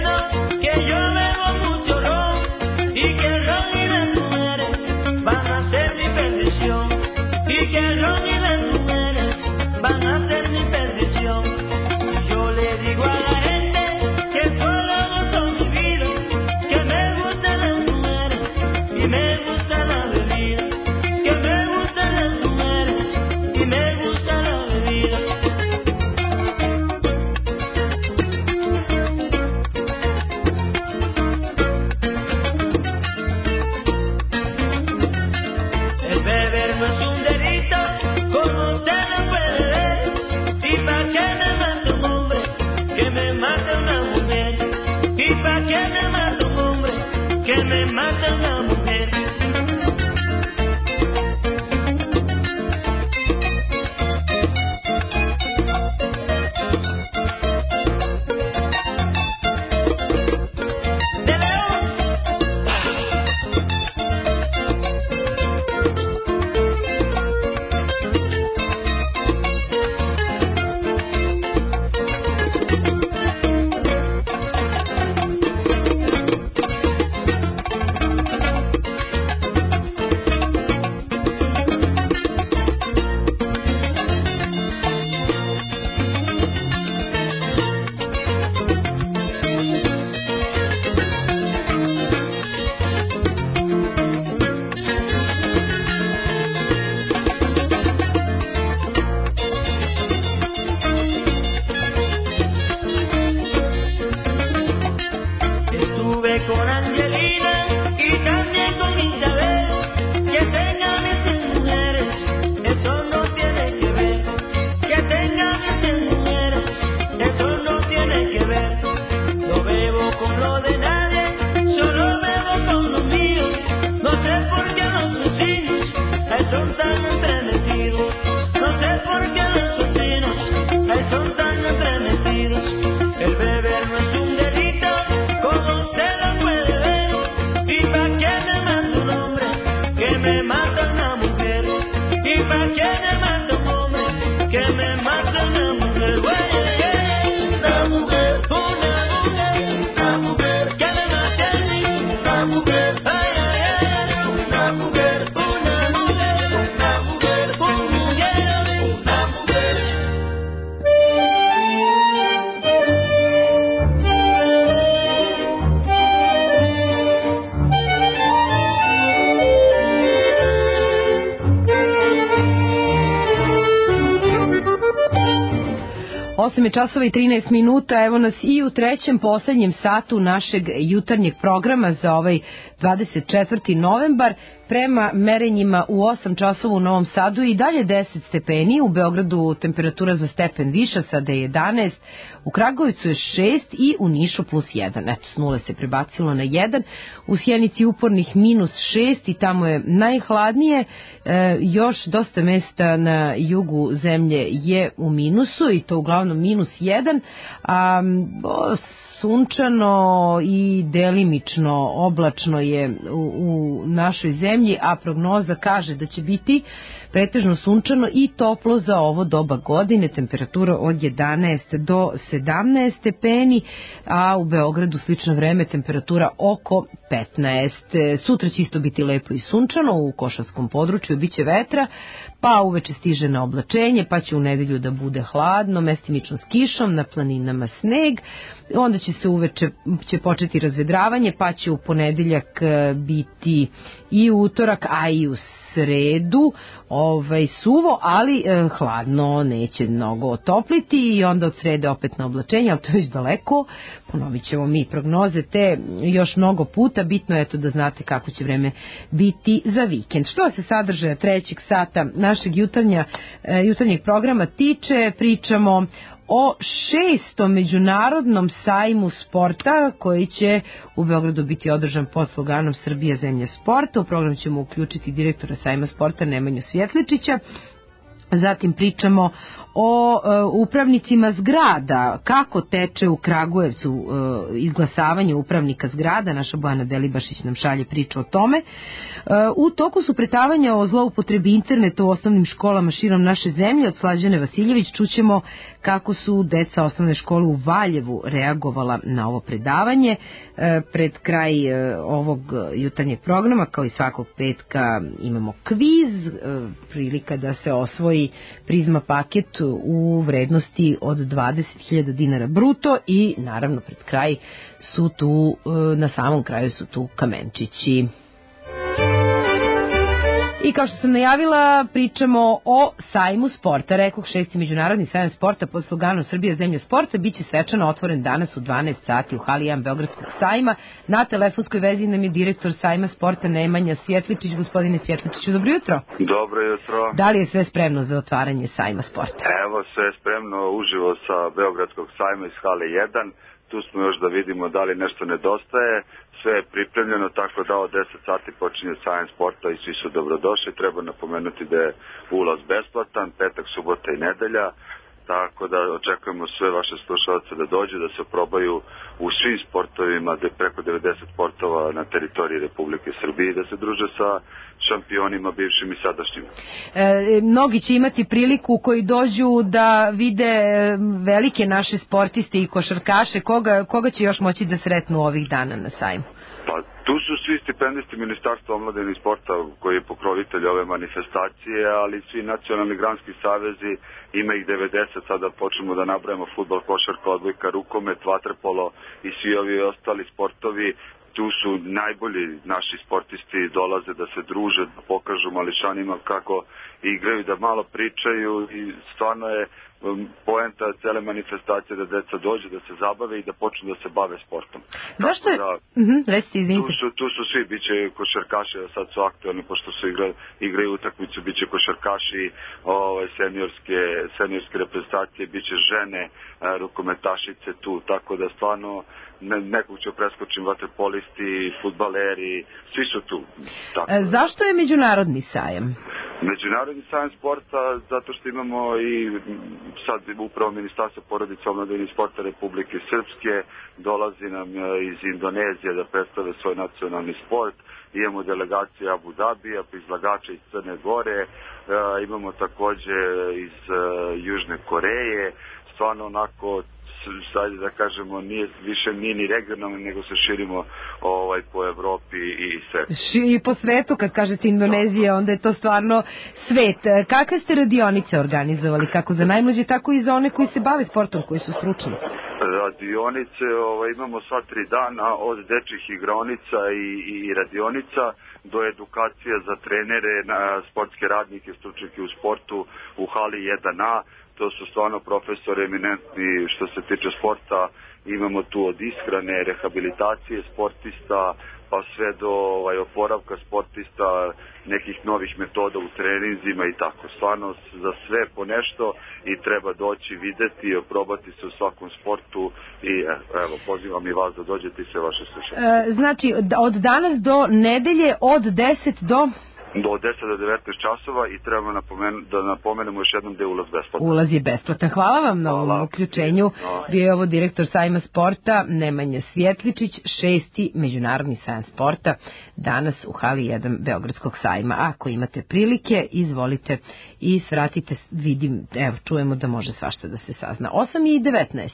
Van a son tan entremetidos, no sé por qué los vecinos, ay, son tan entremetidos. El beber no es un delito, como usted lo puede ver. Y pa' que me mata un hombre, que me mata una mujer. Y pa' que me mata un hombre, que me mata una mujer. Una mujer, una mujer, que me mate a mí. Una mujer, ay, ay, ay, una mujer, una mujer, una mujer, un mujer, una mujer. Osam je časova i 13 minuta, evo nas i u trećem poslednjem satu našeg jutarnjeg programa za ovaj 24. novembar. Prema merenjima u 8 časova u Novom Sadu i dalje 10 stepeni, u Beogradu temperatura za stepen viša, sada je 11, u Kragujevcu je 6 i u Nišu plus 1, eto s nule se prebacilo na 1, u Sjenici upornih minus 6 i tamo je najhladnije, još dosta mesta na jugu zemlje je u minusu i to uglavnom minus 1, a sunčano i delimično oblačno je u našoj zemlji, a prognoza kaže da će biti pretežno sunčano i toplo za ovo doba godine, temperatura od 11 do 17 stepeni, a u Beogradu slično vreme temperatura oko 15. Sutra će isto biti lepo i sunčano, u Košarskom području biće vetra, pa uveče stiže na oblačenje, pa će u nedelju da bude hladno, mestimično s kišom, na planinama sneg, onda će se uveče početi razvedravanje, pa će u ponedeljak biti i utorak, a i u sredu suvo, ali hladno, neće mnogo otopliti i onda od srede opet na oblačenje, ali to je već daleko, ponovit ćemo mi prognoze te još mnogo puta, bitno je to da znate kako će vreme biti za vikend. Što se sadržaja trećeg sata našeg jutarnjeg programa tiče, pričamo o 6. međunarodnom sajmu sporta koji će u Beogradu biti održan pod sloganom Srbija zemlja sporta. U program ćemo uključiti direktora sajma sporta Nemanju Svjetličića. Zatim pričamo o upravnicima zgrada, kako teče u Kragujevcu izglasavanje upravnika zgrada, naša Bojana Delibašić nam šalje priču o tome. U toku su pretavanja o zloupotrebi interneta u osnovnim školama širom naše zemlje od Slađane Vasiljević. Čućemo kako su deca osnovne škole u Valjevu reagovala na ovo predavanje. Pred kraj ovog jutarnjeg programa, kao i svakog petka, imamo kviz, prilika da se osvoji Prizma paket u vrednosti od 20.000 dinara bruto i naravno pred kraj su tu, na samom kraju su tu kamenčići. I kao što sam najavila, pričamo o sajmu sporta. Rekoh, 6. međunarodni sajam sporta pod sloganom Srbija zemlja sporta biće svečano otvoren danas u 12 sati u hali 1 Beogradskog sajma. Na telefonskoj vezi nam je direktor sajma sporta Nemanja Svjetličić. Gospodine Svjetličiću, dobro jutro. Dobro jutro. Da li je sve spremno za otvaranje sajma sporta? Evo, sve je spremno uživo sa Beogradskog sajma iz hale 1. Tu smo još da vidimo da li nešto nedostaje. Sve je pripremljeno, tako da od 10 sati počinje sajam sporta i svi su dobrodošli. Treba napomenuti da je ulaz besplatan, petak, subota i nedelja, tako da očekujemo sve vaše slušalce da dođu, da se probaju u svim sportovima, preko 90 sportova na teritoriji Republike Srbije i da se druže sa šampionima bivšim i sadašnjim. Mnogi će imati priliku koji dođu da vide velike naše sportiste i košarkaše. Koga će još moći da sretnu ovih dana na sajmu? Pa tu su svi stipendisti Ministarstva omladine i sporta koji je pokrovitelj ove manifestacije, ali svi nacionalni granski savezi, ima ih 90, sada počnemo da nabrajamo fudbal, košarka, odbojka, rukomet, vaterpolo i svi ovi ostali sportovi. Tu su najbolji naši sportisti, dolaze da se druže, da pokažu mališanima kako igraju, da malo pričaju i stvarno je poenta cele manifestacije da deca dođe, da se zabave i da počnu da se bave sportom. Zašto je? Recite, izvinite. Tu su svi, bit će košarkaši, sad su aktualni, pošto su igraju utakmicu, bit će košarkaši seniorske reprezentacije, bit će žene, rukometašice tu, tako da stvarno nekog će preskočiti vaterpolisti, fudbaleri, svi su tu. Zašto je međunarodni sajam? Međunarodni sajam sporta, zato što imamo i sad upravo Ministarstvo porodice, omladine i sporta Republike Srpske, dolazi nam iz Indonezije da predstave svoj nacionalni sport, imamo delegacije Abu Dabija, izlagača iz Crne Gore, imamo takođe iz Južne Koreje, stvarno onako, sad da kažemo, nije više ni regionalno, nego se širimo po Evropi i svetu. I po svetu, kad kažete Indonezija, onda je to stvarno svet. Kakve ste radionice organizovali, kako za najmlađe, tako i za one koji se bave sportom, koji su stručni? Radionice imamo sva 3 dana, od dečjih igraonica i radionica do edukacije za trenere, sportske radnike, stručnjake u sportu u hali 1A. To su stvarno profesori eminentni što se tiče sporta. Imamo tu od ishrane, rehabilitacije sportista, pa sve do oporavka sportista, nekih novih metoda u treninzima i tako. Stvarno za sve po nešto i treba doći, videti i oprobati se u svakom sportu i evo, pozivam i vas da dođete i sve vaše slušanje. Znači, od danas do nedelje, od 10 do 10 do 19 časova i trebamo da napomenemo još jednom da je ulaz besplatan. Ulaz je besplatan. Hvala vam na ovom uključenju. Bio je ovo direktor sajma sporta Nemanja Svjetličić, 6. međunarodni sajam sporta, danas u hali 1 Beogradskog sajma. Ako imate prilike, izvolite i svratite, vidim, evo, čujemo da može svašta da se sazna. 8:19.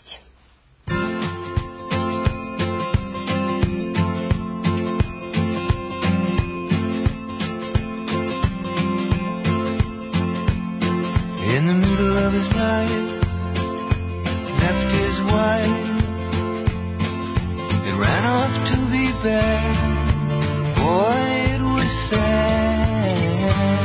In the middle of his life, left his wife. It ran off to be bad. Boy, it was sad.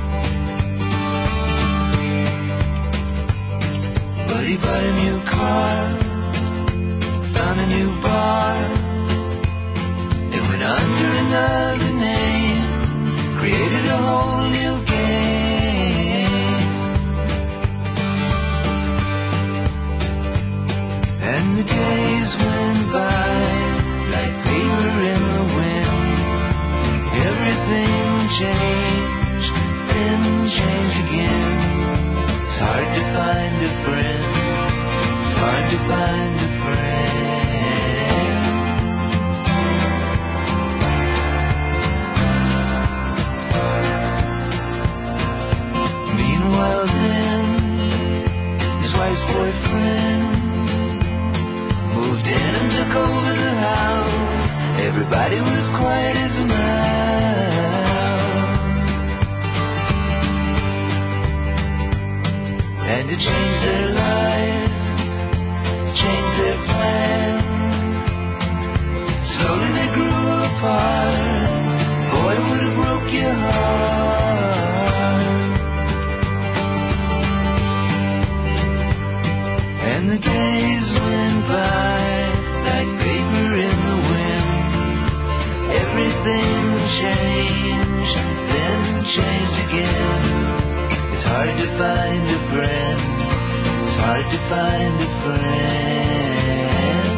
But he bought a new car, found a new bar. It went under another name, created a whole new game. And the days went by like paper in the wind. Everything changed, then changed again. It's hard to find a friend. It's hard to find a friend. Meanwhile then, his wife's boyfriend moved in and took over the house. Everybody was quiet as a mouse. And it changed their life, changed their plans. Slowly they grew apart. Boy, it would have broke your heart. And the days went by like paper in the wind. Everything changed, then changed again. It's hard to find a friend. It's hard to find a friend.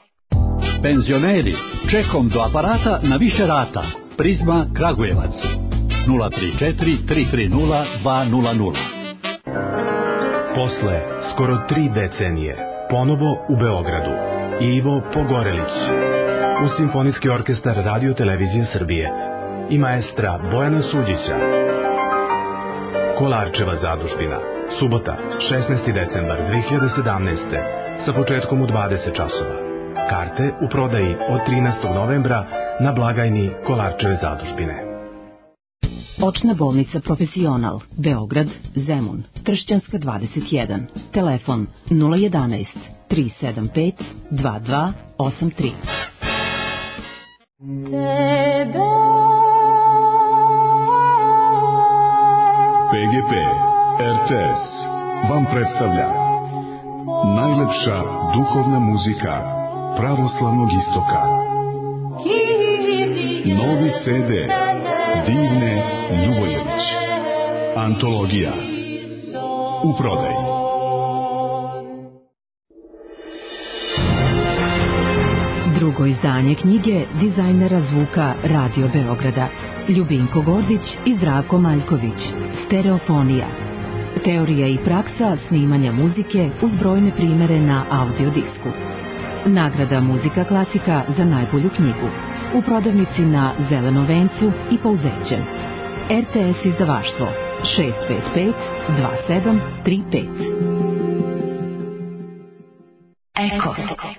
Penzioneri, čekom do aparata na više rata. Prizma Kragujevac. 034 330 200. Posle skoro 3 decenije, ponovo u Beogradu, Ivo Pogorelić, uz Simfonijski orkestar Radio Televizije Srbije i maestra Bojana Suđića. Kolarčeva zadužbina, subota, 16. decembar 2017. sa početkom u 20 časova. Karte u prodaji od 13. novembra na blagajni Kolarčeve zadužbine. Očna bolnica Profesional, Beograd, Zemun, Tršćanska 21, telefon 011 375 2283. PGP RTS vam predstavlja najlepša duhovna muzika pravoslavnog istoka. Novi CD Divne Ljubojević. Antologija. U prodaji. Drugo izdanje knjige dizajnera zvuka Radio Beograda Ljubinko Gordić i Zdravko Maljković. Stereofonija. Teorija i praksa snimanja muzike uz brojne primere na audiodisku. Nagrada Muzika klasika za najbolju knjigu. U prodavnici na Zelenom vencu i Pouzećem. RTS izdavaštvo 655 2735. Eko.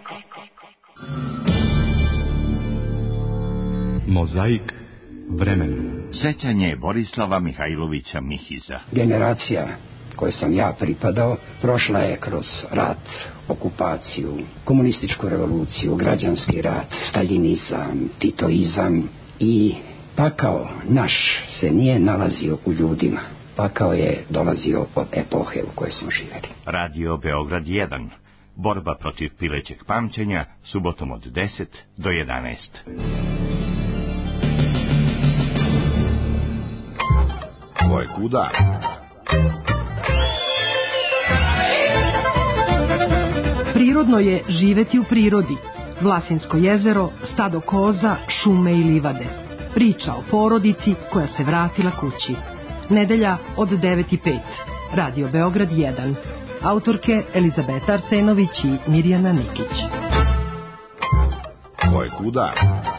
Mozaik vremena. Sećanje Borislava Mihajlovića Mihiza. Generacija koje sam ja pripadao prošla je kroz rat, okupaciju, komunističku revoluciju, građanski rat, staljinizam, titoizam i pakao naš se nije nalazio u ljudima. Pakao je dolazio od epohe u kojoj smo živjeli. Radio Beograd 1. Borba protiv pilećeg pamćenja, subotom od 10 do 11. Ko je kuda? Prirodno je živeti u prirodi. Vlasinsko jezero, stado koza, šume i livade. Priča o porodici koja se vratila kući. Nedelja od 9:05. Radio Beograd 1. Autorke Elizabeta Arsenović i Mirjana Nikić. Ko je kuda?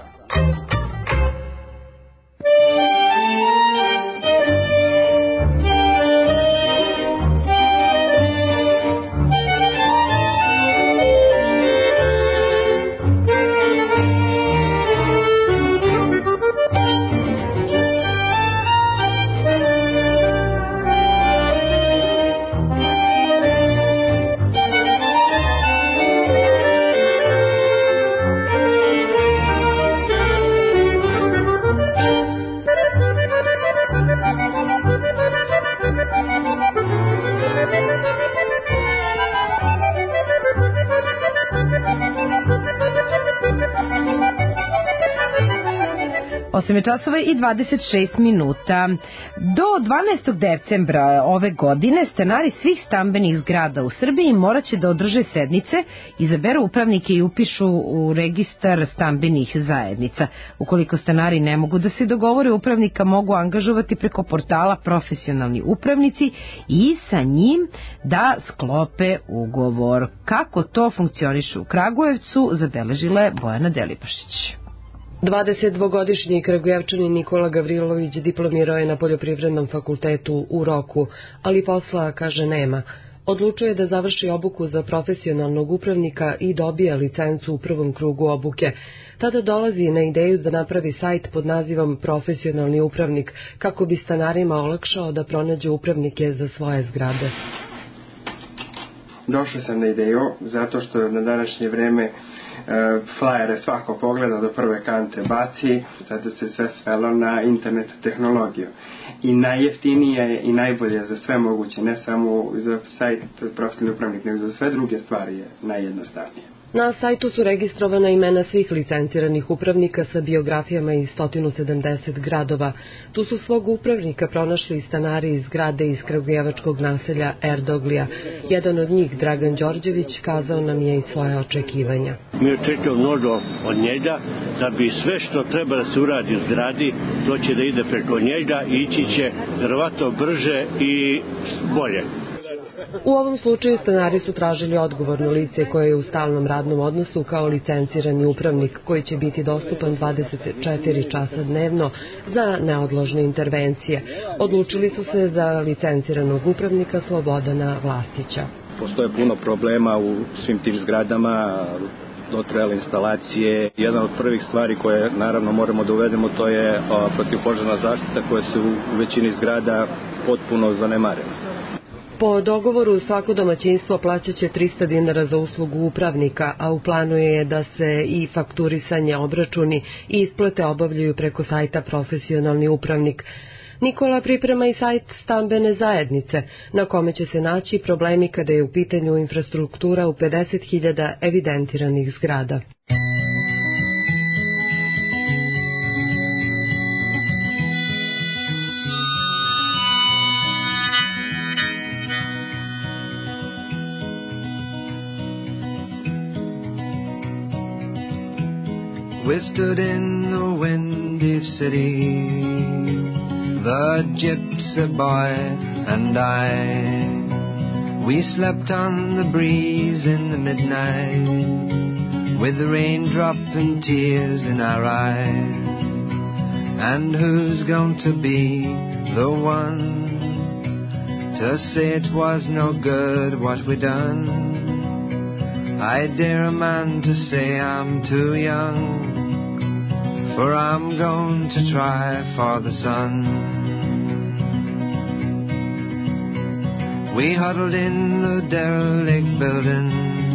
Časova i 26 minuta. Do 12. decembra ove godine stanari svih stambenih zgrada u Srbiji morat će da održe sednice, izaberu upravnike i upišu u registar stambenih zajednica. Ukoliko stanari ne mogu da se dogovore, upravnika mogu angažovati preko portala profesionalni upravnici i sa njim da sklope ugovor. Kako to funkcioniše u Kragujevcu, zabeležila je Bojana Delibašić. 22-godišnji Kragujevčanin Nikola Gavrilović diplomirao je na Poljoprivrednom fakultetu u Roku, ali posla, kaže, nema. Odlučuje da završi obuku za profesionalnog upravnika i dobija licencu u prvom krugu obuke. Tada dolazi na ideju da napravi sajt pod nazivom Profesionalni upravnik, kako bi stanarima olakšao da pronađu upravnike za svoje zgrade. Došao sam na ideju zato što na današnje vreme flajere svako pogleda, do prve kante baci, zato se sve svelo na internet tehnologiju. I najjeftinije je i najbolje za sve moguće, ne samo za sajt profesionalni upravnik, nego za sve druge stvari je najjednostavnije. Na sajtu su registrovana imena svih licenciranih upravnika sa biografijama iz 170 gradova. Tu su svog upravnika pronašli i stanari iz zgrade iz kragujevačkog naselja Erdoglija. Jedan od njih, Dragan Đorđević, kazao nam je i svoje očekivanja. Mi očekujemo mnogo od njega, da bi sve što treba da se uradi u zgradi, to će da ide preko njega i ići će verovatno brže i bolje. U ovom slučaju stanari su tražili odgovorno lice koje je u stalnom radnom odnosu kao licencirani upravnik koji će biti dostupan 24 časa dnevno za neodložne intervencije. Odlučili su se za licenciranog upravnika Slobodana Vlastića. Postoje puno problema u svim tim zgradama, dotrajale instalacije. Jedna od prvih stvari koje naravno moramo da uvedemo, to je protivpožarna zaštita koja se u većini zgrada potpuno zanemarena. Po dogovoru svako domaćinstvo plaćaće 300 dinara za uslugu upravnika, a u planu je da se i fakturisanje, obračuni i isplate obavljaju preko sajta Profesionalni upravnik. Nikola priprema i sajt stambene zajednice, na kome će se naći problemi kada je u pitanju infrastruktura u 50.000 evidentiranih zgrada. We stood in the windy city, the gypsy boy and I. We slept on the breeze in the midnight, with the raindrop and tears in our eyes. And who's going to be the one to say it was no good what we done? I dare a man to say I'm too young, for I'm going to try for the sun. We huddled in the derelict building,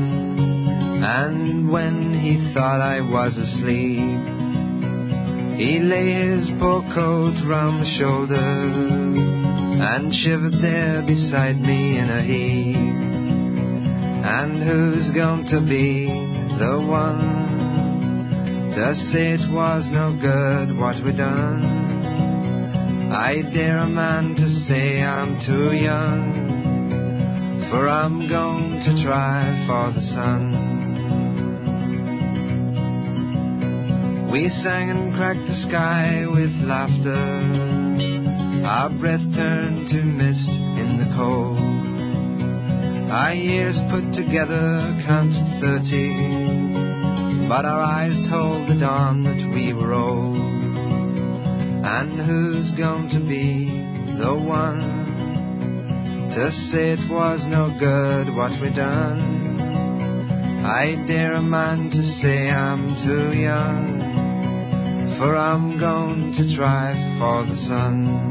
and when he thought I was asleep, he lay his poor coat round my shoulder and shivered there beside me in a heap. And who's going to be the one to say it was no good what we done? I dare a man to say I'm too young, for I'm going to try for the sun. We sang and cracked the sky with laughter, our breath turned to mist in the cold. Our years put together counted 30, but our eyes told the dawn that we were old. And who's going to be the one to say it was no good what we done? I dare a man to say I'm too young, for I'm going to try for the sun.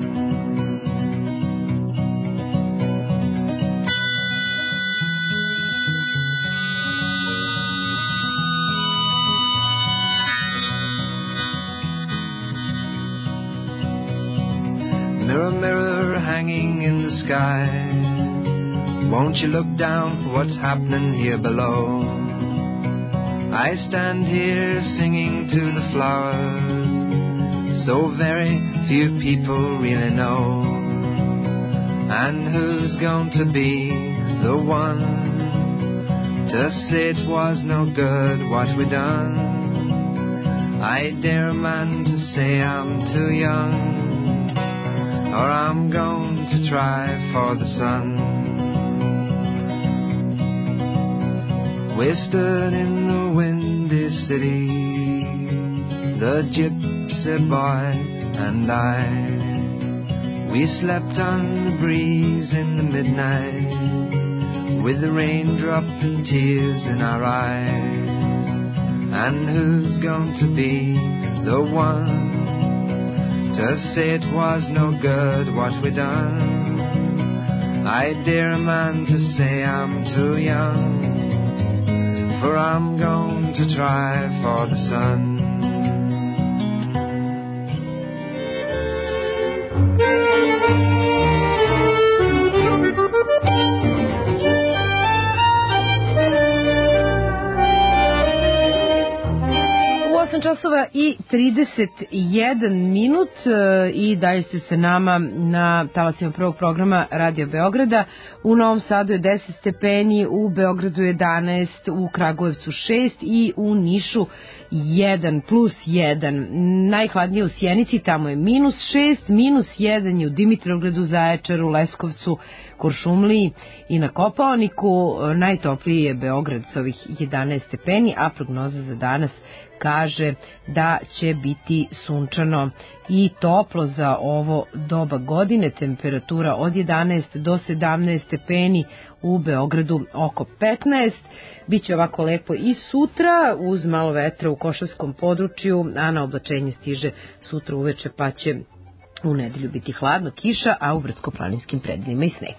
Mirror, mirror hanging in the sky, won't you look down for what's happening here below? I stand here singing to the flowers, so very few people really know. And who's going to be the one to say it was no good what we done? I dare a man to say I'm too young, or I'm going to try for the sun. We stood in the windy city, the gypsy boy and I. We slept on the breeze in the midnight, with the raindrop and tears in our eyes. And who's going to be the one to say it was no good what we done? I dare a man to say I'm too young, for I'm going to try for the sun. časova i 31 minut i dalje ste sa nama na talasima prvog programa Radio Beograda. U Novom Sadu je 10 stepeni, u Beogradu 11, u Kragujevcu 6 i u Nišu 1 plus 1. Najhladnije u Sjenici, tamo je minus 6, minus 1 je u Dimitrovgradu, Zaječaru, Leskovcu, Kuršumliji i na Kopaoniku. Najtopliji je Beograd s ovih 11 stepeni, a prognoza za danas kaže da će biti sunčano i toplo za ovo doba godine, temperatura od 11 do 17 stepeni, u Beogradu oko 15. Biće ovako lepo i sutra uz malo vetra u Košavskom području, a na oblačenje stiže sutra uveče, pa će u nedelju biti hladno, kiša, a u brdsko-planinskim predelima i sneg.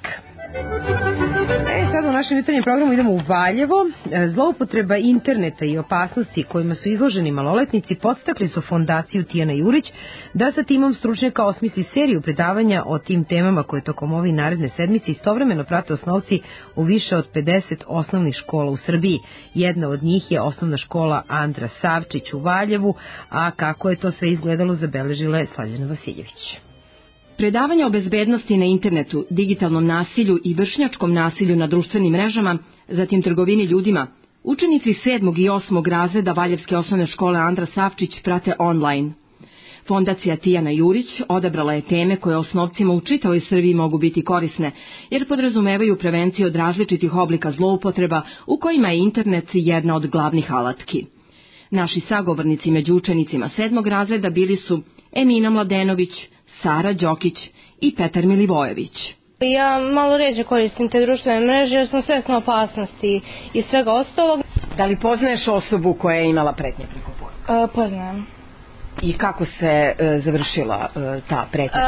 Sad u našem jutarnjem programu idemo u Valjevo. Zloupotreba interneta i opasnosti kojima su izloženi maloletnici podstakli su fondaciju Tijana Jurić da sa timom stručnjaka osmisli seriju predavanja o tim temama koje tokom ove naredne sedmice istovremeno prate osnovci u više od 50 osnovnih škola u Srbiji. Jedna od njih je osnovna škola Andra Savčić u Valjevu, a kako je to sve izgledalo zabeležila je Slađana Vasiljević. Predavanja o bezbednosti na internetu, digitalnom nasilju i vršnjačkom nasilju na društvenim mrežama, zatim trgovini ljudima, učenici 7. i 8. razreda Valjevske osnovne škole Andra Savčić prate online. Fondacija Tijana Jurić odabrala je teme koje osnovcima u čitavoj Srbiji mogu biti korisne, jer podrazumevaju prevenciju od različitih oblika zloupotreba u kojima je internet jedna od glavnih alatki. Naši sagovornici među učenicima 7. razreda bili su Emina Mladenović, Sara Đokić i Petar Milivojević. Ja malo ređe koristim te društvene mreže jer sam svesna opasnosti i svega ostalog. Da li poznaješ osobu koja je imala pretnje preko poruka? Poznajem. I kako se završila ta pretnja?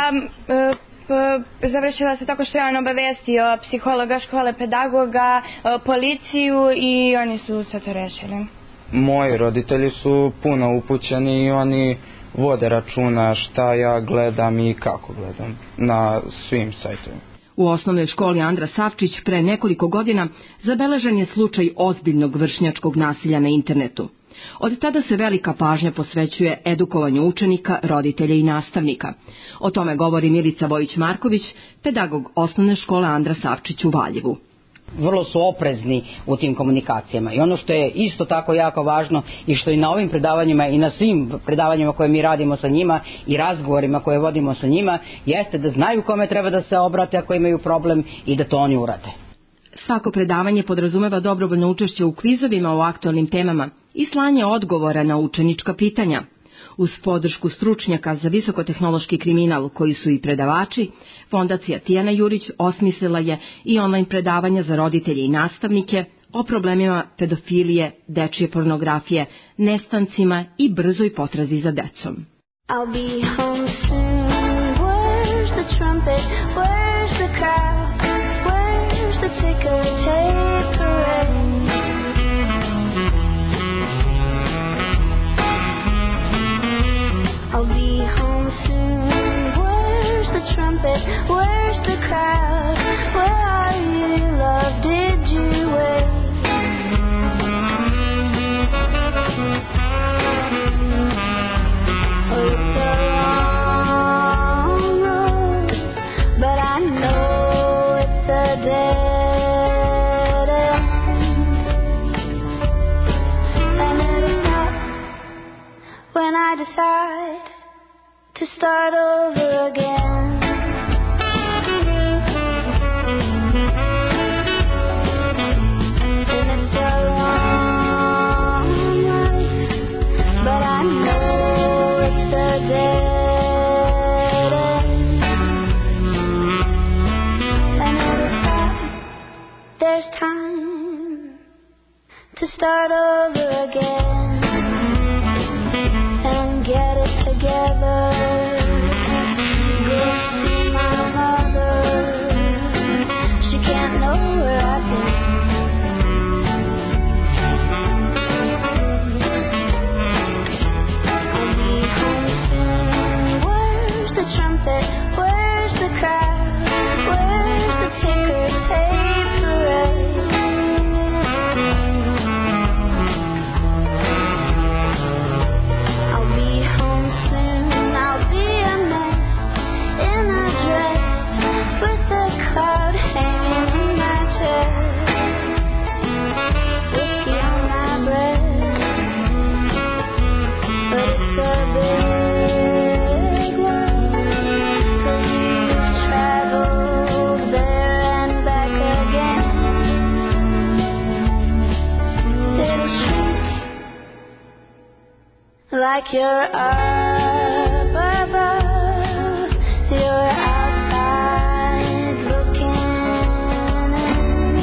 Završila se tako što je on obavestio psihologa škole, pedagoga, policiju i oni su sve to rešili. Moji roditelji su puno upućeni i oni vode računa šta ja gledam i kako gledam na svim sajtovima. U osnovnoj školi Andra Savčić pre nekoliko godina zabeležen je slučaj ozbiljnog vršnjačkog nasilja na internetu. Od tada se velika pažnja posvećuje edukovanju učenika, roditelja i nastavnika. O tome govori Milica Vojić-Marković, pedagog osnovne škole Andra Savčić u Valjevu. Vrlo su oprezni u tim komunikacijama i ono što je isto tako jako važno i što i na ovim predavanjima i na svim predavanjima koje mi radimo sa njima i razgovorima koje vodimo sa njima jeste da znaju kome treba da se obrate ako imaju problem i da to oni urade. Svako predavanje podrazumeva dobrovoljno učešće u kvizovima o aktualnim temama i slanje odgovora na učenička pitanja. Uz podršku stručnjaka za visokotehnološki kriminal koji su i predavači, Fondacija Tijana Jurić osmislila je i online predavanja za roditelje i nastavnike o problemima pedofilije, dečije pornografije, nestancima i brzoj potrazi za decom. I'll be home soon. Where's the trumpet? Where's the crowd? Where's the ticker tape parade? I'll be home soon. Where's the trumpet? Where's the crowd? Where are you, love? Did you wait? Oh, it's a long road, but I know it's a dead end. And it'll stop when I decide to start over again. And it's a long life, but I know it's a dead end. And it'll stop. There's time to start over again and get it together. Go see my mother. She can't know where I've been. I'll be home soon. Where's the trumpet? Where's the crowd? Where's the ticker tape parade? like you're up above. You're outside looking in.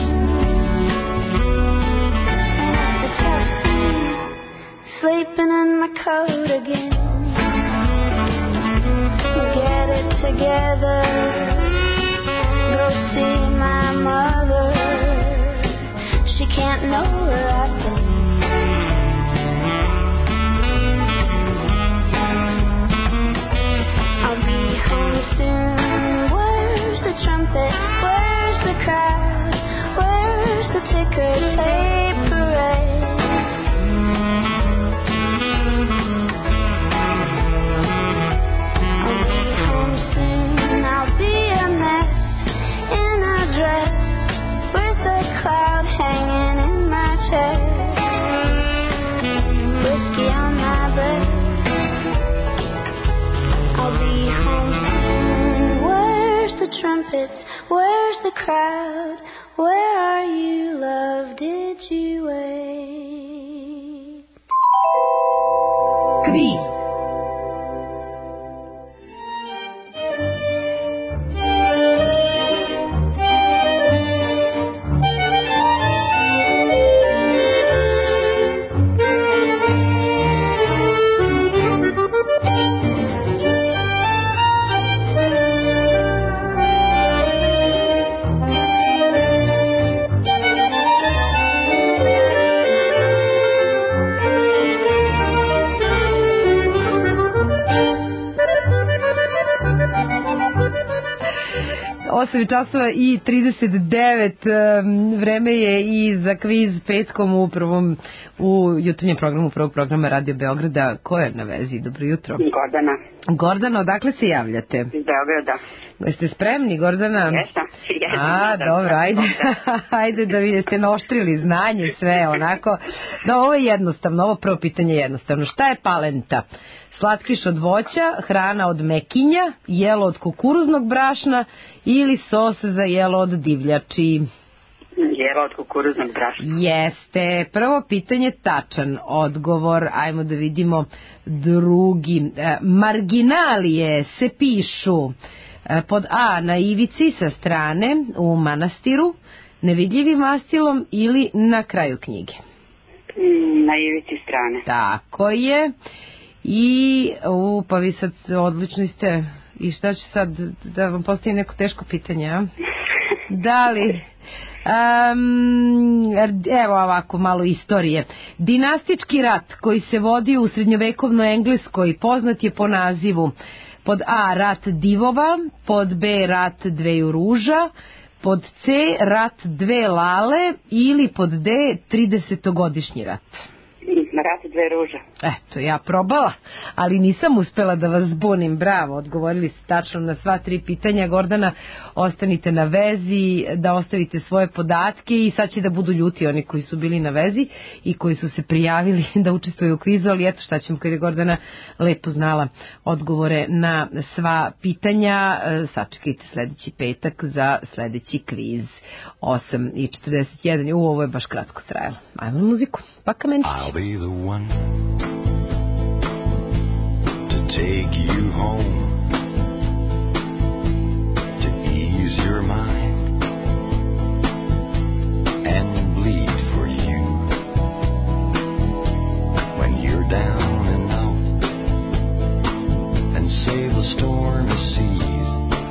And it's a tough thing, sleeping in my coat again. Get it together, go see my mother. She can't know where I've been. I'll be home soon. Where's the trumpet? Where's the crowd? Where's the ticker tape parade? I'll be home soon. I'll be a mess in a dress with a cloud hanging in my chest. Whiskey on my breath. I'll be home soon. Where's the trumpets? Where's the crowd? Where are you, love? Did you wait? Kviz. Osam časova i 39, vreme je i za kviz petkom u jutarnjem programu prvog programa Radio Beograda. Ko je na vezi? Dobro jutro. Gordana. Gordana, odakle se javljate? Iz Beograda. Jeste spremni, Gordana? Jesam. Dobro, ajde. Ajde da vi ste naoštrili znanje, sve onako. Da, ovo je jednostavno, ovo prvo pitanje je jednostavno. Šta je palenta? Slatkiš od voća, hrana od mekinja, jelo od kukuruznog brašna ili sos za jelo od divljači? Jelo od kukuruznog brašna. Jeste. Prvo pitanje tačan odgovor. Ajmo da vidimo drugi. Marginalije se pišu pod A na ivici sa strane u manastiru, nevidljivim mastilom ili na kraju knjige? Na ivici strane. Tako je. I pa vi sad odlični ste. I šta ću sad da vam postavim neko teško pitanje, a? Da li evo ovako malo istorije. Dinastički rat koji se vodio u srednjovekovnoj Engleskoj poznat je po nazivu pod A rat divova, pod B rat dveju ruža, pod C rat dve lale ili pod D 30-godišnji rat. Rat dve ruže. Eto, ja probala, ali nisam uspela da vas zbunim. Bravo, odgovorili ste tačno na sva tri pitanja. Gordana, ostanite na vezi, da ostavite svoje podatke i sad će da budu ljuti oni koji su bili na vezi i koji su se prijavili da učestvuju u kvizu, ali eto šta ćemo kad je Gordana lepo znala odgovore na sva pitanja. Sačekajte sledeći petak za sledeći kviz. 8:41. Ovo je baš kratko trajalo. Ajmo na muziku. Pa Kamenčić. I'll be the one to take you home, to ease your mind and bleed for you when you're down and out and sail the stormy seas.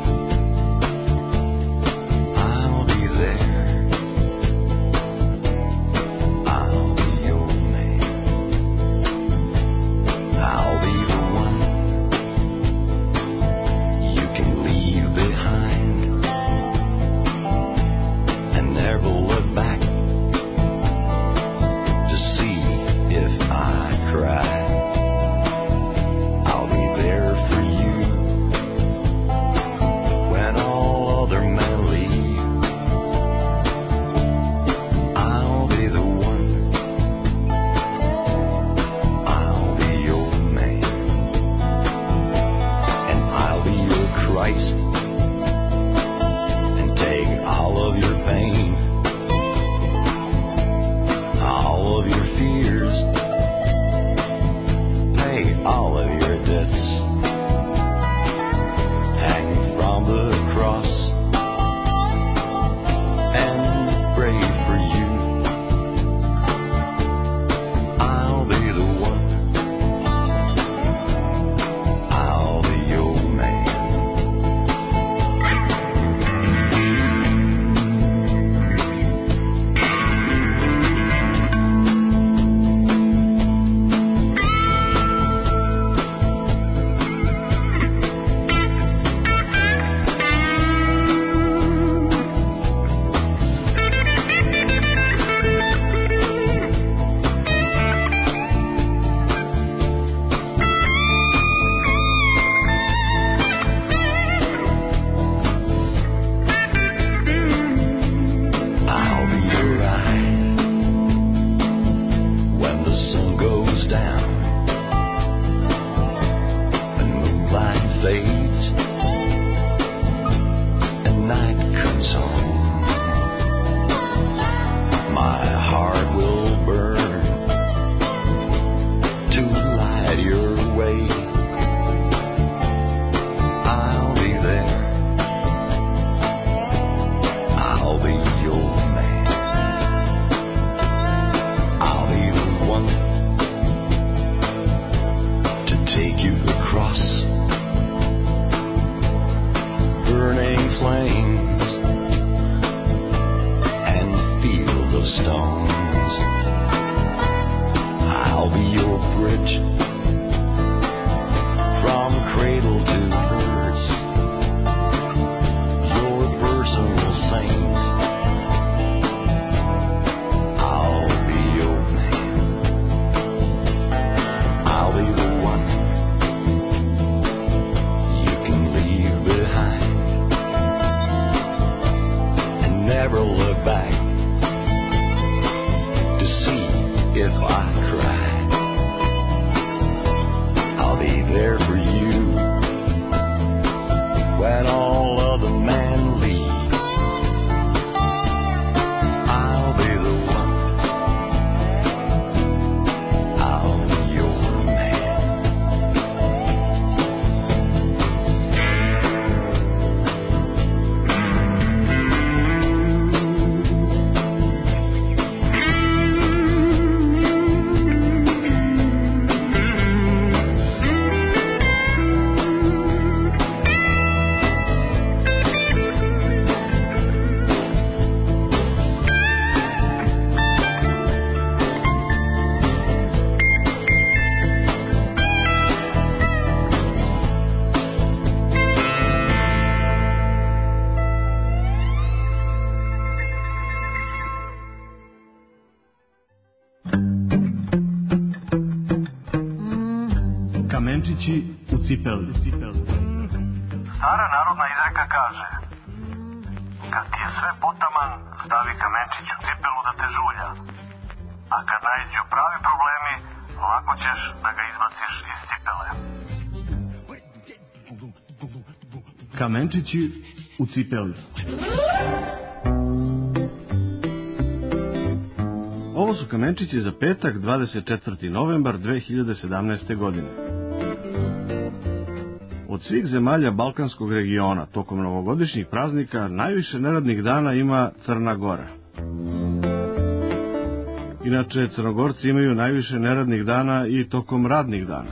I'll be there. I'll be your man. I'll be the one you can leave behind and never look back to see if I cry. I'll be there for you when all other men leave. I'll be the one. I'll be your man. And I'll be your Christ and take all of your pain, all of your fears, pay flames and field of stones. I'll be your bridge from cradle to verse, your personal saint. I'll be your man. I'll be the one you can leave behind and never look back to see if I cry. I'll be there for you when all other men leave. I'll be the one. I'll be your man. Kamenčići u cipeli. Stara narodna izreka kaže: kad ti je sve potaman, stavi kamenčić u cipelu da te žulja. A kad naiđu pravi problemi, lako ćeš da ga izbaciš iz cipele. Kamenčići u cipeli. Ovo su kamenčići za petak, 24. novembar 2017. godine. Od svih zemalja Balkanskog regiona tokom novogodišnjih praznika najviše neradnih dana ima Crna Gora. Inače, Crnogorci imaju najviše neradnih dana i tokom radnih dana.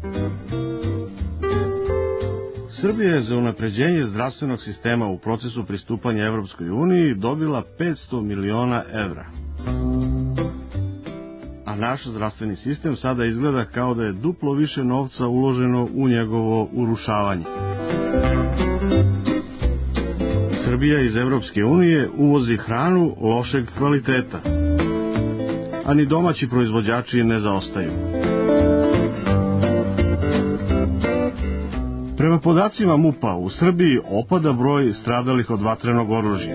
Srbija je za unapređenje zdravstvenog sistema u procesu pristupanja Evropskoj uniji dobila 500 miliona evra. A naš zdravstveni sistem sada izgleda kao da je duplo više novca uloženo u njegovo urušavanje. Srbija iz Evropske unije uvozi hranu lošeg kvaliteta, a ni domaći proizvođači ne zaostaju. Prema podacima MUP-a, u Srbiji opada broj stradalih od vatrenog oružja.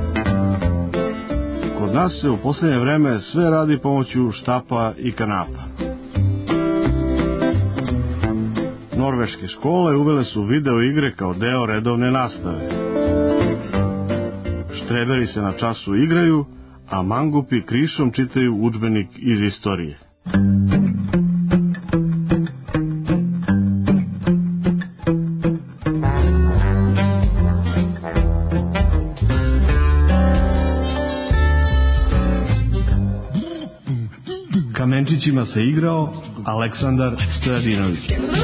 Kod nas se u poslednje vreme sve radi pomoću štapa i kanapa. Norveške škole uvele su video igre kao deo redovne nastave. Štreberi se na času igraju, a mangupi krišom čitaju udžbenik iz istorije. Kamenčićima se igrao Aleksandar Stojadinović.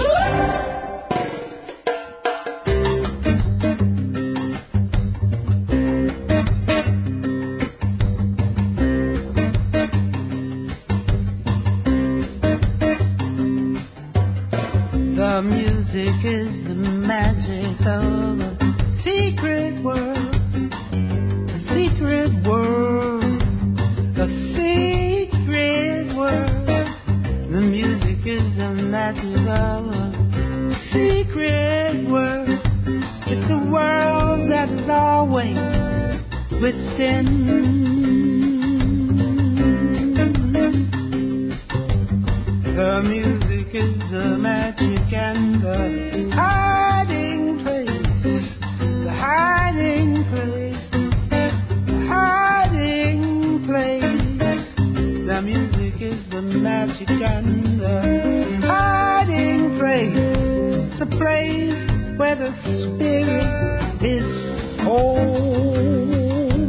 The music is the magic of a secret world, a secret world, a secret world. The music is the magic of a secret world. It's a world that is always within. The music is the magic and the hiding place, the hiding place, the hiding place. The music is the magic and the hiding place. It's a place where the spirit is home.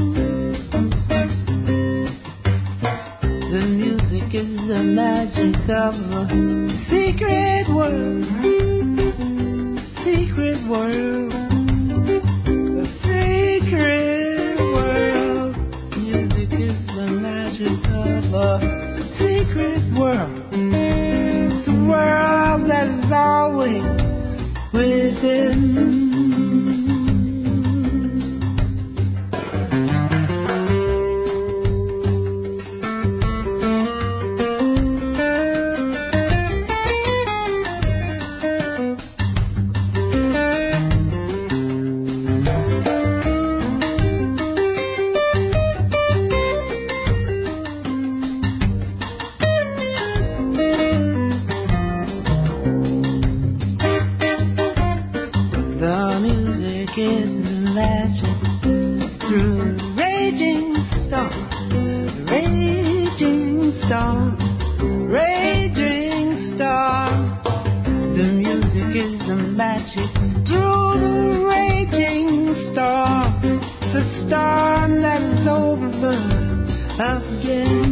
The music is the magic of a secret world, secret world. music is the magic through a raging storm, raging storm, raging storm. The music is the magic through the raging storm, the storm that is over again.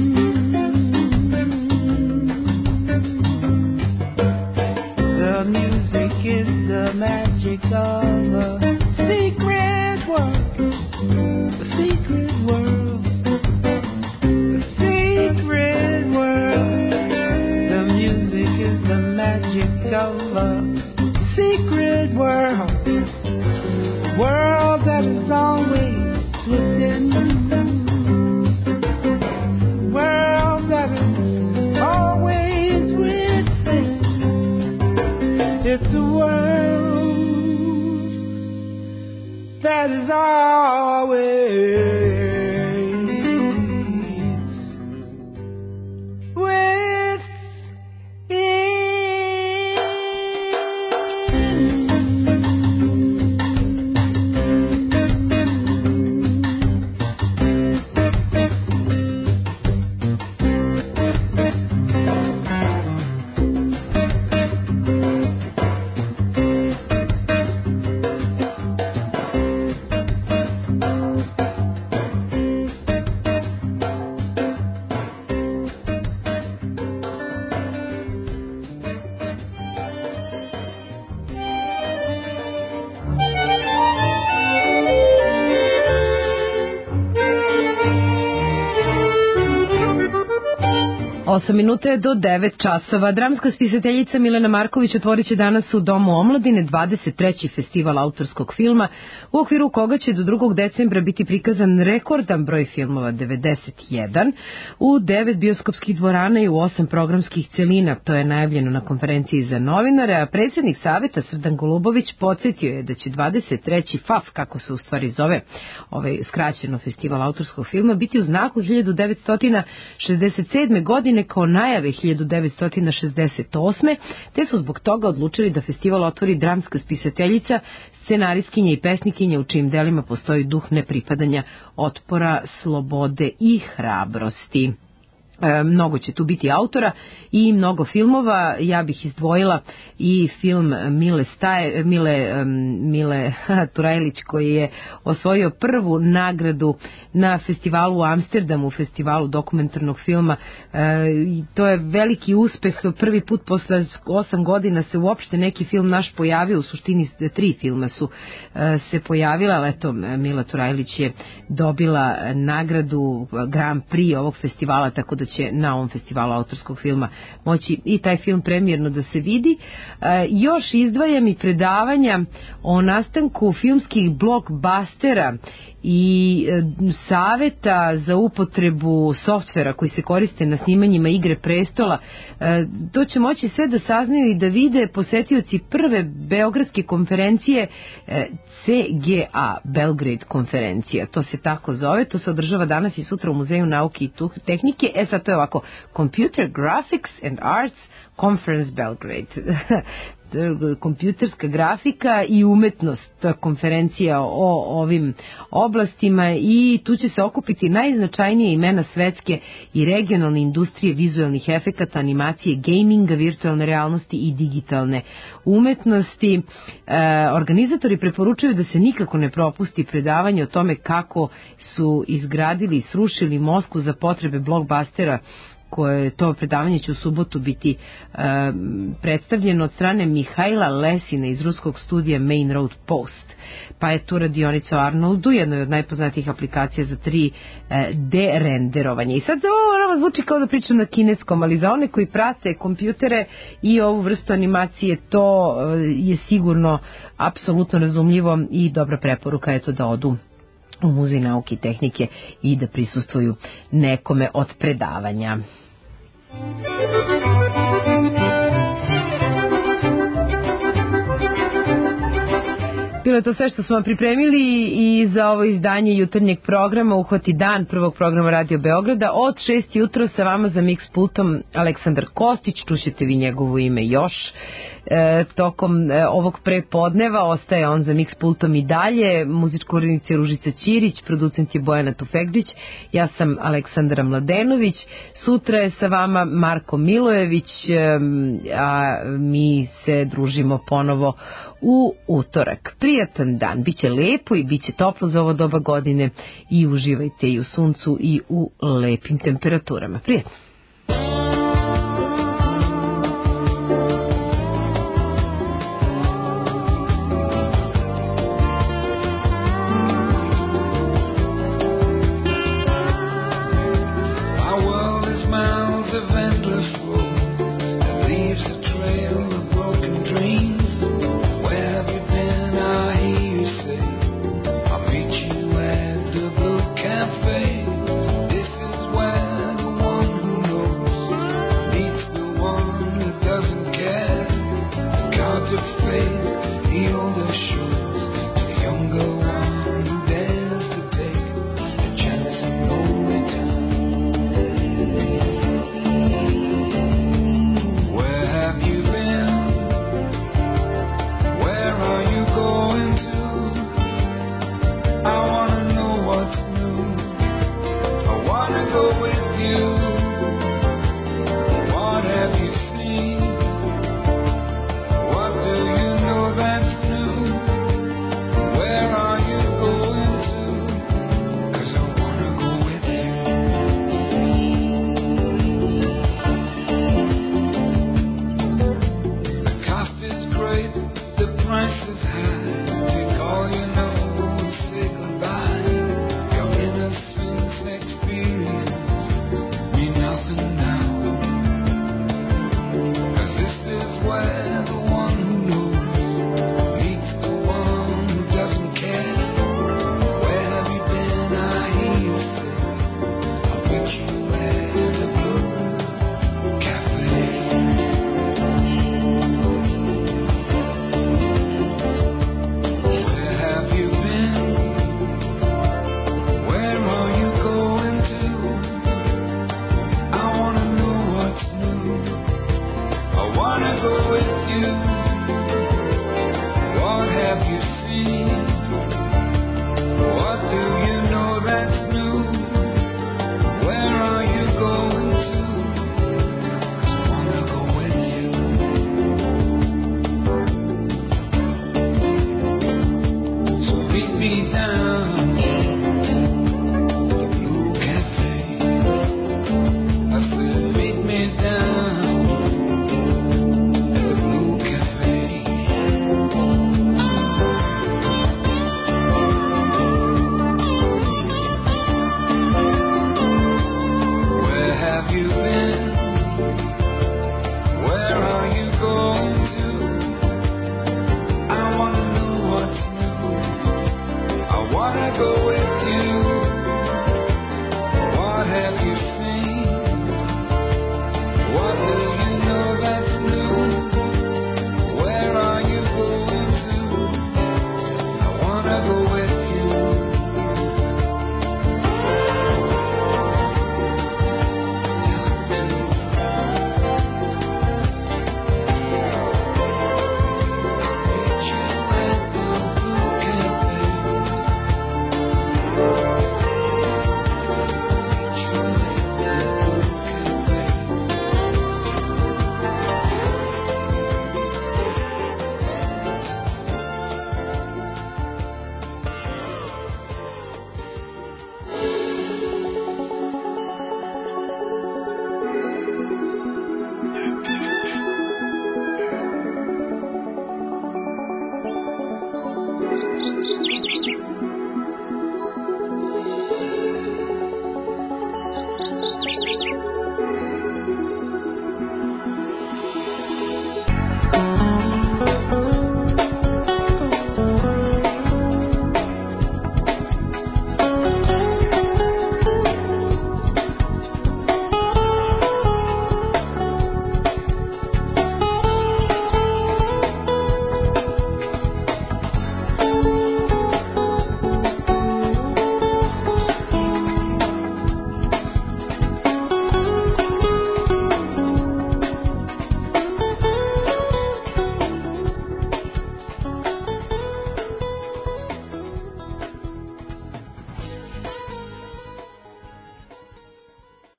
The music is the magic of a secret world, a secret world, a secret world. The music is the magic of a secret world, world that is always within, world that is always within. It's the world that is always Osam minuta je do 9 časova. Dramska spisateljica Milena Marković otvorit će danas u Domu omladine 23. festival autorskog filma, u okviru koga će do 2. decembra biti prikazan rekordan broj filmova, 91, u 9 bioskopskih dvorana i u 8 programskih celina. To je najavljeno na konferenciji za novinare, a predsjednik saveta Srdan Golubović podsjetio je da će 23. FAF, kako se u stvari zove ovaj skraćeno festival autorskog filma, biti u znaku 1967. godine kao najave 1968. te su zbog toga odlučili da festival otvori dramska spisateljica, scenarijskinja i pesnikinja u čijim delima postoji duh nepripadanja, otpora, slobode i hrabrosti. Mnogo će tu biti autora i mnogo filmova. Ja bih izdvojila i film Mile Turajlić, koji je osvojio prvu nagradu na festivalu u Amsterdamu, festivalu dokumentarnog filma. To je veliki uspeh. Prvi put posle 8 godina se uopšte neki film naš pojavio. U suštini 3 filma su se pojavila, ali eto, Mila Turajlić je dobila nagradu Grand Prix ovog festivala, tako da će na ovom festivalu autorskog filma moći i taj film premijerno da se vidi. Još izdvajam i predavanja o nastanku filmskih blockbustera i saveta za upotrebu softvera koji se koriste na snimanjima Igre prestola. To će moći sve da saznaju i da vide posetioci prve beogradske konferencije CGA, Belgrade konferencija. To se tako zove, to se održava danas i sutra u Muzeju nauke i tehnike. Sad to je ovako, Computer Graphics and Arts Conference Belgrade. Kompjuterska grafika i umetnost, to je konferencija o ovim oblastima i tu će se okupiti najznačajnije imena svetske i regionalne industrije vizualnih efekata, animacije, gaminga, virtualne realnosti i digitalne umetnosti. Organizatori preporučuju da se nikako ne propusti predavanje o tome kako su izgradili i srušili Moskvu za potrebe blockbustera, koje to predavanje će u subotu biti predstavljeno od strane Mihajla Lesina iz ruskog studija Main Road Post. Pa je tu radionica o Arnoldu, jednoj od najpoznatijih aplikacija za 3D renderovanje. I sad ovo zvuči kao da pričam na kineskom, ali za one koji prate kompjutere i ovu vrstu animacije, to je sigurno apsolutno razumljivo i dobra preporuka je to da odu u Muzej nauke i tehnike i da prisustvuju nekome od predavanja. Bilo je to sve što smo vam pripremili i za ovo izdanje jutarnjeg programa Uhvati dan prvog programa Radio Beograda. Od 6 jutro sa vama za mix pultom Aleksandar Kostić, čućete vi njegovo ime još. Tokom ovog prepodneva ostaje on za mix pultom i dalje. Muzička urednica je Ružica Ćirić, producent je Bojana Tufekđić, ja sam Aleksandra Mladenović. Sutra je sa vama Marko Milojević, a mi se družimo ponovo u utorak. Prijatan dan, biće lepo i biće toplo za ovo doba godine i uživajte i u suncu i u lepim temperaturama. Prijatno.